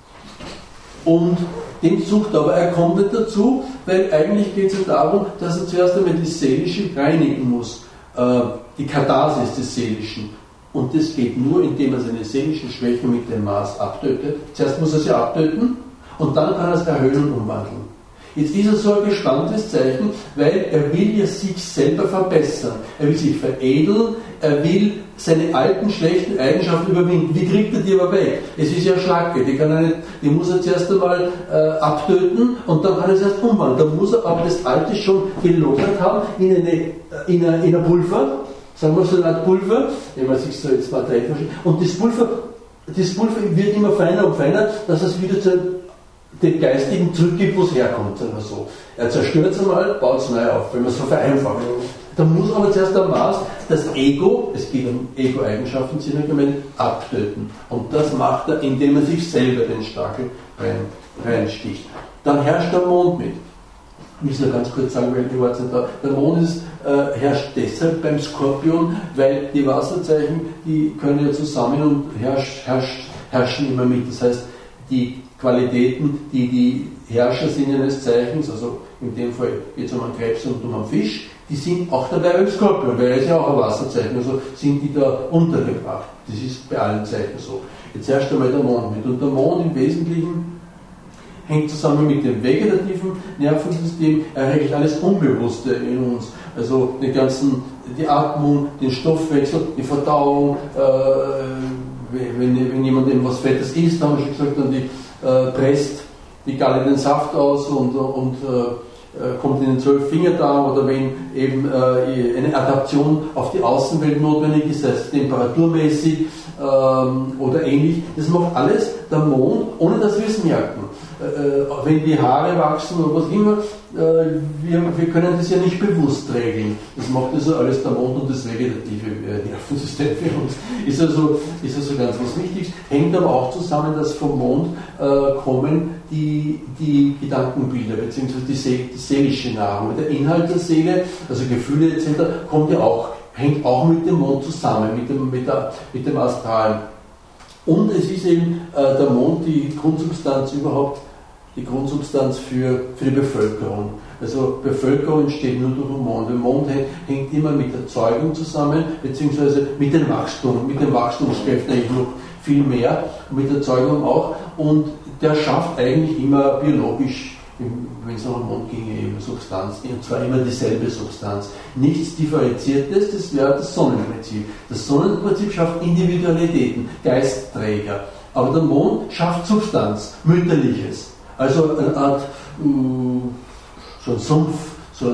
Und den sucht er, aber er kommt nicht dazu, weil eigentlich geht es ja darum, dass er zuerst einmal das Seelische reinigen muss, äh, die Katharsis des Seelischen. Und das geht nur, indem er seine seelischen Schwächen mit dem Mars abtötet. Zuerst muss er sie abtöten und dann kann er es erhöhen und umwandeln. Jetzt ist er so ein gespanntes Zeichen, weil er will ja sich selber verbessern. Er will sich veredeln, er will seine alten schlechten Eigenschaften überwinden. Wie kriegt er die aber weg? Es ist ja Schlacke, die, kann er nicht, die muss er zuerst einmal äh, abtöten und dann kann er es erst umwandeln. Dann muss er aber das Alte schon gelockert haben in eine, in eine, in eine Pulver, sagen wir so eine Art Pulver, wenn man sich so jetzt materiell versteht. Und das Pulver, das Pulver wird immer feiner und feiner, dass es wieder zu den Geistigen zurückgibt, wo es herkommt, sagen wir so. Er zerstört es einmal, baut es neu auf, wenn man es so vereinfacht. Da muss aber zuerst der Mars das Ego, es geht um Ego-Eigenschaften, sind ja gemeint, abtöten. Und das macht er, indem er sich selber den Stachel rein, reinsticht. Dann herrscht der Mond mit. Ich muss nur ganz kurz sagen, weil die Worte sind da. Der Mond ist, äh, herrscht deshalb beim Skorpion, weil die Wasserzeichen, die können ja zusammen und herrscht, herrscht herrschen immer mit. Das heißt, die Qualitäten, die die Herrscher sind eines Zeichens, also in dem Fall geht es um einen Krebs und um einen Fisch, die sind auch dabei beim Skorpion, weil er ist ja auch ein Wasserzeichen, also sind die da untergebracht. Das ist bei allen Zeichen so. Jetzt herrscht einmal der Mond mit. Und der Mond im Wesentlichen hängt zusammen mit dem vegetativen Nervensystem, er regelt alles Unbewusste in uns. Also den ganzen, die Atmung, den Stoffwechsel, die Verdauung, äh, wenn, wenn jemand eben was Fettes isst, haben wir schon gesagt, dann die, äh, presst die Galle den Saft aus und, und äh, kommt in den Zwölffingerdarm, oder wenn eben äh, eine Adaption auf die Außenwelt notwendig ist, das heißt temperaturmäßig ähm, oder ähnlich. Das macht alles der Mond, ohne dass wir es merken. Äh, wenn die Haare wachsen oder was immer, äh, wir, wir können das ja nicht bewusst regeln. Das macht also alles der Mond und das vegetative äh, Nervensystem für uns. Ist also, ist also ganz was Wichtiges. Hängt aber auch zusammen, dass vom Mond äh, kommen die, die Gedankenbilder bzw. Die, See, die seelische Nahrung. Der Inhalt der Seele, also Gefühle et cetera, kommt ja auch, hängt auch mit dem Mond zusammen, mit dem, mit der, mit dem Astralen. Und es ist eben äh, der Mond die Grundsubstanz überhaupt, die Grundsubstanz für, für die Bevölkerung. Also Bevölkerung entsteht nur durch den Mond. Der Mond hängt immer mit der Zeugung zusammen, beziehungsweise mit dem Wachstum, mit den Wachstumskräften eigentlich noch viel mehr, mit der Zeugung auch. Und der schafft eigentlich immer biologisch, wenn es um den Mond ginge, eben Substanz, und zwar immer dieselbe Substanz. Nichts Differenziertes, das wäre das Sonnenprinzip. Das Sonnenprinzip schafft Individualitäten, Geistträger. Aber der Mond schafft Substanz, Mütterliches. Also eine Art, so ein Sumpf, so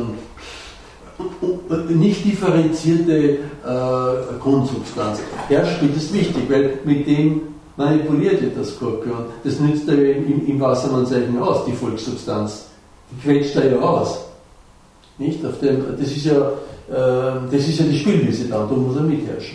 eine nicht differenzierte äh, Grundsubstanz. Ja, spielt es wichtig, weil mit dem manipuliert wird der Skorpion. Das nützt er im, im Wassermannzeichen aus, die Volkssubstanz. Die quetscht er ja aus. Nicht? Auf dem, das, ist ja, äh, das ist ja die Spielwiese da, da muss er mitherrschen.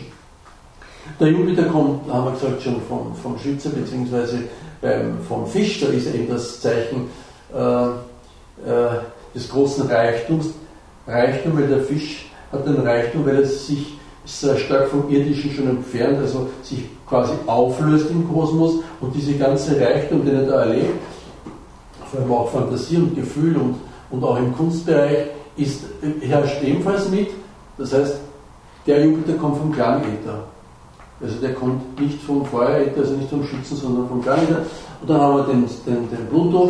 Der Jupiter kommt, haben wir gesagt, schon vom, vom Schütze, beziehungsweise beim, vom Fisch, da ist eben das Zeichen äh, äh, des großen Reichtums. Reichtum, weil der Fisch hat den Reichtum, weil er sich sehr stark vom Irdischen schon entfernt, also sich quasi auflöst im Kosmos, und diese ganze Reichtum, den er da erlebt, vor allem auch Fantasie und Gefühl und, und auch im Kunstbereich, ist, herrscht ebenfalls mit. Das heißt, der Jupiter kommt vom Klangäther. Also der kommt nicht vom Feueräther, also nicht vom Schützen, sondern vom Klangäther. Und dann haben wir den, den, den Pluto,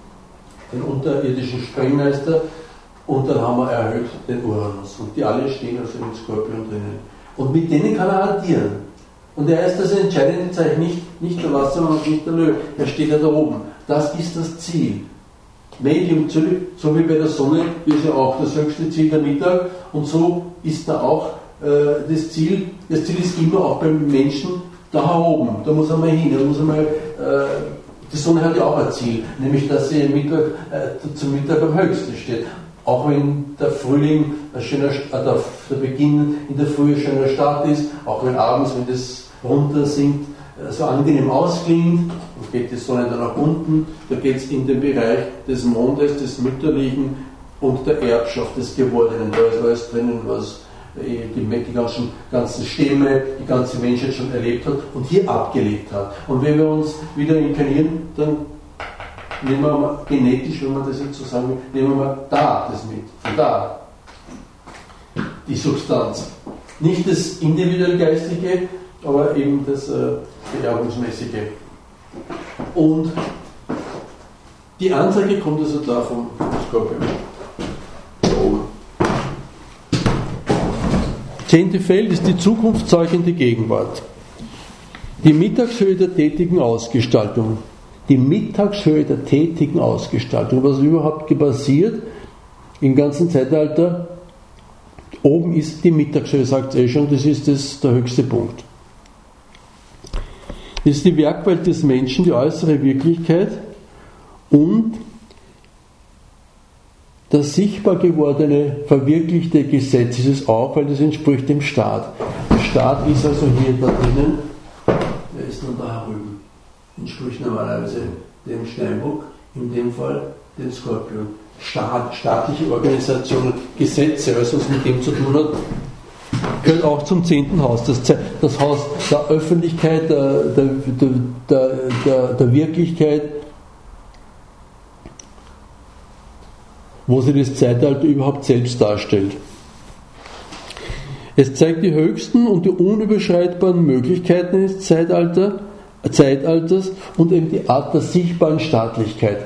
den unterirdischen Sprengmeister, und dann haben wir erhöht den Uranus. Und die alle stehen also im Skorpion drinnen. Und mit denen kann er addieren. Und er ist das entscheidende Zeichen, nicht, nicht der Wassermann und nicht der Löwe. Er steht ja da oben. Das ist das Ziel. Medium, so wie bei der Sonne, ist ja auch das höchste Ziel der Mittag. Und so ist da auch äh, das Ziel. Das Ziel ist immer auch beim Menschen da oben. Da muss er mal hin. Da muss er mal, äh, die Sonne hat ja auch ein Ziel, nämlich dass sie Mittag, äh, zum Mittag am höchsten steht. Auch wenn der Frühling ein schöner, äh, der, der Beginn in der Früh ein schöner Start ist, auch wenn abends, wenn das runter sinkt, äh, so angenehm ausklingt, und geht die Sonne dann nach unten, da geht es in den Bereich des Mondes, des Mütterlichen und der Erbschaft des Gewordenen. Da ist alles drinnen, was äh, die, die ganzen, ganzen Stämme, die ganze Menschheit schon erlebt hat und hier abgelegt hat. Und wenn wir uns wieder inkarnieren, dann nehmen wir mal genetisch, wenn man das jetzt so sagen will, nehmen wir mal da das mit, von da, die Substanz. Nicht das individuell Geistige, aber eben das äh, Vererbungsmäßige. Und die Ansage kommt also da vom Skorpion. Da oben. Zehnte Feld ist die zukunftszeugende Gegenwart. Die Mittagshöhe der tätigen Ausgestaltung. Die Mittagshöhe der tätigen Ausgestaltung, was überhaupt passiert im ganzen Zeitalter, oben ist die Mittagshöhe, sagt es eh schon, das ist das, der höchste Punkt. Das ist die Werkwelt des Menschen, die äußere Wirklichkeit und das sichtbar gewordene, verwirklichte Gesetz ist es auch, weil das entspricht dem Staat. Der Staat ist also hier da drinnen, wer ist nun da herüben? Entspricht normalerweise dem Steinbock, in dem Fall dem Skorpion. Staat, staatliche Organisationen, Gesetze, alles was mit dem zu tun hat, gehört auch zum zehnten Haus. Das, das Haus der Öffentlichkeit, der, der, der, der, der Wirklichkeit, wo sie das Zeitalter überhaupt selbst darstellt. Es zeigt die höchsten und die unüberschreitbaren Möglichkeiten des Zeitalter, Zeitalters und eben die Art der sichtbaren Staatlichkeit.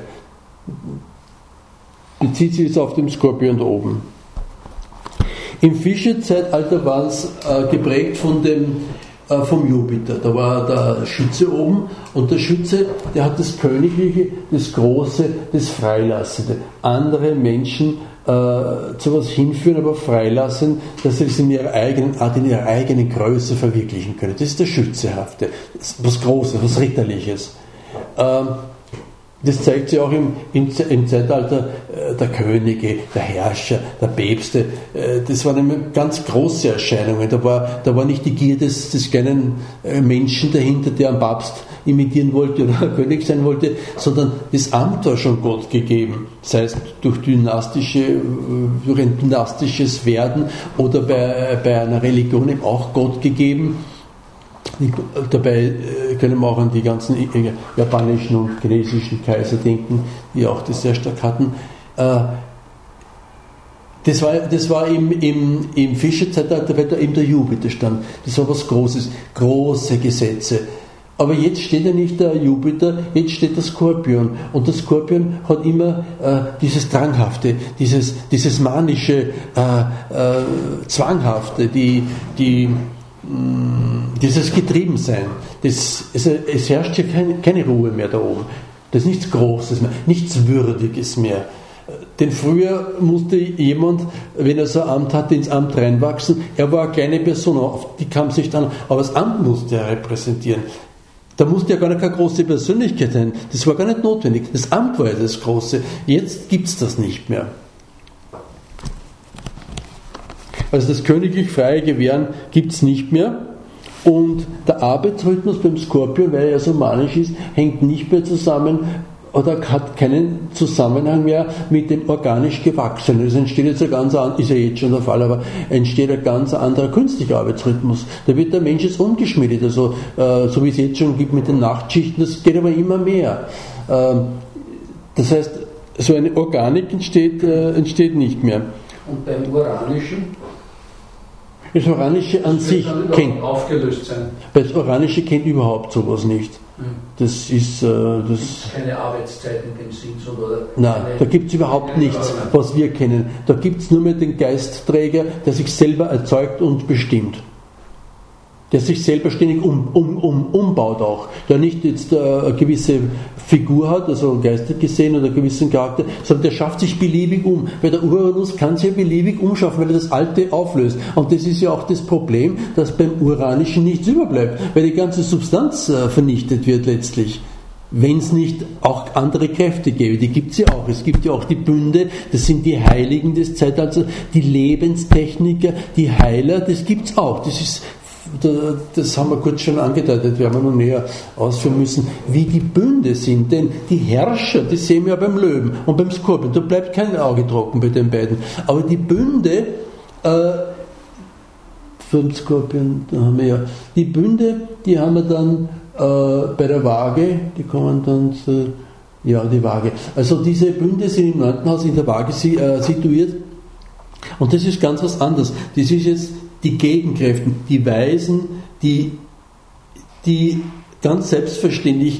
Bezieht sich jetzt auf den Skorpion da oben. Im Fischezeitalter war es äh, geprägt von dem, äh, vom Jupiter. Da war der Schütze oben und der Schütze, der hat das Königliche, das Große, das Freilassende. Andere Menschen äh, zu was hinführen, aber freilassen, dass sie es in ihrer eigenen Art, in ihrer eigenen Größe verwirklichen können. Das ist der Schützehafte. Das ist was Großes, was Ritterliches. Ähm, Das zeigt sich auch im, im, im Zeitalter äh, der Könige, der Herrscher, der Päpste. Äh, das waren immer ganz große Erscheinungen. Da war, da war nicht die Gier des, des kleinen äh, Menschen dahinter, der einen Papst imitieren wollte oder König sein wollte, sondern das Amt war schon Gott gegeben. Das heißt, durch, dynastische, durch ein dynastisches Werden oder bei, bei einer Religion eben auch Gott gegeben. Dabei können wir auch an die ganzen japanischen und chinesischen Kaiser denken, die auch das sehr stark hatten. Das war, das war im, im, im Fischezeitalter, weil da eben der Jupiter stand. Das war was Großes, große Gesetze. Aber jetzt steht ja nicht der Jupiter, jetzt steht der Skorpion. Und der Skorpion hat immer äh, dieses Dranghafte, dieses, dieses manische, äh, äh, Zwanghafte, die, die dieses Getriebensein, das, es, es herrscht ja keine, keine Ruhe mehr da oben. Das ist nichts Großes mehr, nichts Würdiges mehr. Denn früher musste jemand, wenn er so ein Amt hatte, ins Amt reinwachsen. Er war eine kleine Person, auf die kam sich dann, aber das Amt musste er repräsentieren. Da musste ja gar nicht keine große Persönlichkeit sein. Das war gar nicht notwendig. Das Amt war ja das Große. Jetzt gibt es das nicht mehr. Also das königlich freie Gewähren gibt es nicht mehr und der Arbeitsrhythmus beim Skorpion, weil er ja so manisch ist, hängt nicht mehr zusammen oder hat keinen Zusammenhang mehr mit dem organisch Gewachsenen. Es entsteht jetzt ein ganz anderer, ist ja jetzt schon der Fall, aber entsteht ein ganz anderer künstlicher Arbeitsrhythmus. Da wird der Mensch jetzt umgeschmiedet, also äh, so wie es jetzt schon gibt mit den Nachtschichten, das geht aber immer mehr. Ähm, das heißt, so eine Organik entsteht, äh, entsteht nicht mehr. Und beim Uranischen? Das Oranische an das sich kennt aufgelöst sein. Das Oranische kennt überhaupt sowas nicht. Das ist äh, das keine Arbeitszeiten in dem Sinn, oder? Nein, da gibt es überhaupt nichts, was wir kennen. Da gibt es nur mehr den Geistträger, der sich selber erzeugt und bestimmt. Der sich selber ständig um, um, um, umbaut auch. Der nicht jetzt äh, eine gewisse Figur hat, also geistig gesehen oder einen gewissen Charakter, sondern der schafft sich beliebig um. Weil der Uranus kann sich ja beliebig umschaffen, weil er das Alte auflöst. Und das ist ja auch das Problem, dass beim Uranischen nichts überbleibt, weil die ganze Substanz äh, vernichtet wird letztlich. Wenn es nicht auch andere Kräfte gäbe, die gibt es ja auch. Es gibt ja auch die Bünde, das sind die Heiligen des Zeitalters, die Lebenstechniker, die Heiler, das gibt es auch. Das ist Das haben wir kurz schon angedeutet, werden wir noch näher ausführen müssen, wie die Bünde sind. Denn die Herrscher, die sehen wir ja beim Löwen und beim Skorpion, da bleibt kein Auge trocken bei den beiden. Aber die Bünde, äh, vom Skorpion, da haben wir ja, die Bünde, die haben wir dann äh, bei der Waage, die kommen dann zu, ja, die Waage. Also diese Bünde sind im neunten Haus in der Waage äh, situiert und das ist ganz was anderes. Das ist jetzt die Gegenkräfte, die Weisen, die, die ganz selbstverständlich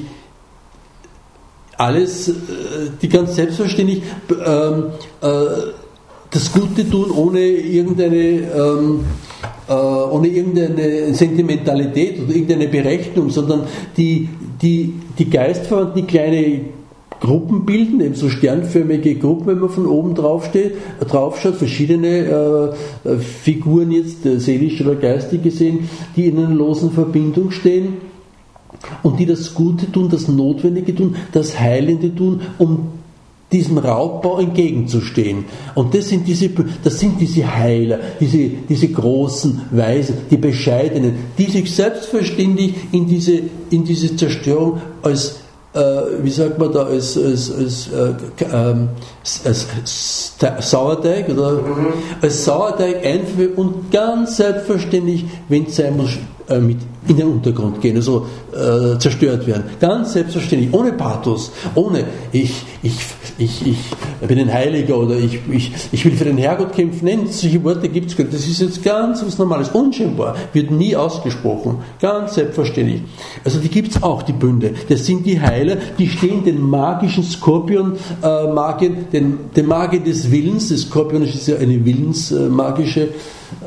alles, die ganz selbstverständlich ähm, äh, das Gute tun, ohne irgendeine, ähm, äh, ohne irgendeine Sentimentalität oder irgendeine Berechnung, sondern die, die, die Geistverwandten, die kleine Gruppen bilden, eben so sternförmige Gruppen, wenn man von oben drauf steht, drauf schaut, verschiedene äh, Figuren jetzt, äh, seelisch oder geistig gesehen, die in einer losen Verbindung stehen und die das Gute tun, das Notwendige tun, das Heilende tun, um diesem Raubbau entgegenzustehen. Und das sind diese, das sind diese Heiler, diese, diese großen Weisen, die Bescheidenen, die sich selbstverständlich in diese, in diese Zerstörung als äh, wie sagt man da, als, als, als, äh, ähm, als, als Sauerteig oder mhm. als Sauerteig einführen und ganz selbstverständlich, wenn es sein muss, äh, mit in den Untergrund gehen, also äh, zerstört werden. Ganz selbstverständlich, ohne Pathos, ohne ich, ich, ich, ich bin ein Heiliger oder ich, ich, ich will für den Herrgott kämpfen. Nein, solche Worte gibt es gar nicht. Das ist jetzt ganz was Normales, unscheinbar, wird nie ausgesprochen. Ganz selbstverständlich. Also die gibt es auch, die Bünde. Das sind die Heiler, die stehen den magischen Skorpion, äh, Magien, den, den Magier des Willens. Das Skorpion ist ja eine willensmagische äh,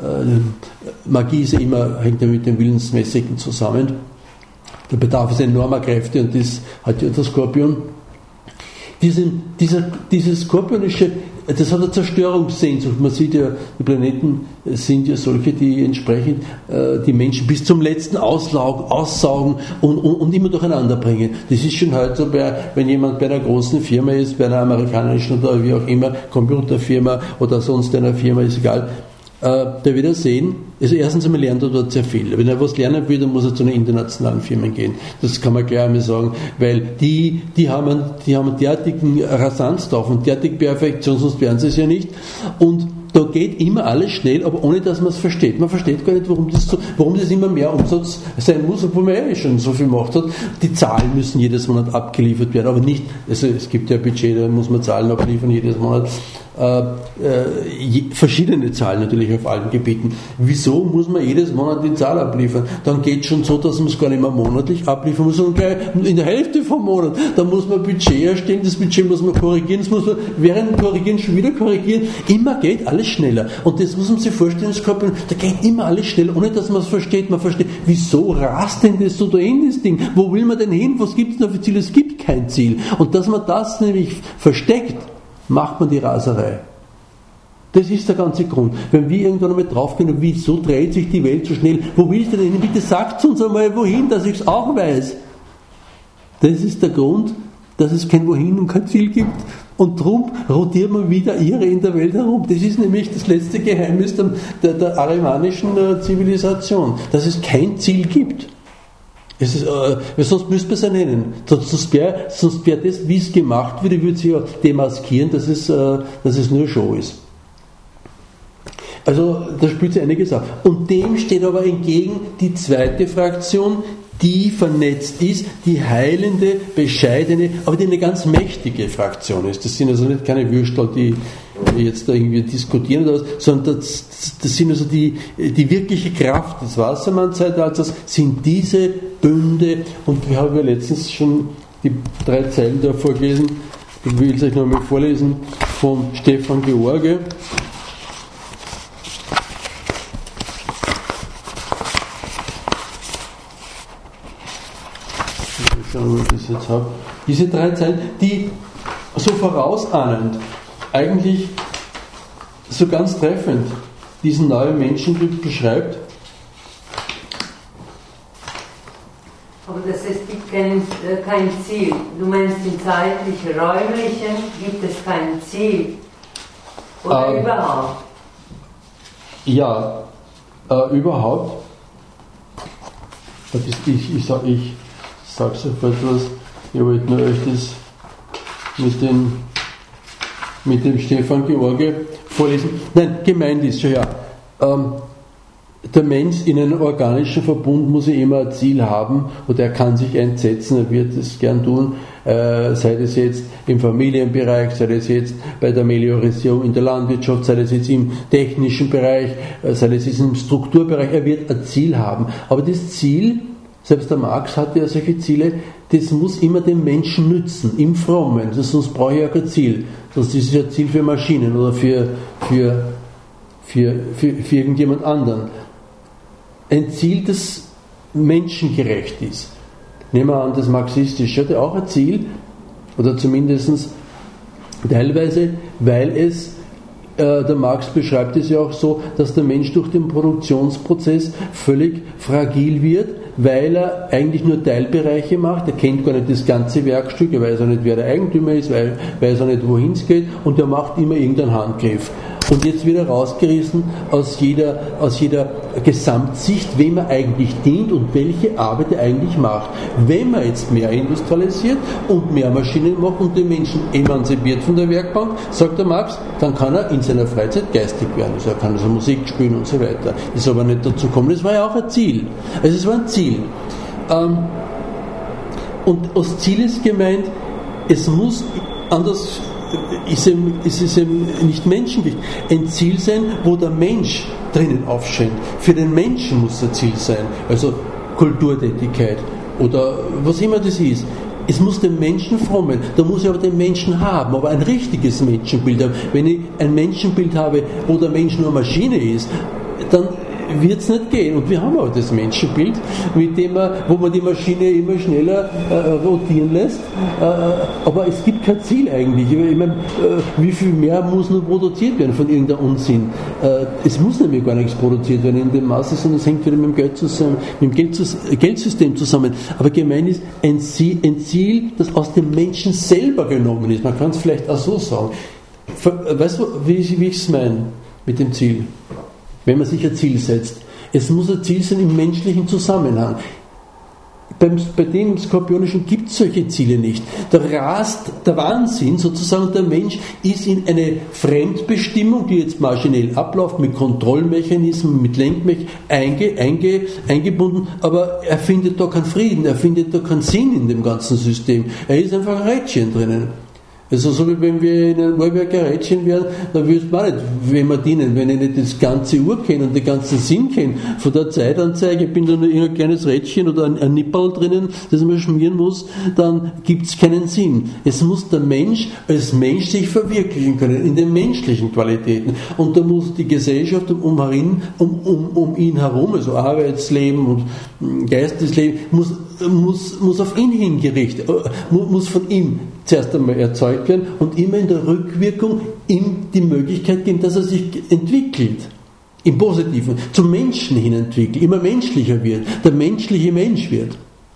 Magie, ist ja immer, hängt ja mit dem Willensmäßigen zusammen. Der Bedarf ist enormer Kräfte und das hat ja der Skorpion. Diesen, dieser, dieses skorpionische, das hat eine Zerstörungssehnsucht. Man sieht ja, die Planeten sind ja solche, die entsprechend äh, die Menschen bis zum letzten auslaugen, aussaugen und, und, und immer durcheinander bringen. Das ist schon heute so, bei, wenn jemand bei einer großen Firma ist, bei einer amerikanischen oder wie auch immer, Computerfirma oder sonst einer Firma, ist egal, äh, der wird er sehen, also erstens einmal lernt er dort sehr viel. Wenn er was lernen will, dann muss er zu einer internationalen Firma gehen. Das kann man gleich einmal sagen, weil die, die haben einen, die haben einen derartigen Rasanz drauf und derartig Perfektion, sonst wären sie es ja nicht. Und da geht immer alles schnell, aber ohne dass man es versteht. Man versteht gar nicht, warum das, so, warum das immer mehr Umsatz sein muss, obwohl man eh schon so viel gemacht hat. Die Zahlen müssen jedes Monat abgeliefert werden, aber nicht, also es gibt ja ein Budget, da muss man Zahlen abliefern jedes Monat. Äh, äh, je, verschiedene Zahlen natürlich auf allen Gebieten. Wieso muss man jedes Monat die Zahl abliefern? Dann geht es schon so, dass man es gar nicht mehr monatlich abliefern muss, sondern gleich in der Hälfte vom Monat. Dann muss man Budget erstellen, das Budget muss man korrigieren, das muss man während dem Korrigieren schon wieder korrigieren. Immer geht alles schneller. Und das muss man sich vorstellen, da geht immer alles schneller, ohne dass man es versteht. Man versteht, wieso rast denn das so da in das Ding? Wo will man denn hin? Was gibt es denn für Ziel? Es gibt kein Ziel. Und dass man das nämlich versteckt, macht man die Raserei. Das ist der ganze Grund. Wenn wir irgendwann einmal draufgehen, wieso dreht sich die Welt so schnell? Wo willst du denn hin? Bitte sagt uns einmal wohin, dass ich es auch weiß. Das ist der Grund, dass es kein Wohin und kein Ziel gibt. Und darum rotiert man wieder Irre in der Welt herum. Das ist nämlich das letzte Geheimnis der, der, der arimanischen Zivilisation, dass es kein Ziel gibt. Es ist, äh, sonst müsste man es ja nennen. Sonst wäre sonst wär das, wie es gemacht wird, würde sich ja demaskieren, dass es, äh, dass es nur Show ist. Also da spielt sich einiges auf. Und dem steht aber entgegen die zweite Fraktion, die vernetzt ist, die heilende, bescheidene, aber die eine ganz mächtige Fraktion ist. Das sind also nicht keine Würstel, die jetzt da irgendwie diskutieren oder was, sondern das, das sind also die, die wirkliche Kraft des Wassermann-Zeitalters, sind diese Bünde, und wir haben ja letztens schon die drei Zeilen da vorgelesen, ich will es euch nochmal vorlesen, von Stefan George. Schauen, ob ich das jetzt habe. Diese drei Zeilen, die so vorausahnend, eigentlich so ganz treffend diesen neuen Menschentyp beschreibt. Aber das heißt, es gibt kein, äh, kein Ziel. Du meinst, im zeitlich-räumlichen gibt es kein Ziel? Oder ähm, überhaupt? Ja, äh, überhaupt. Das ist, ich ich sage ich sag sofort was. Ich wollte nur euch das mit, den, mit dem Stefan George vorlesen. Nein, gemeint ist schon, ja. Ähm, der Mensch in einem organischen Verbund muss ja immer ein Ziel haben und er kann sich einsetzen, er wird es gern tun, äh, sei das jetzt im Familienbereich, sei das jetzt bei der Meliorisierung in der Landwirtschaft, sei das jetzt im technischen Bereich, äh, sei das jetzt im Strukturbereich, er wird ein Ziel haben. Aber das Ziel, selbst der Marx hatte ja solche Ziele, das muss immer dem Menschen nützen, im Frommen, sonst brauche ich ja kein Ziel, sonst ist es ja ein Ziel für Maschinen oder für, für, für, für, für irgendjemand anderen. Ein Ziel, das menschengerecht ist. Nehmen wir an, das Marxistische hatte auch ein Ziel, oder zumindest teilweise, weil es, äh, der Marx beschreibt es ja auch so, dass der Mensch durch den Produktionsprozess völlig fragil wird, weil er eigentlich nur Teilbereiche macht, er kennt gar nicht das ganze Werkstück, er weiß auch nicht, wer der Eigentümer ist, weil, weiß auch nicht, wohin es geht, und er macht immer irgendeinen Handgriff. und jetzt wieder rausgerissen aus jeder, aus jeder Gesamtsicht, wem er eigentlich dient und welche Arbeit er eigentlich macht. Wenn man jetzt mehr industrialisiert und mehr Maschinen macht und den Menschen emanzipiert von der Werkbank, sagt der Marx, dann kann er in seiner Freizeit geistig werden. Also er kann also Musik spielen und so weiter. Das ist aber nicht dazu gekommen. Das war ja auch ein Ziel. Also es war ein Ziel. Ähm, und als Ziel ist gemeint, es muss anders ist es ist eben nicht menschengerecht. Ein Ziel sein, wo der Mensch drinnen aufscheint. Für den Menschen muss ein Ziel sein. Also Kulturtätigkeit oder was immer das ist. Es muss den Menschen frommen. Da muss ich aber den Menschen haben, aber ein richtiges Menschenbild haben. Wenn ich ein Menschenbild habe, wo der Mensch nur Maschine ist, dann wird es nicht gehen. Und wir haben auch das Menschenbild, mit dem man, wo man die Maschine immer schneller äh, rotieren lässt. Äh, aber es gibt kein Ziel eigentlich. Ich meine, äh, wie viel mehr muss nur produziert werden von irgendeinem Unsinn? Äh, es muss nämlich gar nichts produziert werden in dem Maße, sondern es hängt wieder mit dem, Geld zusammen, mit dem Geld, Geldsystem zusammen. Aber gemeint ist ein Ziel, ein Ziel, das aus dem Menschen selber genommen ist. Man kann es vielleicht auch so sagen. Weißt du, wie, wie ich es meine mit dem Ziel? Wenn man sich ein Ziel setzt. Es muss ein Ziel sein im menschlichen Zusammenhang. Beim, bei dem Skorpionischen gibt es solche Ziele nicht. Da rast der Wahnsinn sozusagen, der Mensch ist in eine Fremdbestimmung, die jetzt maschinell abläuft, mit Kontrollmechanismen, mit Lenkmechanismen einge, einge, eingebunden, aber er findet da keinen Frieden, er findet da keinen Sinn in dem ganzen System. Er ist einfach ein Rädchen drinnen. Also so wie wenn wir in einem Wahlwerker Rädchen wären, dann wüsste man nicht, wem wir dienen. Wenn ich nicht das ganze Uhr kenne und den ganzen Sinn kenne von der Zeitanzeige, ich bin da nur ein kleines Rädchen oder ein, ein Nipperl drinnen, das man schmieren muss, dann gibt es keinen Sinn. Es muss der Mensch als Mensch sich verwirklichen können, in den menschlichen Qualitäten. Und da muss die Gesellschaft um, um, um, um, um ihn herum, also Arbeitsleben und Geistesleben, muss Muss, muss auf ihn hingerichtet, muss von ihm zuerst einmal erzeugt werden und immer in der Rückwirkung ihm die Möglichkeit geben, dass er sich entwickelt. Im Positiven, zum Menschen hin entwickelt, immer menschlicher wird, der menschliche Mensch wird.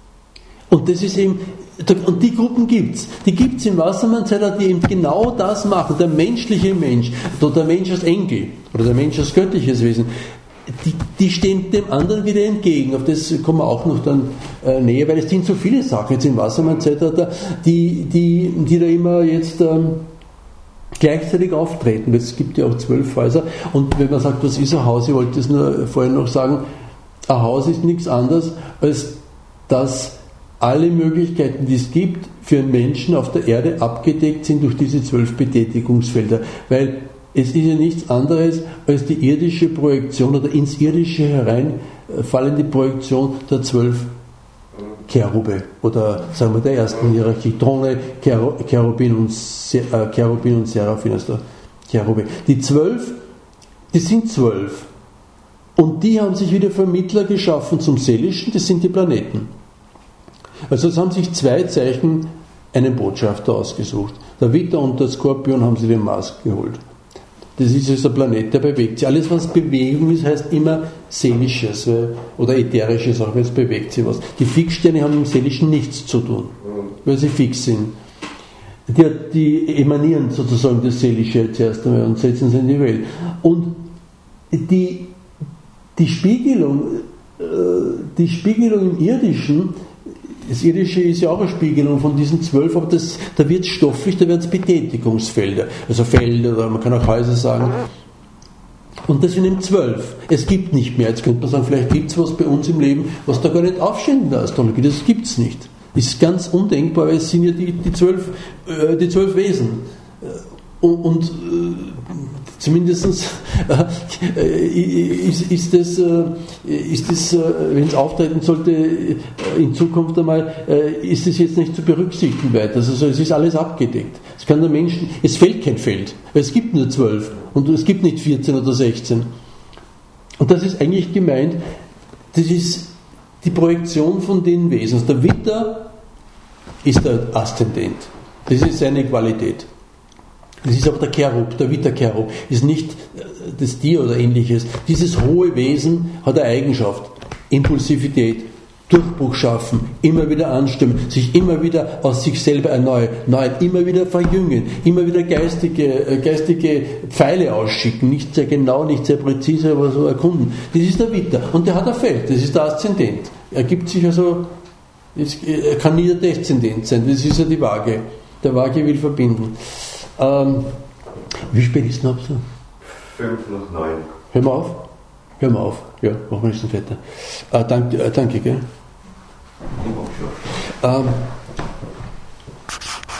Und das ist eben, und die Gruppen gibt es. Die gibt es im Wassermann-Zeitalter, die eben genau das machen. Der menschliche Mensch, oder der Mensch als Engel, oder der Mensch als göttliches Wesen, Die, die stehen dem anderen wieder entgegen. Auf das kommen wir auch noch dann äh, näher, weil es sind so viele Sachen jetzt im Wassermann-Zeitalter, die, die, die da immer jetzt ähm, gleichzeitig auftreten. Es gibt ja auch zwölf Häuser. Und wenn man sagt, was ist ein Haus? Ich wollte das nur vorhin noch sagen. Ein Haus ist nichts anderes, als dass alle Möglichkeiten, die es gibt, für einen Menschen auf der Erde abgedeckt sind durch diese zwölf Betätigungsfelder. Weil es ist ja nichts anderes als die irdische Projektion oder ins Irdische hereinfallende Projektion der zwölf Cherube oder sagen wir der ersten Hierarchie, Throne, Cherubin und, äh, Cherubin und Seraphim, also Cherube. Die zwölf, die sind zwölf und die haben sich wieder Vermittler geschaffen zum Seelischen, das sind die Planeten. Also es haben sich zwei Zeichen einen Botschafter ausgesucht. Der Witter und der Skorpion haben sie den Mars geholt. Das ist jetzt der Planet, der bewegt sich. Alles, was Bewegung ist, heißt immer Seelisches oder Ätherisches, auch wenn es bewegt sich was. Die Fixsterne haben mit dem Seelischen nichts zu tun, weil sie fix sind. Die, die emanieren sozusagen das Seelische zuerst einmal und setzen es in die Welt. Und die, die Spiegelung, die Spiegelung im Irdischen, das Irdische ist ja auch eine Spiegelung von diesen zwölf, aber das, da wird es stofflich, da werden es Betätigungsfelder, also Felder, oder man kann auch Häuser sagen. Und das sind eben zwölf. Es gibt nicht mehr. Jetzt könnte man sagen, vielleicht gibt es was bei uns im Leben, was da gar nicht aufsteht in der Astrologie. Das gibt es nicht. Das ist ganz undenkbar, weil es sind ja die, die, zwölf, äh, die zwölf Wesen. Und, und äh, zumindest äh, ist, ist das, äh, ist das äh, wenn es auftreten sollte äh, in Zukunft einmal, äh, ist das jetzt nicht zu berücksichtigen weiter. Also es ist alles abgedeckt. Es kann der Mensch, es fällt kein Feld, weil es gibt nur zwölf und es gibt nicht vierzehn oder sechzehn. Und das ist eigentlich gemeint, das ist die Projektion von den Wesen. Der Witter ist der Aszendent. Das ist seine Qualität. Das ist aber der Cherub, der Witter-Cherub, ist nicht das Tier oder ähnliches. Dieses hohe Wesen hat eine Eigenschaft, Impulsivität, Durchbruch schaffen, immer wieder anstimmen, sich immer wieder aus sich selber erneuern, immer wieder verjüngen, immer wieder geistige, geistige Pfeile ausschicken, nicht sehr genau, nicht sehr präzise, aber so erkunden. Das ist der Witter. Und der hat ein Feld, das ist der Aszendent. Er gibt sich also, er kann nie der Deszendent sein, das ist ja die Waage. Der Waage will verbinden. Ähm, wie spät ist denn so? Fünf nach neun. Hör mal auf. Hör mal auf. Ja, machen wir nicht so weiter. Äh, danke, äh, danke, gell? Ich mach schon. Ähm,